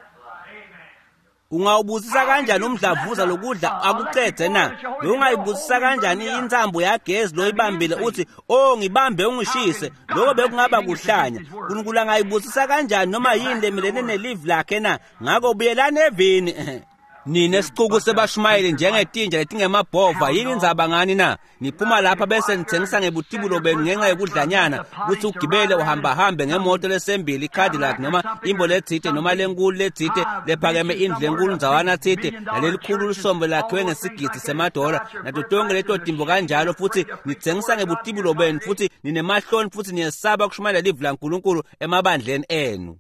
Ungawubusisa kanjani umdlavuza lokudla akuqede na? Ungayibusisa kanjani intsambo yagezi loyibambile uthi ngibambe ungishise lokho bekungaba kuhlanya. uNkulunkulu angayibusisa kanjani noma yini lemelene nelive lakhe na? Ngako buyelana evini. Nine siquku sebashumayeli njengetinja letingemabhova yini indzaba ngani na? Niphuma lapha bese nithengisa ngebutibulo benu ngenxa yokudlanyana ukuthi ugibele uhamba ngemoto lesembili iCadillac noma imbo lethite noma lenkulu lethite lephakeme indlu lenkulu nzawana thite nalelikhulu lisombo lakhiwe ngesigidi semadola nato tonke leto timbo kanjalo futhi nithengisa ngebutibulo benu futhi ninemahloni futhi niyesaba kushumayela live la uNkulunkulu emabandleni enu.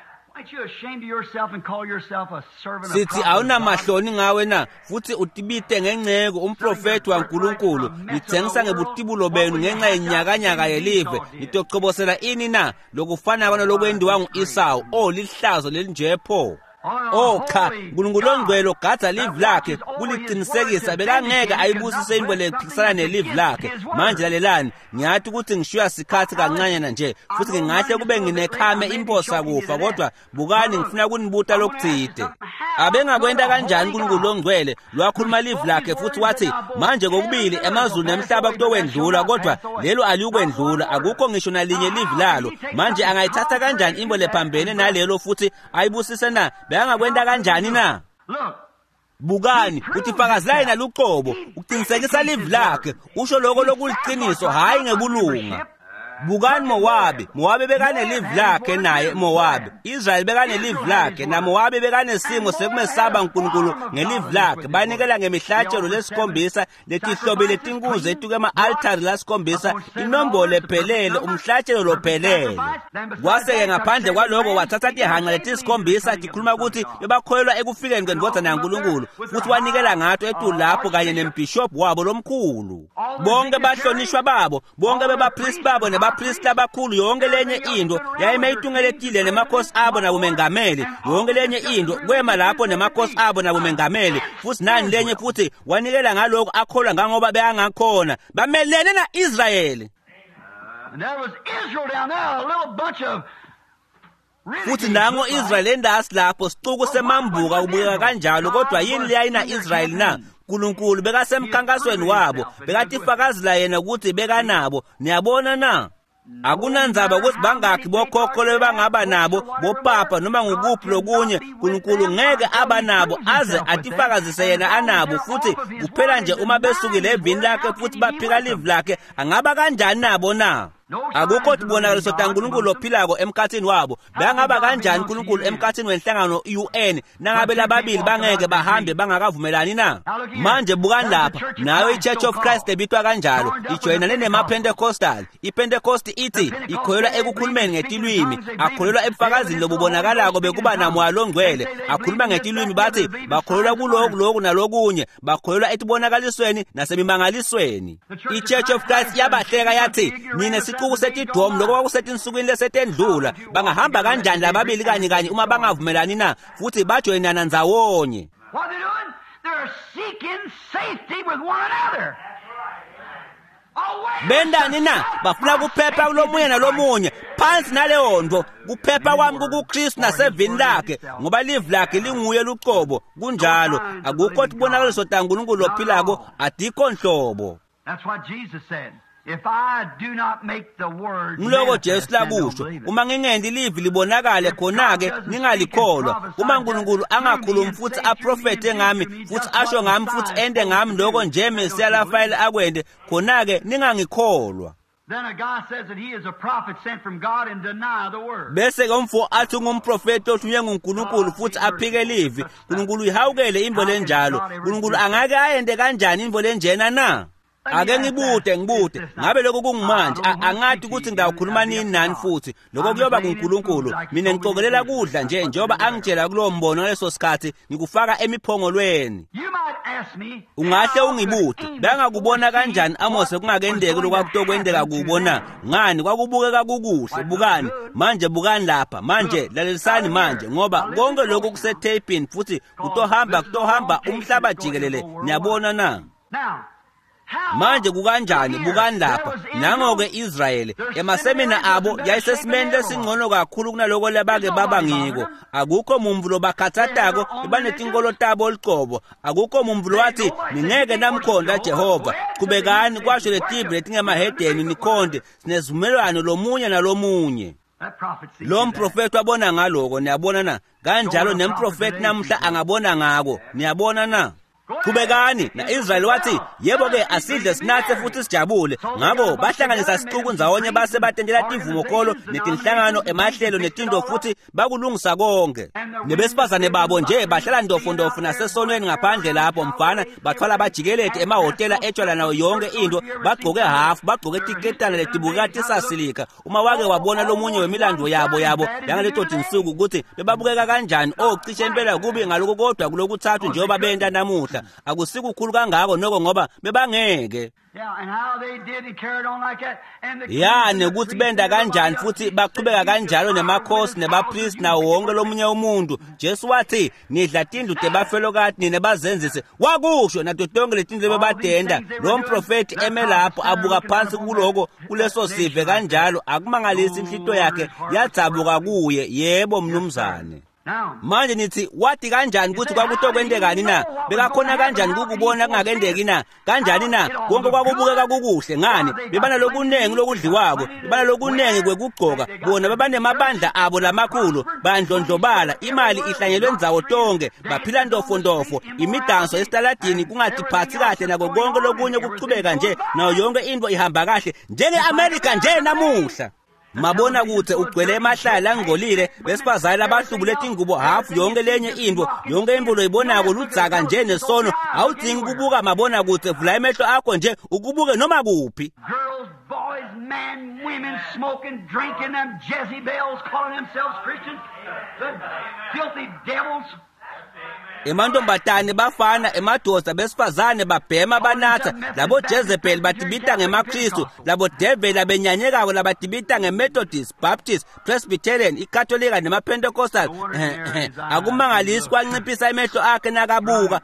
Sithi awuna mahloni ngawe na futhi utibite ngenceko umprofeti waNkulunkulu nithengisa ngebutibulo benu ngenxa yenyakanyaka yelive nitoqobosela ini na lokufana kwana lokwendiwa nguEsau lihlazo lelinjepho. Cha uNkulunkulu ongcwele ogadza live lakhe kuliqinisekisa bekangeke ayibusise into lephikisana nelive lakhe. Manje lalelani ngiyathi ukuthi ngishiya sikhathi kancanyana nje futhi ngingahle kube nginekhame imposa kufa kodwa bukani ngifuna kunibuta lokuthide. Abengakwenda kanjani uNkulunkulu ongcwele lwakhuluma live lakhe futhi wathi manje kokubili emazulu nemhlaba kutokwendlula kodwa lelo aliukwendlula akukho ngisho nalinye live lalo. Manje angayithatha kanjani imbo lephambene nalelo futhi ayibusise na? Beyangakwenda kanjani na? Bukani utifakazelani naluqobo uqinisekisa live lakhe usho lokho lokuliqiniso hayi ngebulunga. Bukani Mowabi bekanelive lakhe naye Mowabi. Israel bekanelive lakhe na Mowabi bekanesimo sekumesaba uNkulunkulu ngelive lakhe. Banikela ngemihlatshelo lesikhombisa letihlobo letinkunzi etuke ama-altari lasikhombisa inombolo ephelele umhlatshelo lophelele. Kwase-ke ngaphandle kwaloko wathatha tihanqa letisikhombisa tikhuluma ukuthi bebakholelwa ekufikeni kwendodana yaNkulunkulu futhi wanikela ngato etulo lapho kanye nembhishobhu wabo lomkhulu. Bonke bahlonishwa babo, bonke bebapristi babo nebapristi abakhulu, yonke lenye into yayimeyitungelettile nemakhosi abo nabumengameli, yonke lenye into kwema lapho nemakhosi abo nabumengameli, futhi nani lenye futhi wanikela ngalokho akholwa ngangoba beyangakhona bamelene na-Israyeli. And there was Israel down there, a little bunch of futhi nango Israyeli endasi lapho sicuku semambuka ubukeka kanjalo, kodwa yini leyayina Israyeli na? uNkulunkulu bekasemkhankasweni wabo, bekatifakazela yena ukuthi bekanabo. Niyabona na? Akunandzaba ukuthi bangakhi bokhokho bangaba nabo bopapa noma ngukuphi lokunye, uNkulunkulu ngeke aba nabo aze atifakazise yena anabo, futhi kuphela nje uma besukile evini lakhe futhi baphika live lakhe angaba kanjani nabo na? Akukho tibonakaliso taNkulunkulu ophilako emkhathini wabo. Bangaba kanjani uNkulunkulu emkhathini wenhlangano UN nangabe lababili bangeke bahambe bangakavumelani na? Manje bukani lapha, nayo iChurch of Christ ebitwa kanjalo ijoyinane nemaPentecostal. iPentecost ithi ikholelwa ekukhulumeni ngetilwimi, akholelwa ebufakazini lobubonakalako bekuba namoya ongcwele, akhuluma ngetilwimi bathi bakholelwa kulokhu nalokunye, bakholelwa etibonakalisweni nasemimangalisweni. iChurch of Christ yabahleka yathi nina kusetidom lokho kwakusethi insukwini lesetendlula bangahamba kanjani lababili kanye uma bangavumelani na futhi bajoyinana ndzawonye. What are they doing? They're seeking safety with one another. Bendani na bafuna kuphepha kulomunye nalomunye phansi naleyo ndvo kuphepha kwami kuKristu nasevini lakhe ngoba live lakhe linguye luqobo. Kunjalo akukho tibonakaliso taNkulunkulu ophilako adikho nhlobo. That's what Jesus said. If I do not make the word Ngiloko Jesu lakusho, uma ngingendi live libonakale khona-ke ningalikholwa. Uma uNkulunkulu angakhulumi futhi aprofete ngami futhi asho ngami futhi ende ngami lokho nje Mesiya Rafael akwende khona-ke ningangikholwa. Then a guy says that he is a prophet sent from God and deny the word. Bese ke umfo athi ngumprofeti othunywe nguNkulunkulu futhi aphike live. uNkulunkulu ihawukele imvo lenjalo. uNkulunkulu angake ayende kanjani imvo lenjena na? Ake ngibude ngabe lokho kungimanje angathi ukuthi ngidawukhuluma nini nani futhi lokho kuyoba kuNkulunkulu. Mina ngixokelela kudla nje njoba angitshela kulowo mbono ngaleso sikhathi ngikufaka emiphongolweni. Ungahle ungibude bengakubona kanjani Amose kungakendeki lokwakutokwendeka kubona ngani kwakubukeka kukuhle. Bukani manje, bukani lapha manje, lalelisani manje ngoba konke lokho kusetapini futhi kutohamba umhlaba jikelele. Niyabona na? Manje kukanjani bukani lapha nangoke Israyeli emasemina abo yayisesimeni lesingcono kakhulu kunaloko labake baba ngiko. Akukho mumvu lobakhathatako bebanetinkolo tabo liqobo. Akukho mumvu wathi ningeke namkhonda Jehova. Qhubekani kwasho letibhile letingemahedeni nikhonde sinezivumelwano lomunye nalomunye. Lo mprofeti wabona ngaloko. Niyabona na? Kanjalo nemprofeti namhla angabona ngako. Niyabona na? Qhubekani na Israyeli wathi yebo ke asidle sinathe futhi sijabule. Ngako bahlanganisa sicuku ndzawonye base batendela tivumo kholo netinhlangano emahlelo netindo futhi bakulungisa konke. Nebesifazane babo nje bahlala ndofondofu nasesonweni ngaphandle lapho mfana bathwala bajikelete emahotela etshwala nayo yonke into bagqoke half bagqoke tiketana letibukati sasilika. Uma wake wabona lomunye wemilando yabo yangaleto tinsuku ukuthi bebabukeka kanjani ocishe impela kubi ngaloko kodwa kulokuthathu njengoba benda namuhla. Akusikukhulu kangako noko ngoba bebangeke. Nekuthi benda kanjani futhi baqhubeka kanjalo nemakhosi nebapriest nawo wonke lomunye umuntu. Jesu wathi nidla tindlu tebafelokati nine bazenzise. Wakusho nato tonke letindlu bebadenda. Lo mprofeti eme lapho abuka phansi kuloko kuleso sive kanjalo akumangalisi inhlito yakhe yadzabuka kuye. Yebo mnumzane. manje nithi wathi kanjani ukuthi kwakutokwendekani na bekakhona kanjani ukubona kungakendeki na kanjani na konke kwakubukeka kukuhle ngani bebana lokunengi lokudliwako bebana lokunengi kwekugqoka bona bebanemabandla abo lamakhulu bandlondlobala imali ihlanyelwe ndzawo tonke baphila ndofondofo imidanso esitaladini kungathi phathi kahle nako konke lokunye kuqhubeka nje nayo yonke into ihamba kahle njenge-America nje namuhla mabona kuthe ugcwele emahlala angolile besifazane abahlubule ingubo hafu yonke lenye into yonke impulo ibonako ludzaka nje nesono awudingi ukubuka mabona kuthe vula imehlo akho nje ukubuke noma kuphi Girls, boys, men, women smoking, drinking, them Jezebels calling themselves Christians, the filthy devils. emantombatane bafana emadoda besifazane babhema banatha labo Jezebel badibita ngemakristu labo devil abenyanyekako labadibita ngeMethodist, Baptist, Presbyterian, iKatolika nemaPentecostal akumangalisi kwanciphisa imehlo akhe nakabuka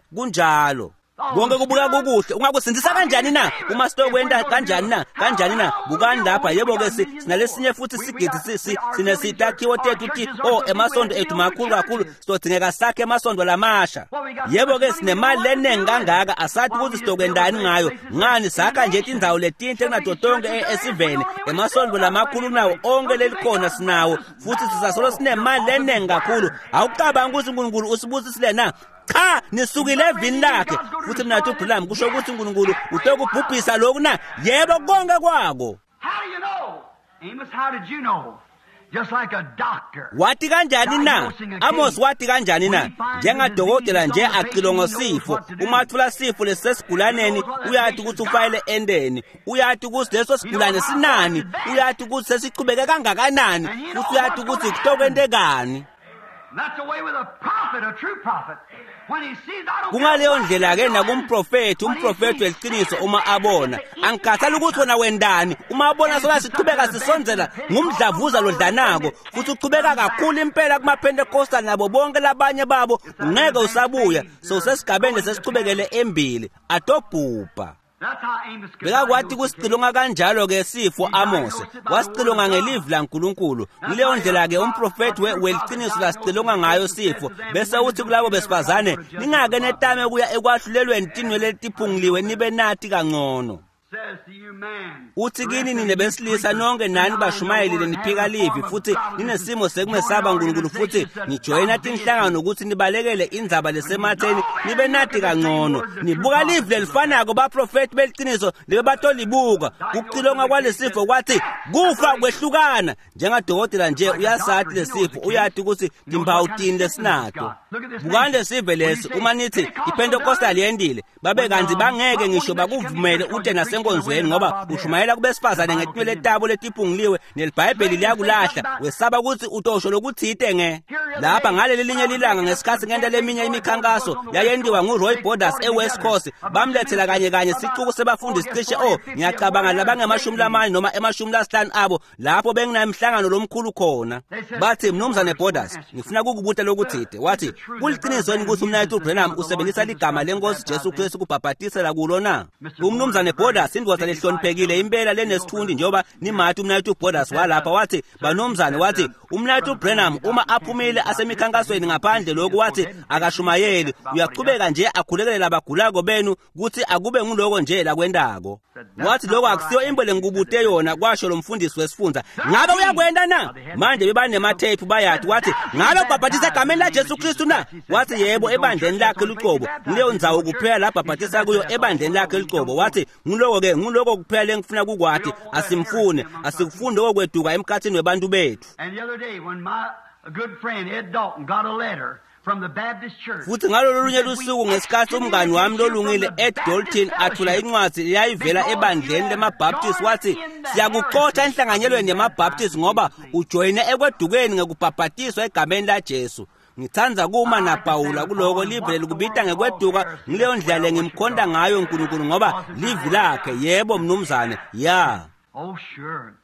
kunjalo konke kubuka kukuhle ungakusindisa kanjani na uma sitokwenda kanjani na bukani lapha yebo ke sinalesinye futhi sigidi sinesithakhiwo tethu uthi emasondo ethu makhulu kakhulu sidingeka sakhe emasondo lamasha yebo ke sinemali lenengi kangaka asathi ukuthi sitokwendani ngayo ngani sakha nje indzawo letinhle kunadotonke esiveni emasondo lamakhulu nawo onke lelikhona sinawo futhi sisasolo sinemali lenengi kakhulu awucabanga ukuthi uNkulunkulu usibusisile na cha nisukile evini lakhe futhi mina uBrigham kusho ukuthi uNkulunkulu utokubhubhisa lokhu na yebo konke kwako How do you know? Amos, how did you know? Just like a doctor. wathi kanjani na Amos wathi kanjani na njengadokotela nje aqilongo sifo uma athola sifo lesesigulaneni uyathi ukuthi ufayele endeni uyathi ukuthi leso sigulane sinani uyathi ukuthi sesiqhubeke kangakanani futhi uyathi ukuthi kutokwendekani That's the way with a prophet, a true prophet. When he sees, I don't kungaleyo ndlela ke nakumprofeti umprofeti weliqiniso uma abona angikhathali ukuthi wona wendani uma abona sola siqhubeka sisonzela ngumdlavuza lodlanako futhi uqhubeka kakhulu impela kumaPentecostal nabo bonke labanye babo ungeke usabuya so sesigabeni sesiqhubekele embili atobhubha That's how Amos could bekakwathi kusicilonga kanjalo ke sifo Amos wasicilonga ngelivi laNkulunkulu kuleyo ndlela ke umprofeti weliqiniso lasicilonga ngayo sifo bese uthi kulabo besifazane ningake netame kuya ekwahlulelweni tinwe letiphunguliwe nibe nathi kangcono says to you, man. uthi kini nine besilisa nonke nani bashumayelile niphika livi futhi ninesimo sekumesaba uNkulunkulu futhi nijoyina tinhlangano ukuthi nibalekele indzaba lesematheni nibe nathi kangcono nibuka livi lelifanako baprofeti beliqiniso libe batolibuka kucilonga kwalesifo kwathi kufa kwehlukana njengadokotela nje uyasathi lesifo uyathi ukuthi timpawu tini lesinato bukani lesive lesi uma nithi iPentecostal yendile babe kanzi bangeke ngisho bakuvumele ute nasenkonzweni ngoba ushumayela kubesifazane ngetinwe letabo letiphunguliwe nelibhayibheli liyakulahla wesaba ukuthi utosho lokuthi itenge lapha ngaleli linye lilanga ngesikhathi ngenta leminye imikhankaso yayendiwa nguRoy Borders eWest Coast bamlethela kanye sicuku sebafundi sicishe ngiyacabanga labange-40 noma e-50 abo lapho benginamhlangano lomkhulu khona bathi mnumzane Borders ngifuna kukubuta lokuthide wathi kuliqiniso ukuthi umnayethu uBrigham usebenzisa ligama lenkosi Jesu Kristu kubhabhatisela kulo na umnumzane Borders indvodza lehloniphekile impela lenesithundi njengoba nimathi umnayethu uBorders walapha wathi banomzane wathi umnayethu uBrigham uma aphumile asemikhankasweni ngaphandle lokhu wathi akashumayeli uyaqhubeka nje akhulekele labagulako benu ukuthi akube nguloko nje lakwendako wathi lokho akusiyo imbole ngikubute yona kwasho lo mfundisi wesifundza ngabe uyakwenda na manje bebanemathephu bayathi wathi ngabe ubhabhatisa egameni laJesu Kristu na wathi yebo ebandleni lakhe liqobo kuleyo ndzawo kuphela la bhabhatisa kuyo ebandleni lakhe liqobo wathi nguloko kuphela lengifuna kukwathi asimfune asikufunde okweduka emkhathini webantu bethu And the other day when my good friend Ed Dalton got a letter from the Baptist Church. futhi ngalolunye lusuku ngesikhathi umngani wami lolungile Ed Dalton athula incwadi yayivela ebandleni lemabaptist wathi siyakuqotha enhlanganyelweni yamabaptist ngoba ujoyine ekwedukeni ngekubhabhatiswa egameni laJesu ngithanza kuma naPaula kuloko live likubita ngekweduka ngileyo ndlela ngimkhonda ngayo uNkulunkulu ngoba live lakhe yebo mnumzane ya Oh, sure.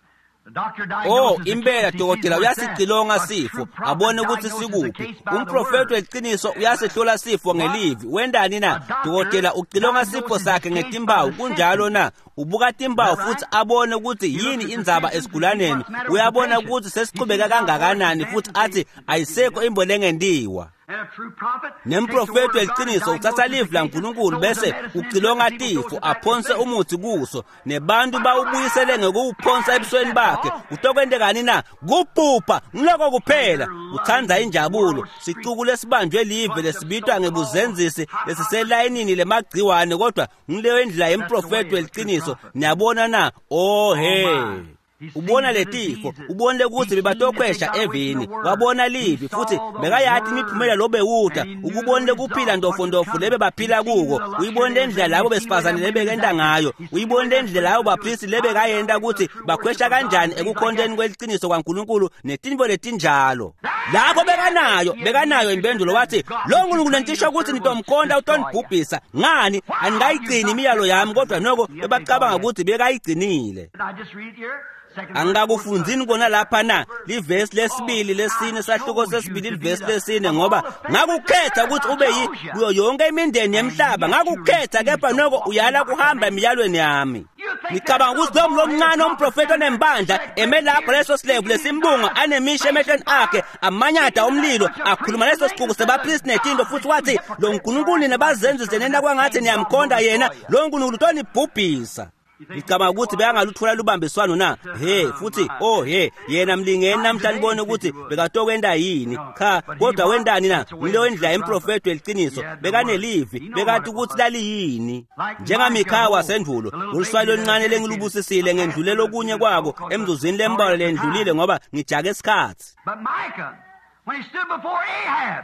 Oh, impela dokotela uyasicilonga sifo, abone ukuthi sikuphi. Umprofeti weqiniso uyasihlola sifo ngelivi. Wendani na? Dokotela ucilonga sifo sakhe ngetimpawu, kunjalo na? Ubuka timpawu futhi abone ukuthi yini indzaba esigulaneni. Uyabona ukuthi sesiqhubeka kangakanani futhi athi ayisekho imbono engendiwa. Nemprofeti weqiniso uthatha livi laNkulunkulu bese ucilonga tifo, aphonse umuthi kuso, nebantu bawubuyisele ngekuwuphonsa ebusweni bakhe. Utokwendekani na? Kupupha ngiloko kuphela. Uthanza injabulo. Sicuku lesibanjwe live lesibitwa ngebuzenzisi lesiselayinini lemagciwane, kodwa ngileyo indlela yemprofeti weqiniso. Niyabona na? Oh he, ubona letifo, ubonile ukuthi bebatokwesha evini, wabona livi futhi bekayathi imiphumela lobe wuta, ukubonile kuphila ndofondofo lebe baphila kuko, uyibonile indlela labo besifazane lebe kenda ngayo, uyibonile indlela labo bapristi lebe kayenda ukuthi bakwesha kanjani ekukhonteni kweqiniso kwaNkulunkulu netinvo letinjalo. Lapho bekanayo impendulo wathi, lo Nkulunkulu lentisho ukuthi nitomkhonda utonibhubhisa, ngani aningayigcini imiyalo yami, kodwa noko bebacabanga ukuthi bekayigcinile. Angakufunzini kona lapha na livesi lesibili lesine sahluko sesibili livesi lesine, ngoba ngakukhetha ukuthi ube kuyo yonke imindeni yemhlaba, ngakukhetha kepha noko uyala kuhamba emiyalweni yami. Ngicabanga ukuthi lo mncane omprofeti onembandla eme lapho leso silevu lesimbunga anemisho emehlweni akhe, amanyada omlilo, akhuluma leso siquku sebapristi netinto futhi wathi lo Nkulunkulu nebazenzise nena kwangathi niyamkhonda yena, lo Nkulunkulu utonibhubhisa. Ngicabanga ukuthi beyangaluthola lubambiswano na. Futhi yena mlingeni namhlanje bone ukuthi bekatokwenda yini. Kodwa wendani na? Ngilo indlela emprofeti weqiniso bekanelivi, bekathi ukuthi lali yini. NjengaMikhaya wasendulo, uluswalo oluncane lengilubusisile ngendlulelo okunye kwako emzuzini lembalo lendlulile ngoba ngijake isikhathi. But Micah, when he stood before Ahab,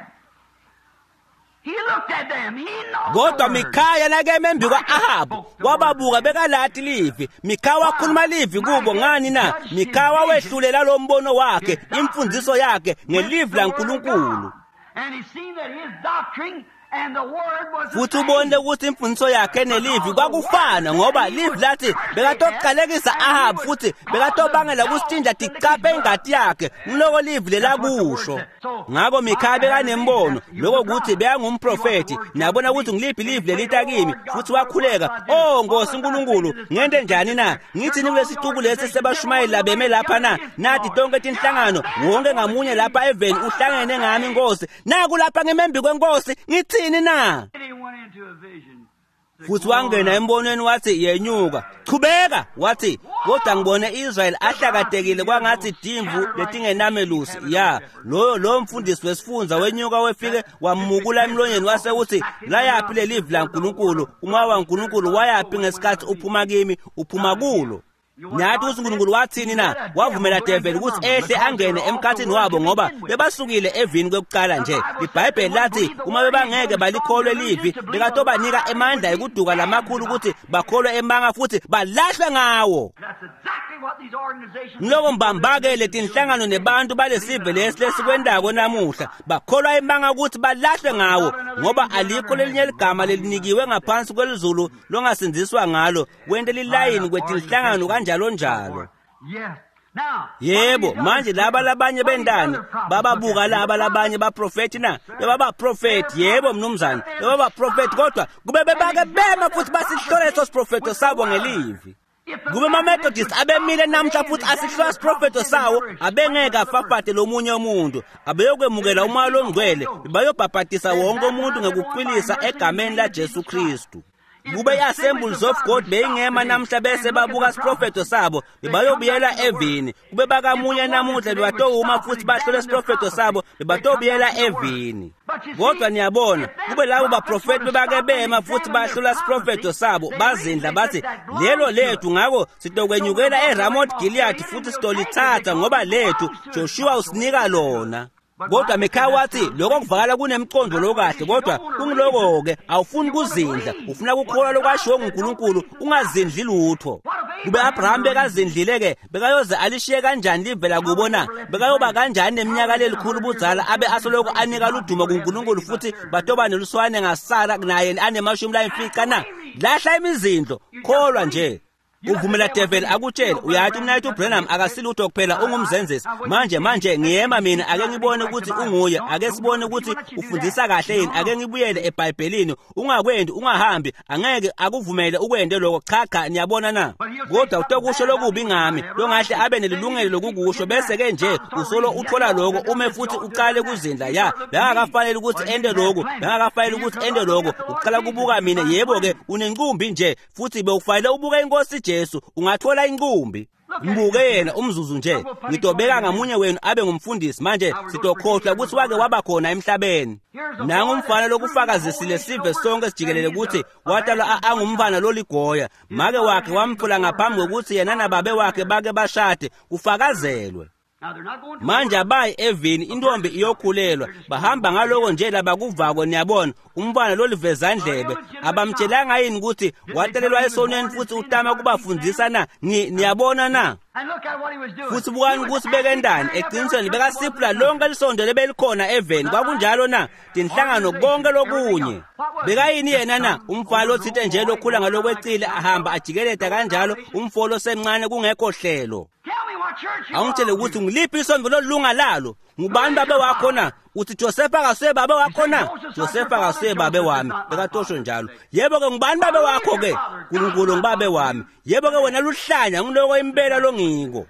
he looked at them. He knows. Kodwa Mikhaya nakeme embi kwa-Ahabu wababuka bekalathi livi. Mikhaya wakhuluma livi kubo, ngani na? Mikhaya wawehlulela lo mbono wakhe, imfundiso yakhe ngelivi laNkulunkulu. And he seen that his doctrine and the word was the Futhi same. ubonile ukuthi imfundiso yakhe nelivi kwakufana, ngoba livi lathi bekatoqalekisa Ahabu futhi bekatobangela kusitshintsha ticape ingadi yakhe, ngiloko livi lelakusho. Ngako Mikhaya bekanembono lokho ukuthi bekangumprofeti. Niyabona ukuthi ngiliphi livi lelita kimi, futhi wakhuleka, oh Nkosi uNkulunkulu, ngente njani na? Ngithi nikulesicuku lesi sebashumayeli beme lapha na, nathi tonke tinhlangano wonke ngamunye lapha eveni uhlangene ngami Nkosi, naku lapha ngemembi kwenkosi, ngithini na? He went into a vision. Futhi wangena embonweni wathi yenyuka, chubeka, wathi kodwa ngibone Israel ahlakatekile kwangathi dimvu letingenamelusi. Lo mfundisi wesifunza wenyuka wefike wamukula emlonyeni wase uthi layapi lelivi laNkulunkulu, uma waNkulunkulu wayapi ngesikhathi uphuma kimi, uphuma kulo. Nyathi ukuthi uNkulunkulu wathini na? Wavumela David ukuthi ehle angene emkhathini wabo ngoba bebasukile evini kwekuqala nje. IBhayibheli lathi uma bebangeke balikholwe livi, bekatobanika emandla ekuduka lamakhulu ukuthi bakholwe emanga futhi balahlwe ngawo. That's exactly what these organizations Ngiloko mbambake letinhlangano nebantu balesive lesikwendako namuhla bakholwa emanga ukuthi balahlwe ngawo, ngoba alikho lelinye ligama lelinikiwe ngaphansi kwelizulu longasinziswa ngalo wente lilayini kwetinhlangano kanjalo njalo. Yes. Now, Yebo, manje laba labanye bendani bababuka laba labanye baprofeti na, bebaprofeti. Yebo mnumzane, bebaprofeti, kodwa kube bebake bema futhi basihlole leso siprofeto sabo ngelivi. Kube ma-Methodist abemile namhla futhi asihlola siprofeto sawo, abengeke afafate lomunye umuntu, abeyokwemukela umoya ongcwele, bayobhabhatisa wonke umuntu ngekuqinisa egameni laJesu Kristu. Kube i-Assemblies of God beyingema namhla bese babuka siprofeto sabo, bebayobuyela evini. Kube bakamunye namuhla bebatowuma futhi bahlole siprofeto sabo, bebatobuyela evini. Kodwa niyabona, kube labo baprofeti bebake bema futhi bahlola siprofeto sabo, bazindla bathi lelo lethu, ngako sitokwenyukela eRamoth Gilead futhi sitolithatha ngoba lethu Joshua usinika lona. Kodwa Mikhaya wathi lokho kuvakala kunemcondo lokahle, kodwa kungiloko-ke awufuni kuzindla, ufuna kukholwa lokwashiwo nguNkulunkulu, ungazindli lutho. Kube Abraham bekazindlile-ke, bekayoze alishiye kanjani livela kubona, bekayoba kanjani neminyaka lelikhulu budzala abe asoloko anika ludumo kuNkulunkulu futhi batoba neluswane ngaSara naye anemashumi layimfica na. Lahla imizindlo, kholwa nje. uvumela devil akutshela uyathi umnayithi uBranham akasilutho kuphela ungumzenzisi manje ngiyema mina ake ngibone ukuthi unguye ake sibone ukuthi ufundisa kahle yini ake ngibuyele eBhayibhelini ungakwendi ungahambi angeke akuvumele ukwende lokho cha niyabona na kodwa utokusho lokubi ngami longahle abe nelungelo lokukusho bese ke nje usolo uthola lokho ume futhi uqale kuzindla ya akafanele ukuthi ende lokho akafanele ukuthi ende lokho uqala kubuka mina yebo ke unenqumbi nje futhi bewufanele ubuke inkosi Jesu ungathola inqumbi mbuke yena umzuzu nje ngidobeka ngamunye wenu abe ngumfundisi manje sitokhohlwa ukuthi wake waba khona emhlabeni nangu umfana lokufakazisile sive sonke sijikelele ukuthi watalwa angumfana loligoya make wakhe wamphula ngaphambi kokuthi yena nababe wakhe bake bashade kufakazelwe manje abayi evini intombi iyokhulelwa bahamba ngaloko nje labakuvako niyabona umfana lolivezandlebe abamtshelanga yini ukuthi watalelwa esonweni futhi utama kubafundisa na niyabona na futhi bukani ukuthi bekendani eqinisweni bekasipula lonke lisonto lebelikhona eveni kwakunjalo na tinhlangano konke lokunye bekayini yena na umfana lothithe nje lokhula ngalokwecile ahamba ajikeleda kanjalo umfolo semncane kungekho hlelo awungitshele ukuthi ngiliphi isonto lolunga lalo ngubani babe wakho na uthi Joseph akasuye babe wakho na Joseph akasuye babe wami bekatosho njalo yebo ke ngubani babe wakho ke uNkulunkulu ngibabe wami yebo ke wena luhlanya ngiloko impela longiko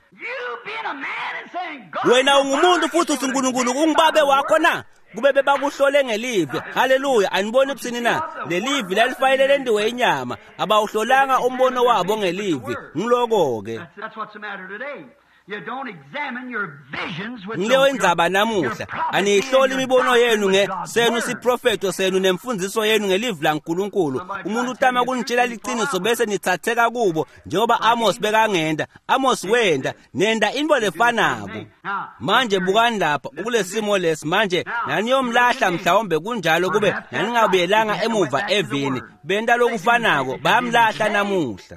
wena ungumuntu futhi uNkulunkulu ungibabe wakho na kube bebakuhlole ngelive haleluya aniboni ubusini na lelive lalifayele lendiwe inyama abawuhlolanga umbono wabo ngelive ngiloko ke Ngileyo indzaba namuhla anihloli imibono yenu senu siprofeto senu nemfundiso yenu ngelive laNkulunkulu umuntu utama kunitshela liqiniso bese nithatheka kubo njengoba Amos bekangenda Amos wenda nenda into lefanako manje bukani lapha ukulesimo lesi manje naniyomlahla mhlawumbe kunjalo kube naningabuyelanga emuva evini benda lokufanako bayamlahla namuhla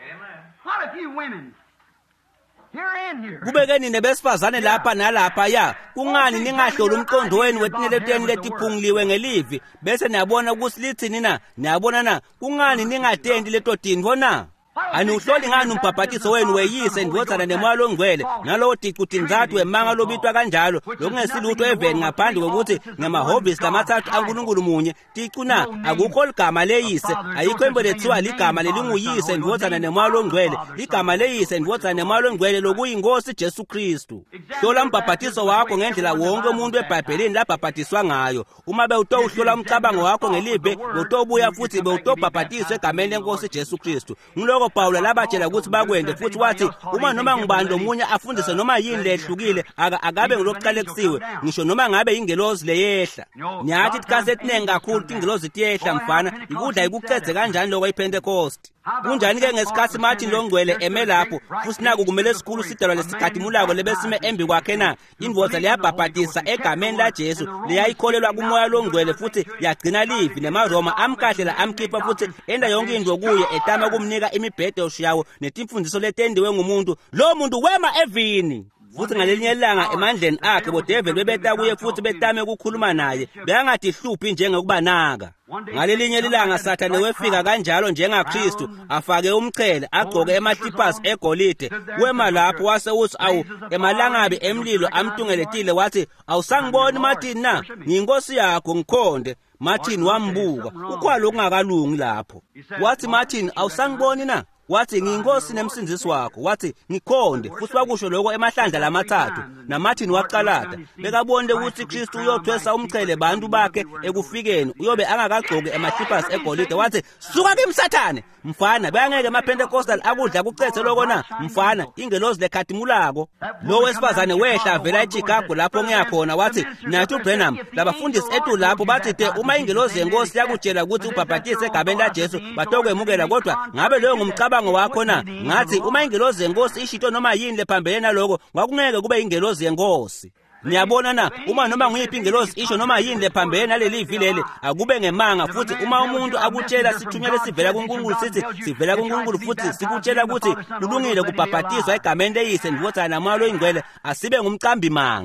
kubekeni nebesifazane lapha nalapha ya kungani ningahloli umqondo wenu wetineleteni letiphunguliwe ngelivi bese niyabona ukuthi lithini na niyabona na kungani ningatendi letodini bona aniuhloli ngani umbhabhatiso wenu weyise ndivozana nemoya ongcwele nalowo tiqutinzathu wemanga lobitwa kanjalo lokungesilutho eveni ngaphandle kokuthi ngamahhovisi lamathathu aNkulunkulu munye ticuna akukho ligama leyise ayikho embelethiwa ligama lelinguyise ndivozana nemoya ongcwele igama leyise ndivozana nemoya ongcwele lokuyinkosi Jesu Kristu hlola umbhabhatiso wakho ngendlela wonke umuntu eBhayibhelini labhabhatiswa ngayo uma bewutohlola umcabango wakho ngelive utobuya futhi bewutobhabhatiswa egameni lenkosi Jesu Kristu ngiloko Paul labatshela ukuthi bakwende futhi wathi uma noma ngubani lomunye afundise noma yini lehlukile akabe ngilokuqalekisiwe ngisho noma ngabe ingelozi leyehla nyathi tikhasethengi kakhulu ingelozi tiyehla mfana ikudla ikucedze kanjani lokho iPentecost kunjani ke ngesikhathi Martin longcwele eme lapho futhi naku kumele esikhulu sidalwa lesikhadimulako lebesime embi kwakhe na indvodza leyabhabhatisa egameni laJesu leyayikholelwa kumoya longcwele futhi yagcina livi nemaRoma amkahlela amkhipha futhi enda yonke into kuye etama kumnika imibhede oshiyawo netimfundiso letendiwe ngumuntu lo muntu wema evini futhi ngalelinye ilanga emandleni akhe bodevil bebeta kuye futhi betame ukukhuluma naye beyangathi hluphi njengekubanaka ngalelinye ilanga Sathane wefika kanjalo njengaKristu afake umchele agcoke emahlipasi egolide wema lapho wase uthi awu emalangabi emlilo amtungeletile wathi awusangiboni Martin na ngiyinkosi yakho ngikhonde Martin wambuka ukhwalo kungakalungi lapho wathi Martin awusangiboni na wathi ngiyinkosi nemsindisi wakho wathi ngikhonde futhi wakusho lokho emahlandla lamathathu naMartin waqalada bekabonde ukuthi Kristu uyothwesa umchele bantu bakhe ekufikeni uyobe angakagcoki emahlipasi egolide wathi suka kimi Sathane mfana bayangeke amaPentecostal akudla kucethe lokho na mfana ingelozi lekhadimulako lo wesifazane wehla vela eChicago lapho ngiyakhona wathi nathi uBranham labafundisi ethu lapho bathi uma ingelozi yenkosi yakutshela ukuthi ubhabhatise egabeni laJesu batokwemukela kodwa ngabe leyo ngumcabango wakho na ngathi uma ingelozi yenkosi ishito noma yini lephambene naloko ngakungeke kube ingelozi yenkosi niyabona na uma noma nguyiphi ingelozi isho noma yini lephambene naleli vilele akube ngemanga futhi uma umuntu akutshela sithunyele sivela kuNkulunkulu sithi sivela kuNkulunkulu futhi sikutshela ukuthi kulungile kubhabhatiswa egameni leyise ndivozana namoya oyingcwele asibe ngumqambi manga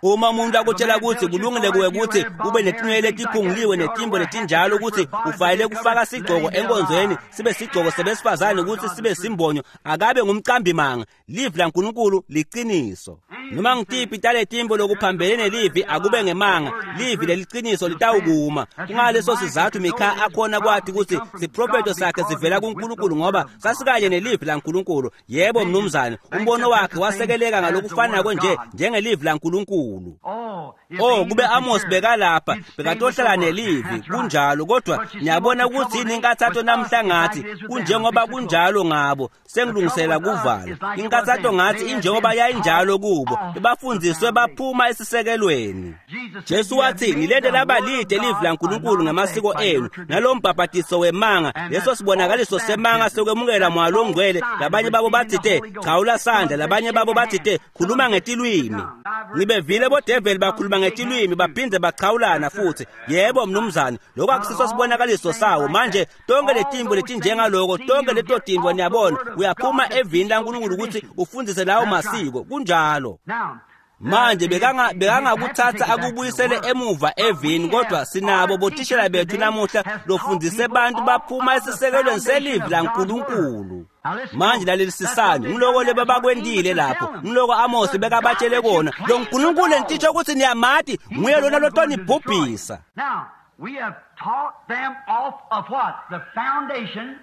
Uma umuntu akutshela ukuthi kulungile kuwe ukuthi ube netinwele etiphunguliwe netimbo letinjalo ukuthi ufayele kufaka sigqoko enkonzweni sibe sigqoko sebesifazane ukuthi sibe simbonyo akabe ngumcambi manga. Livi laNkulunkulu liqiniso. Noma ngitiphi taletimbo lokuphambelene livi akube ngemanga, livi leliqiniso litawukuma. Kungaleso sizathu Mikha akhona kwathi ukuthi siprofeto sakhe sivela kuNkulunkulu ngoba sasikanye nelivi laNkulunkulu. Yebo mnumzane, umbono wakhe wasekeleka ngalokufana konje njengelivi laNkulunkulu. Kube Amos bekalapha bekatohlala nelivi kunjalo kodwa niyabona ukuthi yini inkathatho namhla ngathi kunjengoba kunjalo ngabo sengilungisela kuvala. Inkathatho ngathi injengoba yayinjalo kubo bebafundiswe baphuma esisekelweni. Jesu wathi nilende labalide livi laNkulunkulu ngamasiko enu nalombhabhatiso wemanga. Leso sibonakaliso semanga sokwemukela moya ongcwele. Labanye babo bathite chawula sandla, labanye babo bathite khuluma ngetilwimi. Ngibevile bodeveli bakhuluma ngetilwimi baphinde bachawulana futhi. Yebo mnumzane, lokho akusiso sibonakaliso sawo. Manje tonke letimbo letinjengaloko, tonke leto timbo niyabona uyaphuma evini laNkulunkulu ukuthi ufundise lawo masiko kunjalo. Manje bekangakuthatha akubuyisele emuva evini kodwa sinabo bothishela bethu namuhla lofundise abantu baphuma esisekelweni selivi laNkulunkulu. Manje lalelisisani ngiloko lebe bakwendile lapho ngiloko Amos bekabatshele kona lo nkulunkulu entitsho ukuthi niyamati nguye lona lotoni bhubhisa. Now we have taught them off of what? The foundation.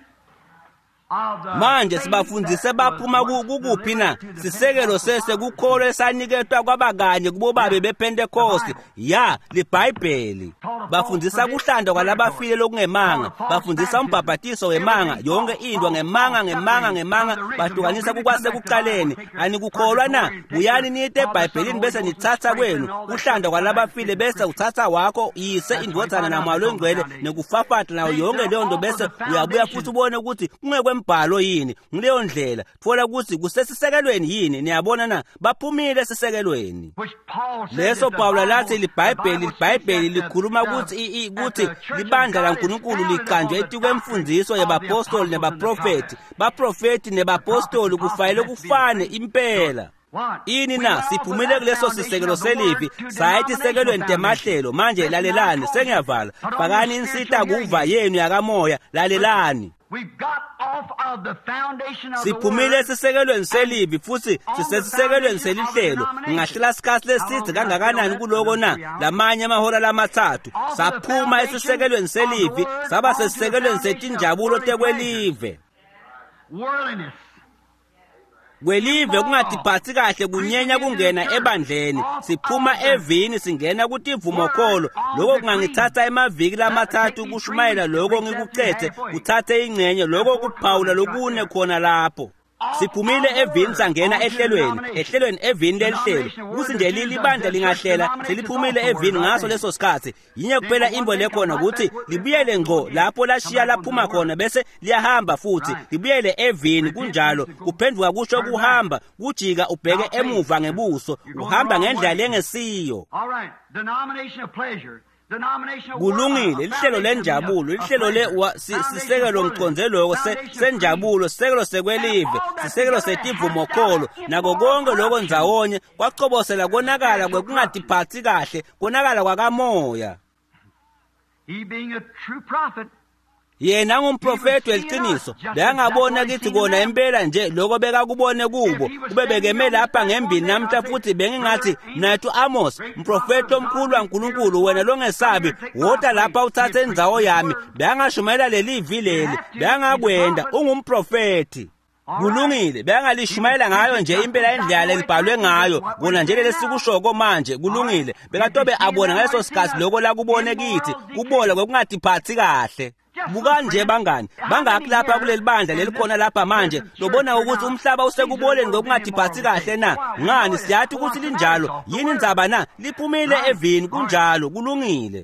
Manje sibafundise baphuma kukuphi na? Sisekelo sese kukholo esaniketwa kwabakanye kubo babe bePentecost. Ya, liBhayibheli. Bafundisa kuhlanda kwalabafile lokungemanga. Bafundisa umbhabhatiso wemanga, yonke into ngemanga bahlukanisa kukwase kuqaleni. Ani kukholwa na? Buyani nite eBhayibhelini bese nithatha kwenu uhlanda kwalabafile bese uthatha wakho yise indodana namoya ongcwele nekufafata nayo yonke leyo nto bese uyabuya futhi ubone ukuthi kungekwe mbhalo yini ngileyo ndlela thola ukuthi kusesisekelweni yini. Niyabona na baphumile esisekelweni leso. Pawulo lathi liBhayibheli likhuluma ukuthi libandla laNkulunkulu liqanjwe etikwemfundiso yabapostoli nebaprofeti. Baprofeti nebapostoli kufanele kufane impela. Ini na siphumile kuleso sisekelo selivi sayithi sekelweni temahlelo. Manje lalelani, sengiyavala fakani insita kuva yenu yakamoya, lalelani. Siphumile esisekelweni selivi futhi sisesisekelweni selihlelo. Ngahlela sikhathi lesithi kangakanani kuloko na lamanye amahora lamathathu saphuma esisekelweni selivi saba sesisekelweni setinjabulo tekwelive. Kwelive kungadiphathi kahle kunyenya kungena ebandleni. Siphuma evini singena kutivumokholo. Lokho kungangithatha emaviki lamathathu ukushumayela lokho ngikucethe uthathe ingcenye lokho kuphawula lokune khona lapho. Siphumile evini sangena ehlelweni evini lelihlelo. Kuthi nje leli bandla lingahlela seliphumile evini ngaso leso sikhathi. Yinye kuphela imbo lekhona ukuthi libuyele ngqo lapho lashiya laphuma khona bese liyahamba futhi libuyele evini kunjalo. Kuphenduka kusho kuhamba kujika ubheke emuva ngebuso uhamba ngendlela engesiyo. All right, denomination of pleasure. Kulungile lihlelo lenjabulo, lihlelo sisekelo ngiconze lokho senjabulo, sisekelo sekwelive, sisekelo setivumokholo nako konke lokho ndzawonye kwaqobosela konakala kwekungadiphathi kahle konakala kwakamoya. He being a true prophet, yena ngumprofeti weliqiniso bengabona kithi kona impela nje lokho bekakubone kubo ubebekeme lapha ngembini namhla futhi bengingathi nathi Amos umprofeti omkhulu kaNkulunkulu wena longesabi wota lapha uthathe indzawo yami bengashumayela leli vileli bengakwenda ungumprofeti. Kulungile bengalishmayela ngayo nje impela indlela elibhalwe ngayo bona nje lesikushoko manje kulungile bekatobe abona ngaleso sikhathi lokho la kubone kithi kubola kwekungadiphathi kahle. Buka nje bangani bangaki lapha kuleli bandla lelikhona lapha manje lobona ukuthi umhlaba usekuboleni ngokungadiphathi kahle na ngani siyathi ukuthi linjalo yini indzaba na liphumile evini kunjalo kulungile.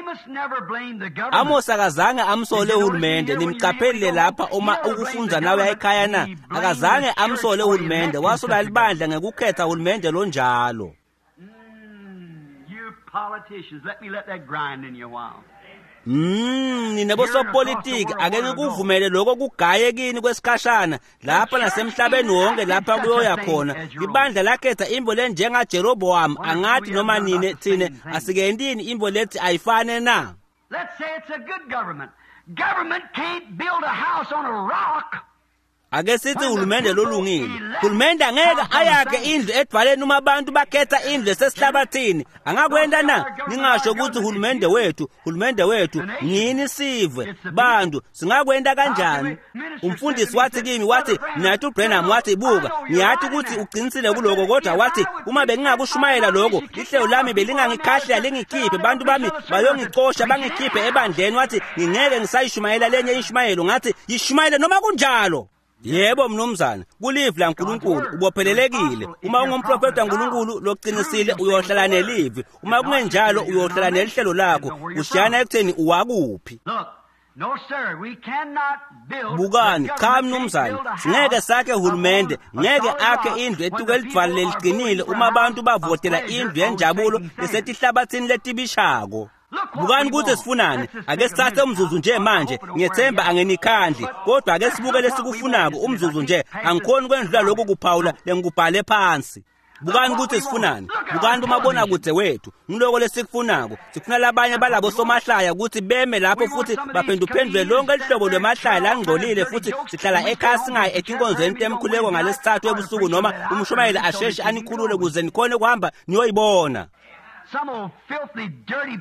Amos akazange amsole uhulumende nimqaphelile lapha uma ukufunza nawe ekhaya na akazange amsole uhulumende wasola libandla ngekukhetha uhulumende lonjalo. You politicians, let that grind in you a while. Nina bosopolitiki ake ngikuvumele lokho kugaye kini kwesikhashana lapha nasemhlabeni wonke lapha kuyoya khona ibandla lakhetha imbo lenjenga Jeroboam angathi noma nini thine asikendini imbo lethi ayifane na. Let's say it's a good government. Government can't build a house on a rock. Ake sithi uhulumende lolungile. Uhulumende angeke ayakhe indlu edvaleni uma abantu bakhetha indlu esesihlabathini. Angakwenda na? Ningasho ukuthi uhulumende wethu ngini sive bantu singakwenda kanjani? Umfundisi wathi kimi wathi nathi uBrenham wathi buka ngiyathi ukuthi uqinisile kuloko kodwa wathi uma bengingakushumayela lokho ihlelo lami belingangikhahlela lingikhiphe bantu bami bayongicosha bangikhiphe ebandleni wathi ngingeke ngisayishumayela lenye ishumayelo ngathi yishumayele noma kunjalo. Yebo mnumzana, kulive la uNkulunkulu ubophelelekile. Uma ungumprofeti kaNkulunkulu loqinisile uyohlala nelive. Uma kungenjalo uyohlala nelihlelo lakho. Ushiyana ekutheni uwakuphi. No sir, we cannot build. Bukani, cha mnumzana, singeke sakhe uhulumende, ngeke akhe indlu etuke lidvale liqinile uma abantu bavotela indlu yenjabulo esetihlabathini letibishako. Bukani ukuthi sifunani, ake sithathe umzuzu nje manje, ngiyethemba angenikhandli, kodwa ake sibuke lesikufunako umzuzu nje, angikhoni kwendlula lokho kuphawula lengikubhale phansi. Bukani ukuthi sifunani, bukani umabona kude wethu, ngiloko lesikufunako, sifuna labanye balabo somahlaya ukuthi beme lapho futhi baphenduphendule lonke lihlobo lwemahlaya langcolile futhi sihlala ekhaya singayi etinkonzweni temkhuleko ngalesithathu ebusuku noma umshumayeli asheshe anikhulule kuze nikhone kuhamba niyoyibona. Some old filthy dirty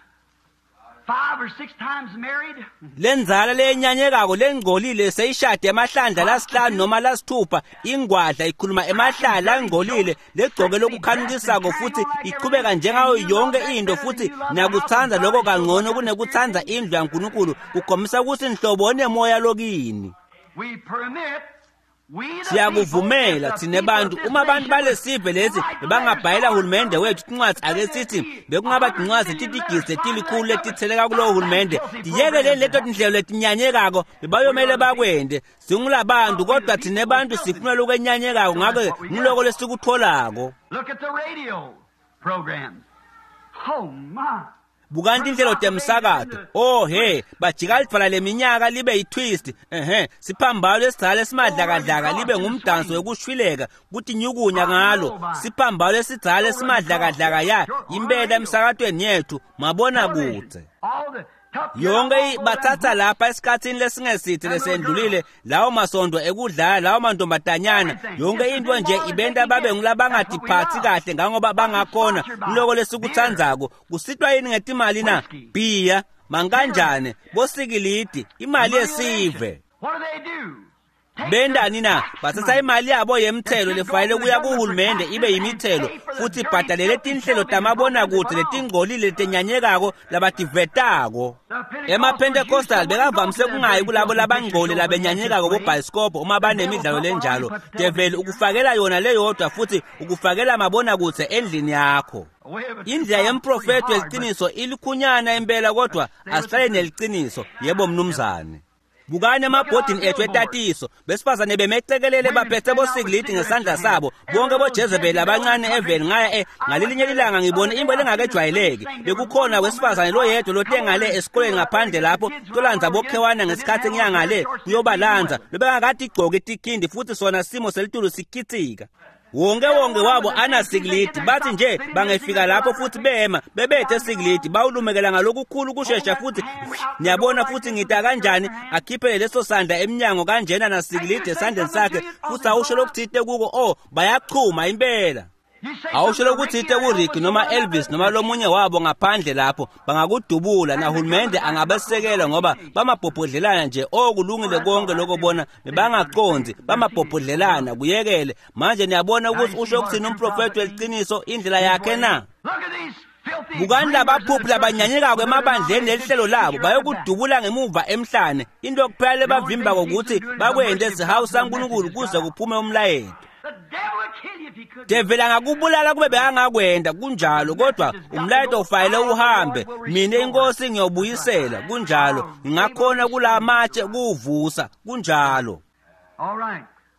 5 or 6 times married. Lenzala lenyanyekako lengcolile seyishade emahlandla lasihlanu noma lasithupha ingwadla ikhuluma emahlaya langcolile legcoke lokukhanukisako futhi iqhubeka njengayo yonke into futhi nakuthanza lokho kangcono kunekuthanza indlu yaNkulunkulu kugomisa ukuthi inhlobo onemoya lokini. We permit Siyakuvumela thine bantu uma abantu balesive lezi bangabhayela uhulumende wethu incwadi ake sithi bekungaba incwadi titigise tilikhulu letitheleka kulo uhulumende diyeke leto tindlelo letinyanyekako bebayomele bakwende singulabantu kodwa thine bantu sifuna lokwenyanyekako ngake ngiloko lesikutholako. Look at the radio program. Oh my. Bukani indlelo temsakato. Oh he, bajika lidvala leminyaka libe yitwist. Siphambalo esizala esimadlakadlaka libe ngumdanso wekushwileka kuthi nyukunya ngalo. Siphambalo esizala esimadlakadlaka ya impela emsakatweni yethu mabona kude. Yonke bathatha lapha esikhathini lesingesithi lesendlulile lawo masondo ekudlala lawo mantombadanyana yonke into nje ibenta babe ngulabangaziphathi kahle ngoba bangakhona kuloko lesikuthandzako kusitwa yini ngetimali na bhiya mankanjane bosikilidi imali yesive. What do they do? Bendani na bathatha imali yabo yemthelo lefanele kuya kuhulumende ibe yimithelo futhi bhadalele tinhlelo tamabona kude letingcolile letenyanyekako labadivetako. EmaPentecostal bekavamise kungayi kulabo labangcole labenyanyekako bobhayisikopo uma banemidlalo lenjalo develi ukufakela yona leyodwa futhi ukufakela mabona kude endlini yakho. Indlela yemprofeti weliciniso ilikhunyana impela kodwa asihlale neliciniso. Yebo mnumzane. Bukane emabhodini ethu etatiso besifazane bemecekelele baphethe bosikilidi ngesandla sabo bonke boJezebeli abancane eveni ngaya ngalilinye ilanga ngibone imbo lengakejwayeleki bekukhona wesifazane lo yedwa lotengale esikoleni ngaphandle lapho tolanza bokhewana ngesikhathi ngiyangale kuyobalanza lobengakade igcoke itikindi futhi sona simo selitulu sikhithika. Wonke wabo anasikilidi bathi nje bangefika lapho futhi bema bebethe esikilidi bawulumekela ngalokukhulu kushesha futhi niyabona futhi ngita kanjani akhiphele leso sandla eminyango kanjena nasikilidi esandleni sakhe futhi awusho lokuthite kuko bayachuma impela. Awusho lokuthite kuRick noma Elvis noma lomunye wabo ngaphandle lapho bangakudubula na hulumende angabasekela ngoba bamabhobhodlelana nje kulungile konke lokubona bebangaqonzi bamabhobhodlelana kuyekele manje niyabona ukuthi usho ukuthina umprofeti weliciniso indlela yakhe na. Bukani labaphuphi labanyanyekako emabandleni lelihlelo labo bayokudubula ngemuva emhlane into yokuphela bavimba ukuthi bakwende esihawu saNkulunkulu kuze kuphume umlayeto. Devela ngakubulala kube beyangakwenda kunjalo kodwa umlayeto ufayele uhambe mina inkosi ngiyobuyisela kunjalo ngingakhona kulamatshe kuvusa kunjalo. All right.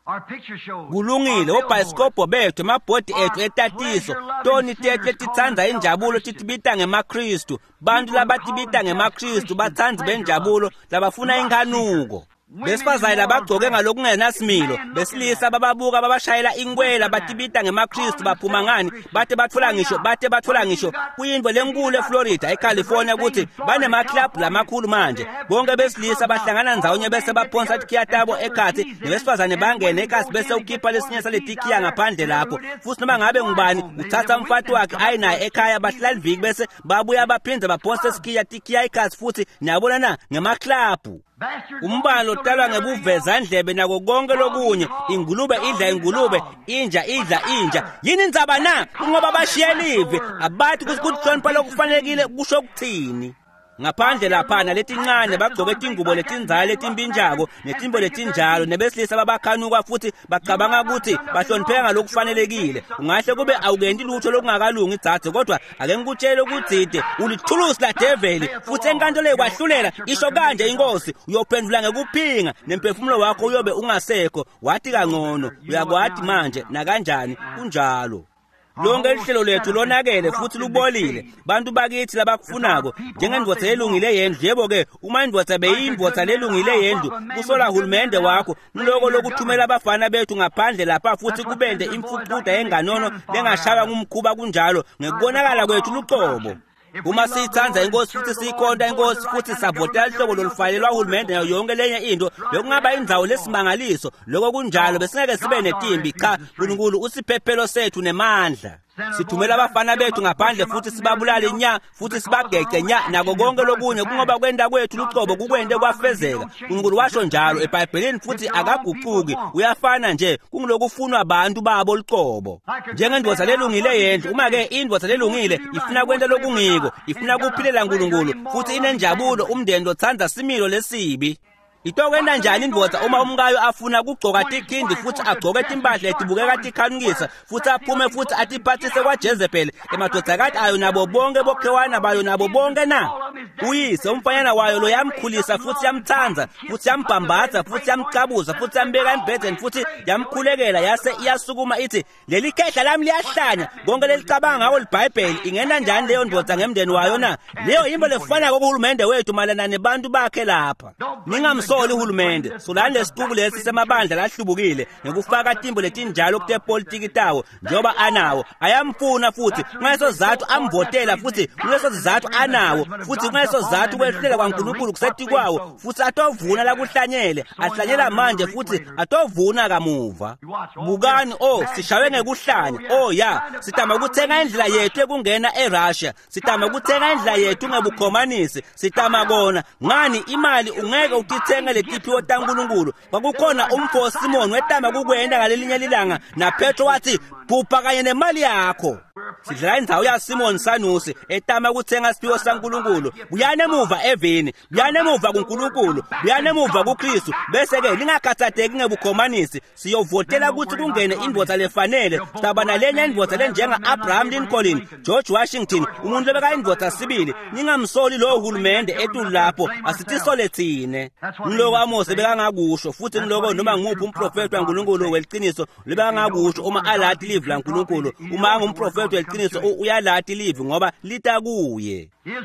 kulungile obhayisikobho bethu emabhodi ethu etatiso toni tethu letitsandza injabulo titibita ngemaKristu bantu labatibita ngemaKristu batsandzi benjabulo labafuna inkhanuko besifazane labagcoke ngalokungenasimilo besilisa bababuka babashayela inkwela batibita ngemaKristu baphuma ngani bate batfola ngisho kuyindwe lenkulu eFlorida eCalifornia ukuthi banemaklabhu lamakhulu manje bonke besilisa bahlangana ndzawonye bese baphonsa tikhiya tabo ekhathi nebesifazane bangene ekasi bese ukhipha lesinye saletikhiya ngaphandle lapho futhi noma ngabe ngubani uthatha umfati wakhe ayinaye ekhaya bahlala iviki bese babuya baphindze baphonsa tikhiya ekasi futhi niyabona na ngemaklabhu umbalo utalwa ngebuvezandlebe nako konke lokunye ingulube idla ingulube inja idla inja yini indzaba na ngoba bashiyelive abathi kuhlonipha lokufanelekile kusho ukuthini ngaphandle laphana letincane bagcoke tingubo letindzala letimbinjako netimbo letinjalo nebesilisa babakhanuka futhi bacabanga ukuthi bahlonipheka ngalokufanelekile ungahle kube awukendi lutho lokungakalungi idzathe kodwa ake ngikutshele ukudzide ulithulusi la devil futhi enkantolo ekwahlulela isho kanje inkosi uyophendula ngekuphinga nemphefumulo wakho uyobe ungasekho wathi kangcono uyakwathi manje nakanjani kunjalo lonke lihlelo lethu lonakele futhi lubolile bantu bakithi labakufunako njengendvodza elungile yendlu yebo-ke uma indvodza beyindvodza lelungile yendlu kusola hulumende wakho ngiloko lokuthumela abafana bethu ngaphandle lapha futhi kubende imfucuda enganono lengashaywa ngumkhuba kunjalo ngekubonakala kwethu luqobo uma siyithandza inkosi futhi siyikhonta inkosi futhi savotela ihlobo lolufayelwa hulumende nayo yonke lenye into bekungaba indzawo lesimangaliso lokho kunjalo besingeke sibe netimbi cha uNkulunkulu usiphephelo sethu nemandla sithumela abafana bethu ngaphandle futhi sibabulale nya futhi sibagece nya nako konke lokunye kungoba kwenda kwethu luqobo kukwende kwafezeka uNkulunkulu washo njalo eBhayibhelini futhi akaguquki uyafana nje kungilokufunwa abantu babo luqobo njengendvodza lelungile yendlu uma-ke indvodza lelungile ifuna kwenta lokungiko ifuna kuphilela uNkulunkulu futhi inenjabulo umndeni lotsandza similo lesibi itokwenda njani indvodza uma umkayo afuna kugcoka tikhindi futhi agcoke timpahla etibukeka tikhanukisa futhi aphume futhi atiphathise kwaJezebheli emadodzakati ayo nabo bonke bokhewana bayo nabo bonke na uyise umfanyana wayo lo yamkhulisa futhi yamthandza futhi yambhambatha futhi yamcabuza futhi yambeka embhedeni futhi yamkhulekela yase iyasukuma ithi leli khehla lami liyahlanya konke lelicabanga ngako liBhayibheli ingena njani leyo ndvodza ngemndeni wayo na leyo yimbo lefanako kuhulumende wethu malana nebantu bakhe lapha soli uhulumende solani lesiqubu lesi semabandla lahlubukile ngekufaka timbo letinjalo kutepolitiki tawo njoba anawo ayamfuna futhi kungeso sizathu amvotela futhi kungeso sizathu anawo futhi kungeso sizathu kwehlela kwaNkulunkulu kusethi kwawo futhi atovuna la kuhlanyele ahlanyela manje futhi atovuna kamuva bukani sishawe ngekuhlanya ya sitama ukuthenga indlela yethu ekungena eRussia sitama ukuthenga indlela yethu ngebukhomanisi sitama kona ngani imali ungeke utithenga letiphiwo taNkulunkulu kwakukhona umfo Simon wetama kukwenda ngalelinye lilanga naPetro wathi phupha kanye nemali yakho sidlala indzawo yaSimon Sanusi etama kuthenga siphiwo saNkulunkulu buyane emuva eveni buyane emuva kuNkulunkulu buyane emuva kuKristu bese-ke lingakhathateki ngebukhomanisi siyovotela ukuthi kungene indvodza lefanele sitabana lenye indvodza lenjenga-Abraham Lincoln George Washington umuntu lobeka indvodza sibili ningamsoli lowo hulumende etulu lapho asitisole thine ngiloko Amosi bekangakusho futhi ngiloko noma nguphi umprofeti waNkulunkulu weliciniso lebekangakusho uma alathi live laNkulunkulu uma angumprofeti weliciniso uyalathi live ngoba lita kuye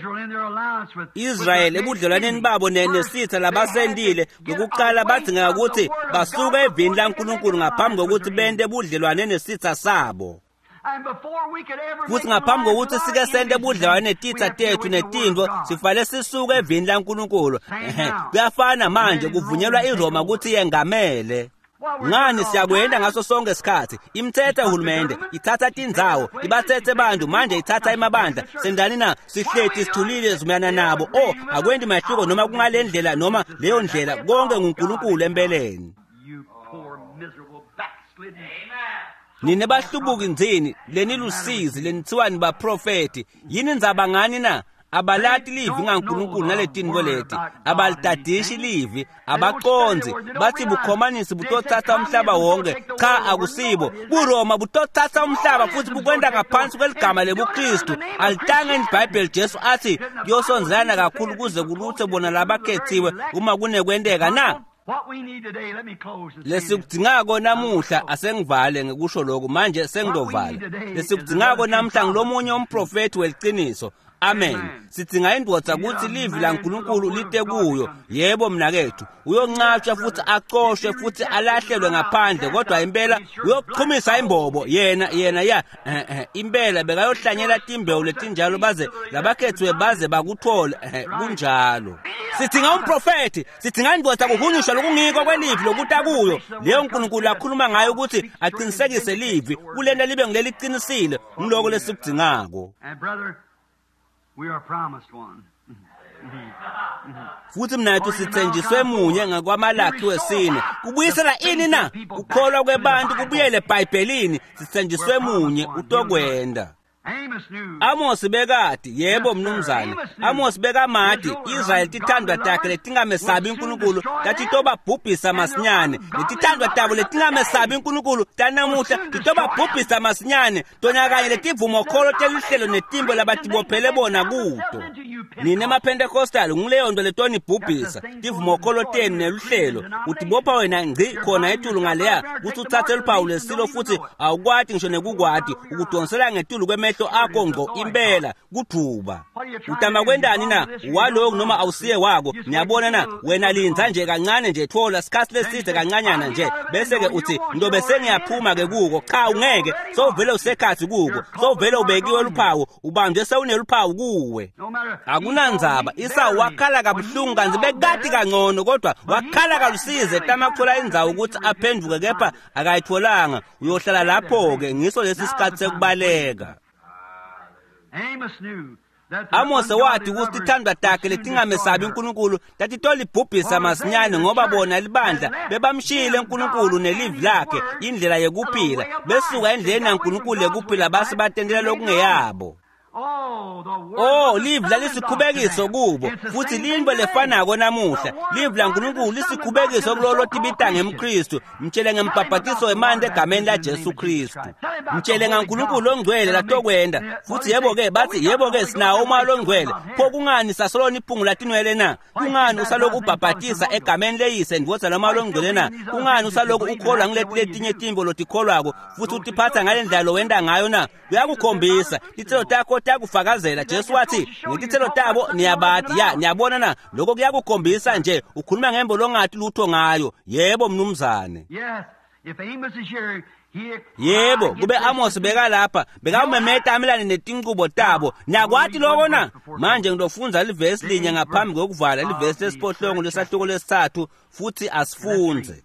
Israel ebudlelwaneni babo nesitha labasendile ngokuqala badzinga ukuthi basuke evini laNkulunkulu ngaphambi kokuthi bende ebudlelwaneni nesitha sabo futhi ngaphambi kokuthi sike sente ebudlelwane netitha tethu netindvo sifale sisuke evini laNkulunkulu kuyafana manje kuvunyelwa iRoma ukuthi yengamele ngani siyakwenda ngaso sonke isikhathi imithetho ehulumende ithatha tindzawo ibathethe abantu manje ithatha emabandla sendani na sihlethi sithulile zimayana nabo akwendi mahluko noma kungalendlela noma leyo ndlela konke nguNkulunkulu empeleni nine bahlubuki ndzini lenilusizi lenithiwani baprofeti yini ndzaba ngani na abalati livi ngaNkulunkulu naletinto leti abalitadishi livi abaqonzi bathi bukhomanisi butothatha umhlaba wonke cha akusibo kuRoma butothatha umhlaba futhi bukwenda ngaphansi kweligama lebuKristu alitanga iBhayibheli Jesu athi kuyosonzelana kakhulu kuze kuluthe bona labakhethiwe uma kunekwendeka na What we need today, let me close and say this. Lesikudingako namuhla asengivale ngikusho lokho manje sengidovala. Lesikudingako namhla ngilomunye umprofeti weliqiniso. Amen. Sidinga indvodza ukuthi livi laNkulunkulu lite kuyo. Yebo mnakethu. Uyoncatshwa futhi aqoshwe futhi alahlelwe ngaphandle kodwa impela uyoqhumisa imbobo yena ya impela bekayohlanyela timbewu letinjalo baze labakhethwe baze bakuthola kunjalo. Sidinga umprofeti, sidinga indvodza kuhunyisha lokungiko kwelivi lokuta kuyo. Leyo uNkulunkulu akhuluma ngayo ukuthi aqinisekise livi kulento libe ngileliqinisile ngiloko lesikudingako. And brother, we are promised one. Futhi mnathu sithenjiswe munye ngakwaMalaki wesine. Kubuyisela ini na? Ukholwa kwebantu kubuyele eBhayibhelini sithenjiswe munye utokwenda. Amos bekati yebo mnumzane. Amos bekamati Israel tithandwa takhe letingamesabi uNkulunkulu tathi toba bhubhisa masinyane. Letithandwa tabo letingamesabi uNkulunkulu tanamuhla titoba bhubhisa masinyane. Tona kanye letivumo kholo teluhlelo netimbo labatibophele bona kuto. Nine emaPentecostal ngileyo nto letoni bhubhisa. Tivumo kholo teni neluhlelo. Utibopha wena ngci khona etulu ngaleya ukuthi uthathe luphawu lesilo futhi awukwati ngisho nekukwati ukudonsela ngetulu kwemehlo akho ngo impela kuthuba. Utama kwendani na waloko noma awusiye wako ngiyabona na wena linza nje kancane nje thola sikhathi leside kancanyana nje bese ke uthi ndobe sengiyaphuma ke kuko cha ungeke sowuvele usekhathi kuko sowuvele ubekiwe luphawu ubanje sewuneluphawu kuwe. Akunandzaba Esau wakhala kabuhlungu kanzi bekati kangcono kodwa wakhala kalusize tamakhola indzawo ukuthi aphenduke kepha akayitholanga uyohlala lapho ke ngiso lesi sikhathi sekubaleka. Amos wathi ukuthi ithandwa takhe letingamesabi uNkulunkulu tatitola ibhubhisa masinyane ngoba bona libandla bebamshiyile uNkulunkulu nelivi lakhe indlela yokuphila besuka endleleni yaNkulunkulu yokuphila base batendela lokungeyabo. Livi lalisikhubekiso kubo futhi linto lefanako namuhla. Livi laNkulunkulu lisikhubekiso kulolo tibita ngemKristu, mtshele ngembhabhatiso wemanti egameni laJesu Kristu. Mtshele ngaNkulunkulu ongcwele latokwenda futhi yebo ke bathi yebo ke sinawo umalo ongcwele. Pho kungani sasolona iphungu latinwele na? Kungani usaloku ubhabhatisa egameni leyise ndvodza lomalo ongcwele na? Kungani usaloku ukholwa ngiletinye timbo lotikholwako futhi utiphatha ngalendlela wenda ngayo na? Uyakukhombisa titselo takho takufakazela. Jesu wathi ngitithelo tabo niyabati niyabona na lokho kuyakukhombisa nje ukhuluma ngembo longathi lutho ngayo. Yebo mnumzane. Yebo kube Amos beka lapha bekamemeta amelane netinqubo tabo nyakwati lokho na. Manje ngizofunza livesi linye ngaphambi kokuvala livesi lesiphohlongo lesahluko lesithathu futhi asifunze.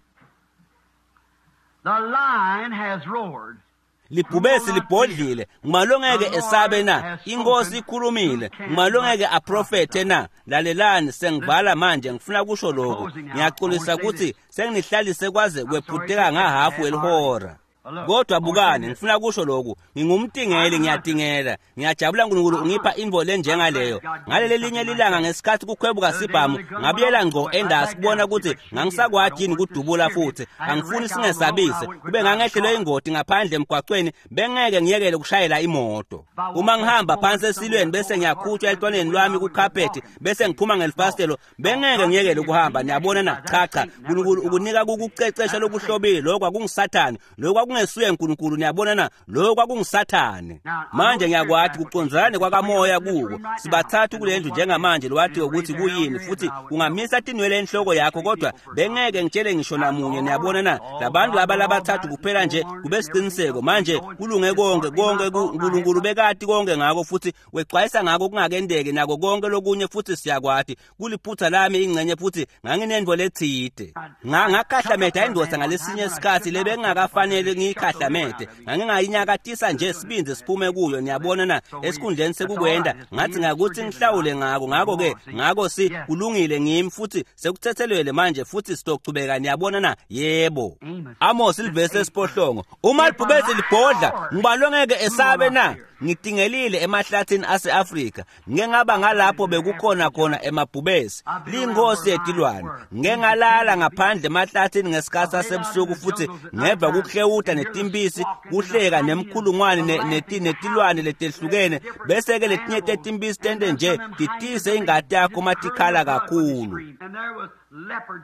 The lion has roared. Libhubesi libhodlile ngumalongeke esabe na. Inkosi ikhulumile ngumalongeke aprofete na. Lalelani sengivala manje ngifuna kusho lokho. Ngiyaxolisa ukuthi senginihlalise kwaze kwephuteka ngahafu welihora. Kodwa bukani ngifuna kusho lokho ngingumtingeli ngiyadingela ngiyajabula uNkulunkulu ungipha imvo lenjengaleyo. Ngaleli linye lilanga ngesikhathi kukhwebuka sibhamu ngabuyela ngco endasi kubona ukuthi ngangisakwathi yini kudubula futhi angifuni singesabise kube ngangehlelwe ingoti ngaphandle emgwaqweni bengeke ngiyekele kushayela imoto. Uma ngihamba phansi esilweni bese ngiyakhutshwa elitwaneni lwami kucarpet bese ngiphuma ngelifastelo bengeke ngiyekele ukuhamba. Niyabona na cha uNkulunkulu ukunika kukucecesha lobuhlobile lokho akungisathani lokho kungesuye uNkulunkulu. Niyabona na lokho kwakungisathane. Manje ngiyakwathi kuconzane kwakamoya kuwo sibathathu kulendlu njengamanje lwathi ukuthi kuyini futhi ungamisa tinwele enhloko yakho kodwa bengeke ngitshele ngisho namunye. Niyabona na labantu abalabathathu kuphela nje kube siqiniseko manje kulunge konke uNkulunkulu bekati konke ngako futhi wexwayisa ngako kungakendeke nako konke lokunye futhi siyakwathi kuliphutha lami ingcenye futhi nganginendvo lethide ngakhahlameta indvodza ngalesinye isikhathi lebengakafanele ngikhahlamete ngangingayinyakatisa nje sibinze siphume kuyo. Niyabona na esikhundleni sekukwenda ngathi ngakuthi ngihlawule ngako ke ngako si kulungile ngimi futhi sekuthethelwele manje futhi sitochubeka. Niyabona na yebo. Amos ilivesi lesiphohlongo uma libhubesi libhodla ngibalongeke esabe na. Ngidingelile emahlathini ase-Afrika ngengaba ngalapho bekukhona khona emabhubesi lingosi yetilwane ngengalala ngaphandle emahlathini ngesikhathi sasebusuku futhi ngeva kuhlewuta netimbisi kuhleka nemkhulungwane netilwane letehlukene bese ke letinye tetimbisi tende nje titise ingadi yakho matikhala kakhulu.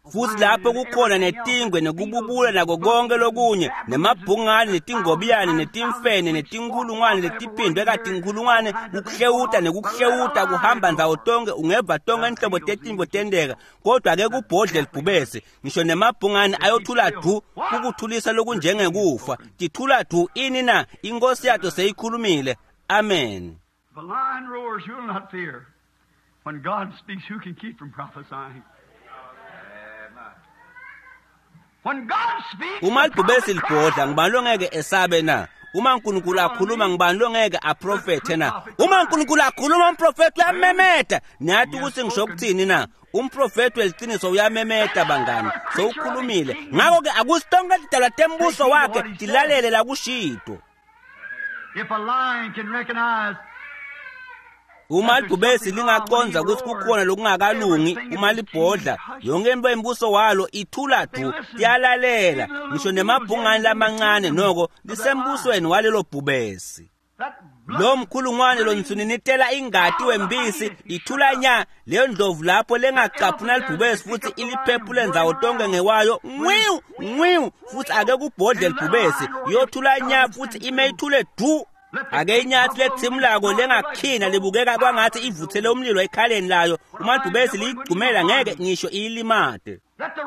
futhi lapho kukhona netingwe nekububula nako konke lokunye nemabhungane netingobiyane netimfene netinkulungwane letiphindwe katinkulungwane ukuhlewuta nekuhlewuta kuhamba ndawo tonke ungeva tonke inhlobo tetimbo tendeka kodwa ake kubhodle libhubese ngisho nemabhungane ayothula du ukuthulisa lokunjengekufa tithula du ini na inkosi yathu seyikhulumile amen. The lion roars, you will not fear. When God speaks, who can keep from prophesying? When God speaks, uma libhubesi libhodla ngibani longeke esabe na uma uNkulunkulu akhuluma ngibani longeke aprofethe na uma uNkulunkulu akhuluma umprofeti uyamemeta nathi ukuthi ngisho ukuthini na umprofeti weliqiniso uyamemeta bangani sowukhulumile ngakho ke akusonke lidala tembuso wakhe dilalele la kushito. if a lion can recognize uma libhubesi lingaconza ukuthi kukhona lokungakalungi uma libhodla yonke into embuso walo ithula du yalalela ngisho nemabhungane lamancane noko lisembusweni walelo bhubesi. Lo mkhulungwane lo nsuninitela ingati wembisi ithula nya leyo ndlovu lapho lengacaphuna libhubesi futhi iliphephule nzawo tonke ngewayo ngwiu futhi ake kubhodle libhubesi yothula nya futhi imeyithule du ake inyathi lethimlako lengakhina libukeka kwangathi ivuthele umlilo ekhaleni layo uma libhubesi ligcumela ngeke ngisho ilimade.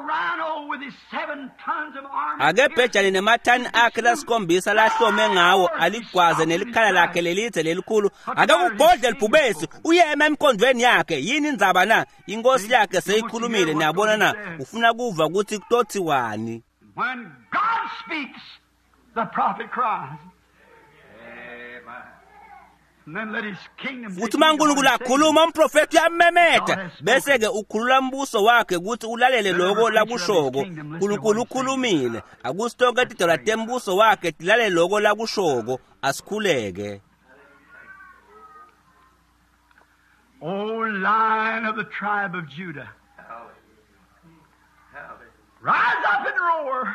Ake bhejane nemathani akhe lasikhombisa lahlome ngawo aligwaze nelikhala lakhe lelithe lelikhulu ake kubhodle libhubesi uyema emkhondweni yakhe yini indzaba na inkosi yakhe seyikhulumile niyabona na ufuna kuva ukuthi kutothiwani. when God speaks, the prophet cries. And then let his kingdom futhi uNkulunkulu akhuluma umprofeti uyamemeta bese ke ukhulula umbuso wakhe ukuthi ulalele lokho lakushoko uNkulunkulu ukhulumile akusonke tidala tembuso wakhe dilalele lokho lakushoko asikhuleke. O Lion of the tribe of Judah, rise up and roar.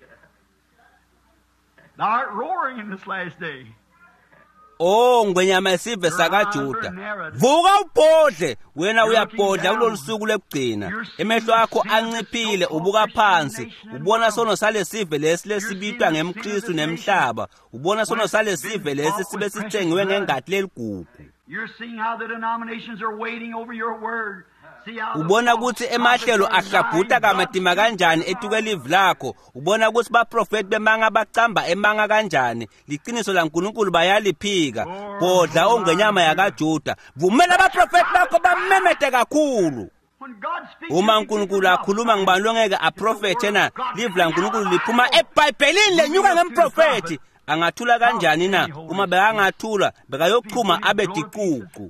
Thou art roaring in this last day. Oh ngwenyama yesive sakaJuda vuka ubhodle wena uyabhodla kulolusuku lekugcina emehlo akho anciphile ubuka phansi ubona sono salesive lesi lesibitwa ngemKristu nemhlaba ubona sono salesive lesi sibe sithengiwe ngengati leligugu. You're seeing how the denominations are waiting over your word. Ubona ukuthi emahlelo ahlabhuta kamadima kanjani etukelivi lakho ubona ukuthi baprofeti bemanga bacamba emanga kanjani liqiniso laNkulunkulu bayaliphika bodla ongenyama yakaJuda vumela abaprofeti bakho bamemete kakhulu. Uma uNkulunkulu akhuluma ngibani longeke aprofethe na live laNkulunkulu liphuma eBhayibhelini lenyuka ngemprofeti angathula kanjani na uma bekangathula bekayochuma abediququ.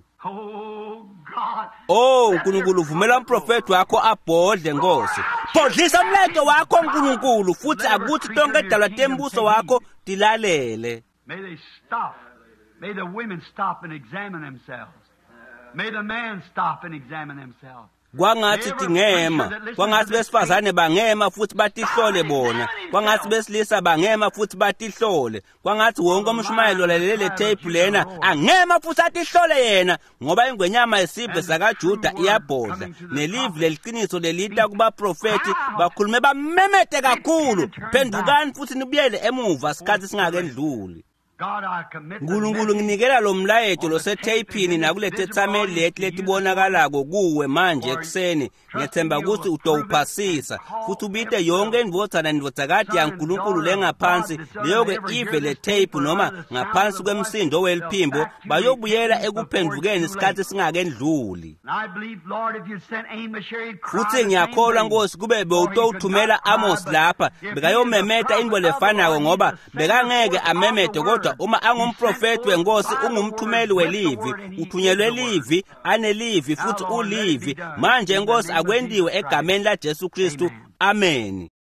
Oh uNkulunkulu uvumela umprofeti wakho abhodle Nkosi bhodlisa umletho wakho uNkulunkulu futhi akuthi tonke edalwa tembuso wakho dilalele. May they stop. May the women stop and examine themselves. May the men stop and examine themselves. Kwangathi tingema kwangathi besifazane bangema futhi batihlole bona kwangathi besilisa bangema futhi batihlole kwangathi wonke umshumayelo lalele tape lena angema futhi atihlole yena ngoba ingwenyama yesibhe sakaJuda iyabhodla nelive leliqiniso lelita kuba profeti bakhulume bamemete kakhulu phendukani futhi nibuyele emuva sikhathi singakendluli. Nkulunkulu nginikela lo mlayeto losetapini nakule testament letibonakalako kuwe manje ekseni ngethemba ukuthi utowuphasisa futhi ubite yonke indvodzana indvodzakati yaNkulunkulu lengaphansi leyo ke ive le tape noma ngaphansi kwemsindo weliphimbo bayobuyela ekuphendukeni isikhathi singakendluli. Futhi ngiyakholwa Nkosi kube bewutowuthumela Amos lapha bekayomemeta indvo lefanako ngoba bekangeke amemete kodwa uma angumprofeti weNkosi ungumthumeli welivi uthunyelwe livi anelivi futhi ulivi manje Nkosi akwendiwe egameni laJesu Kristu amen.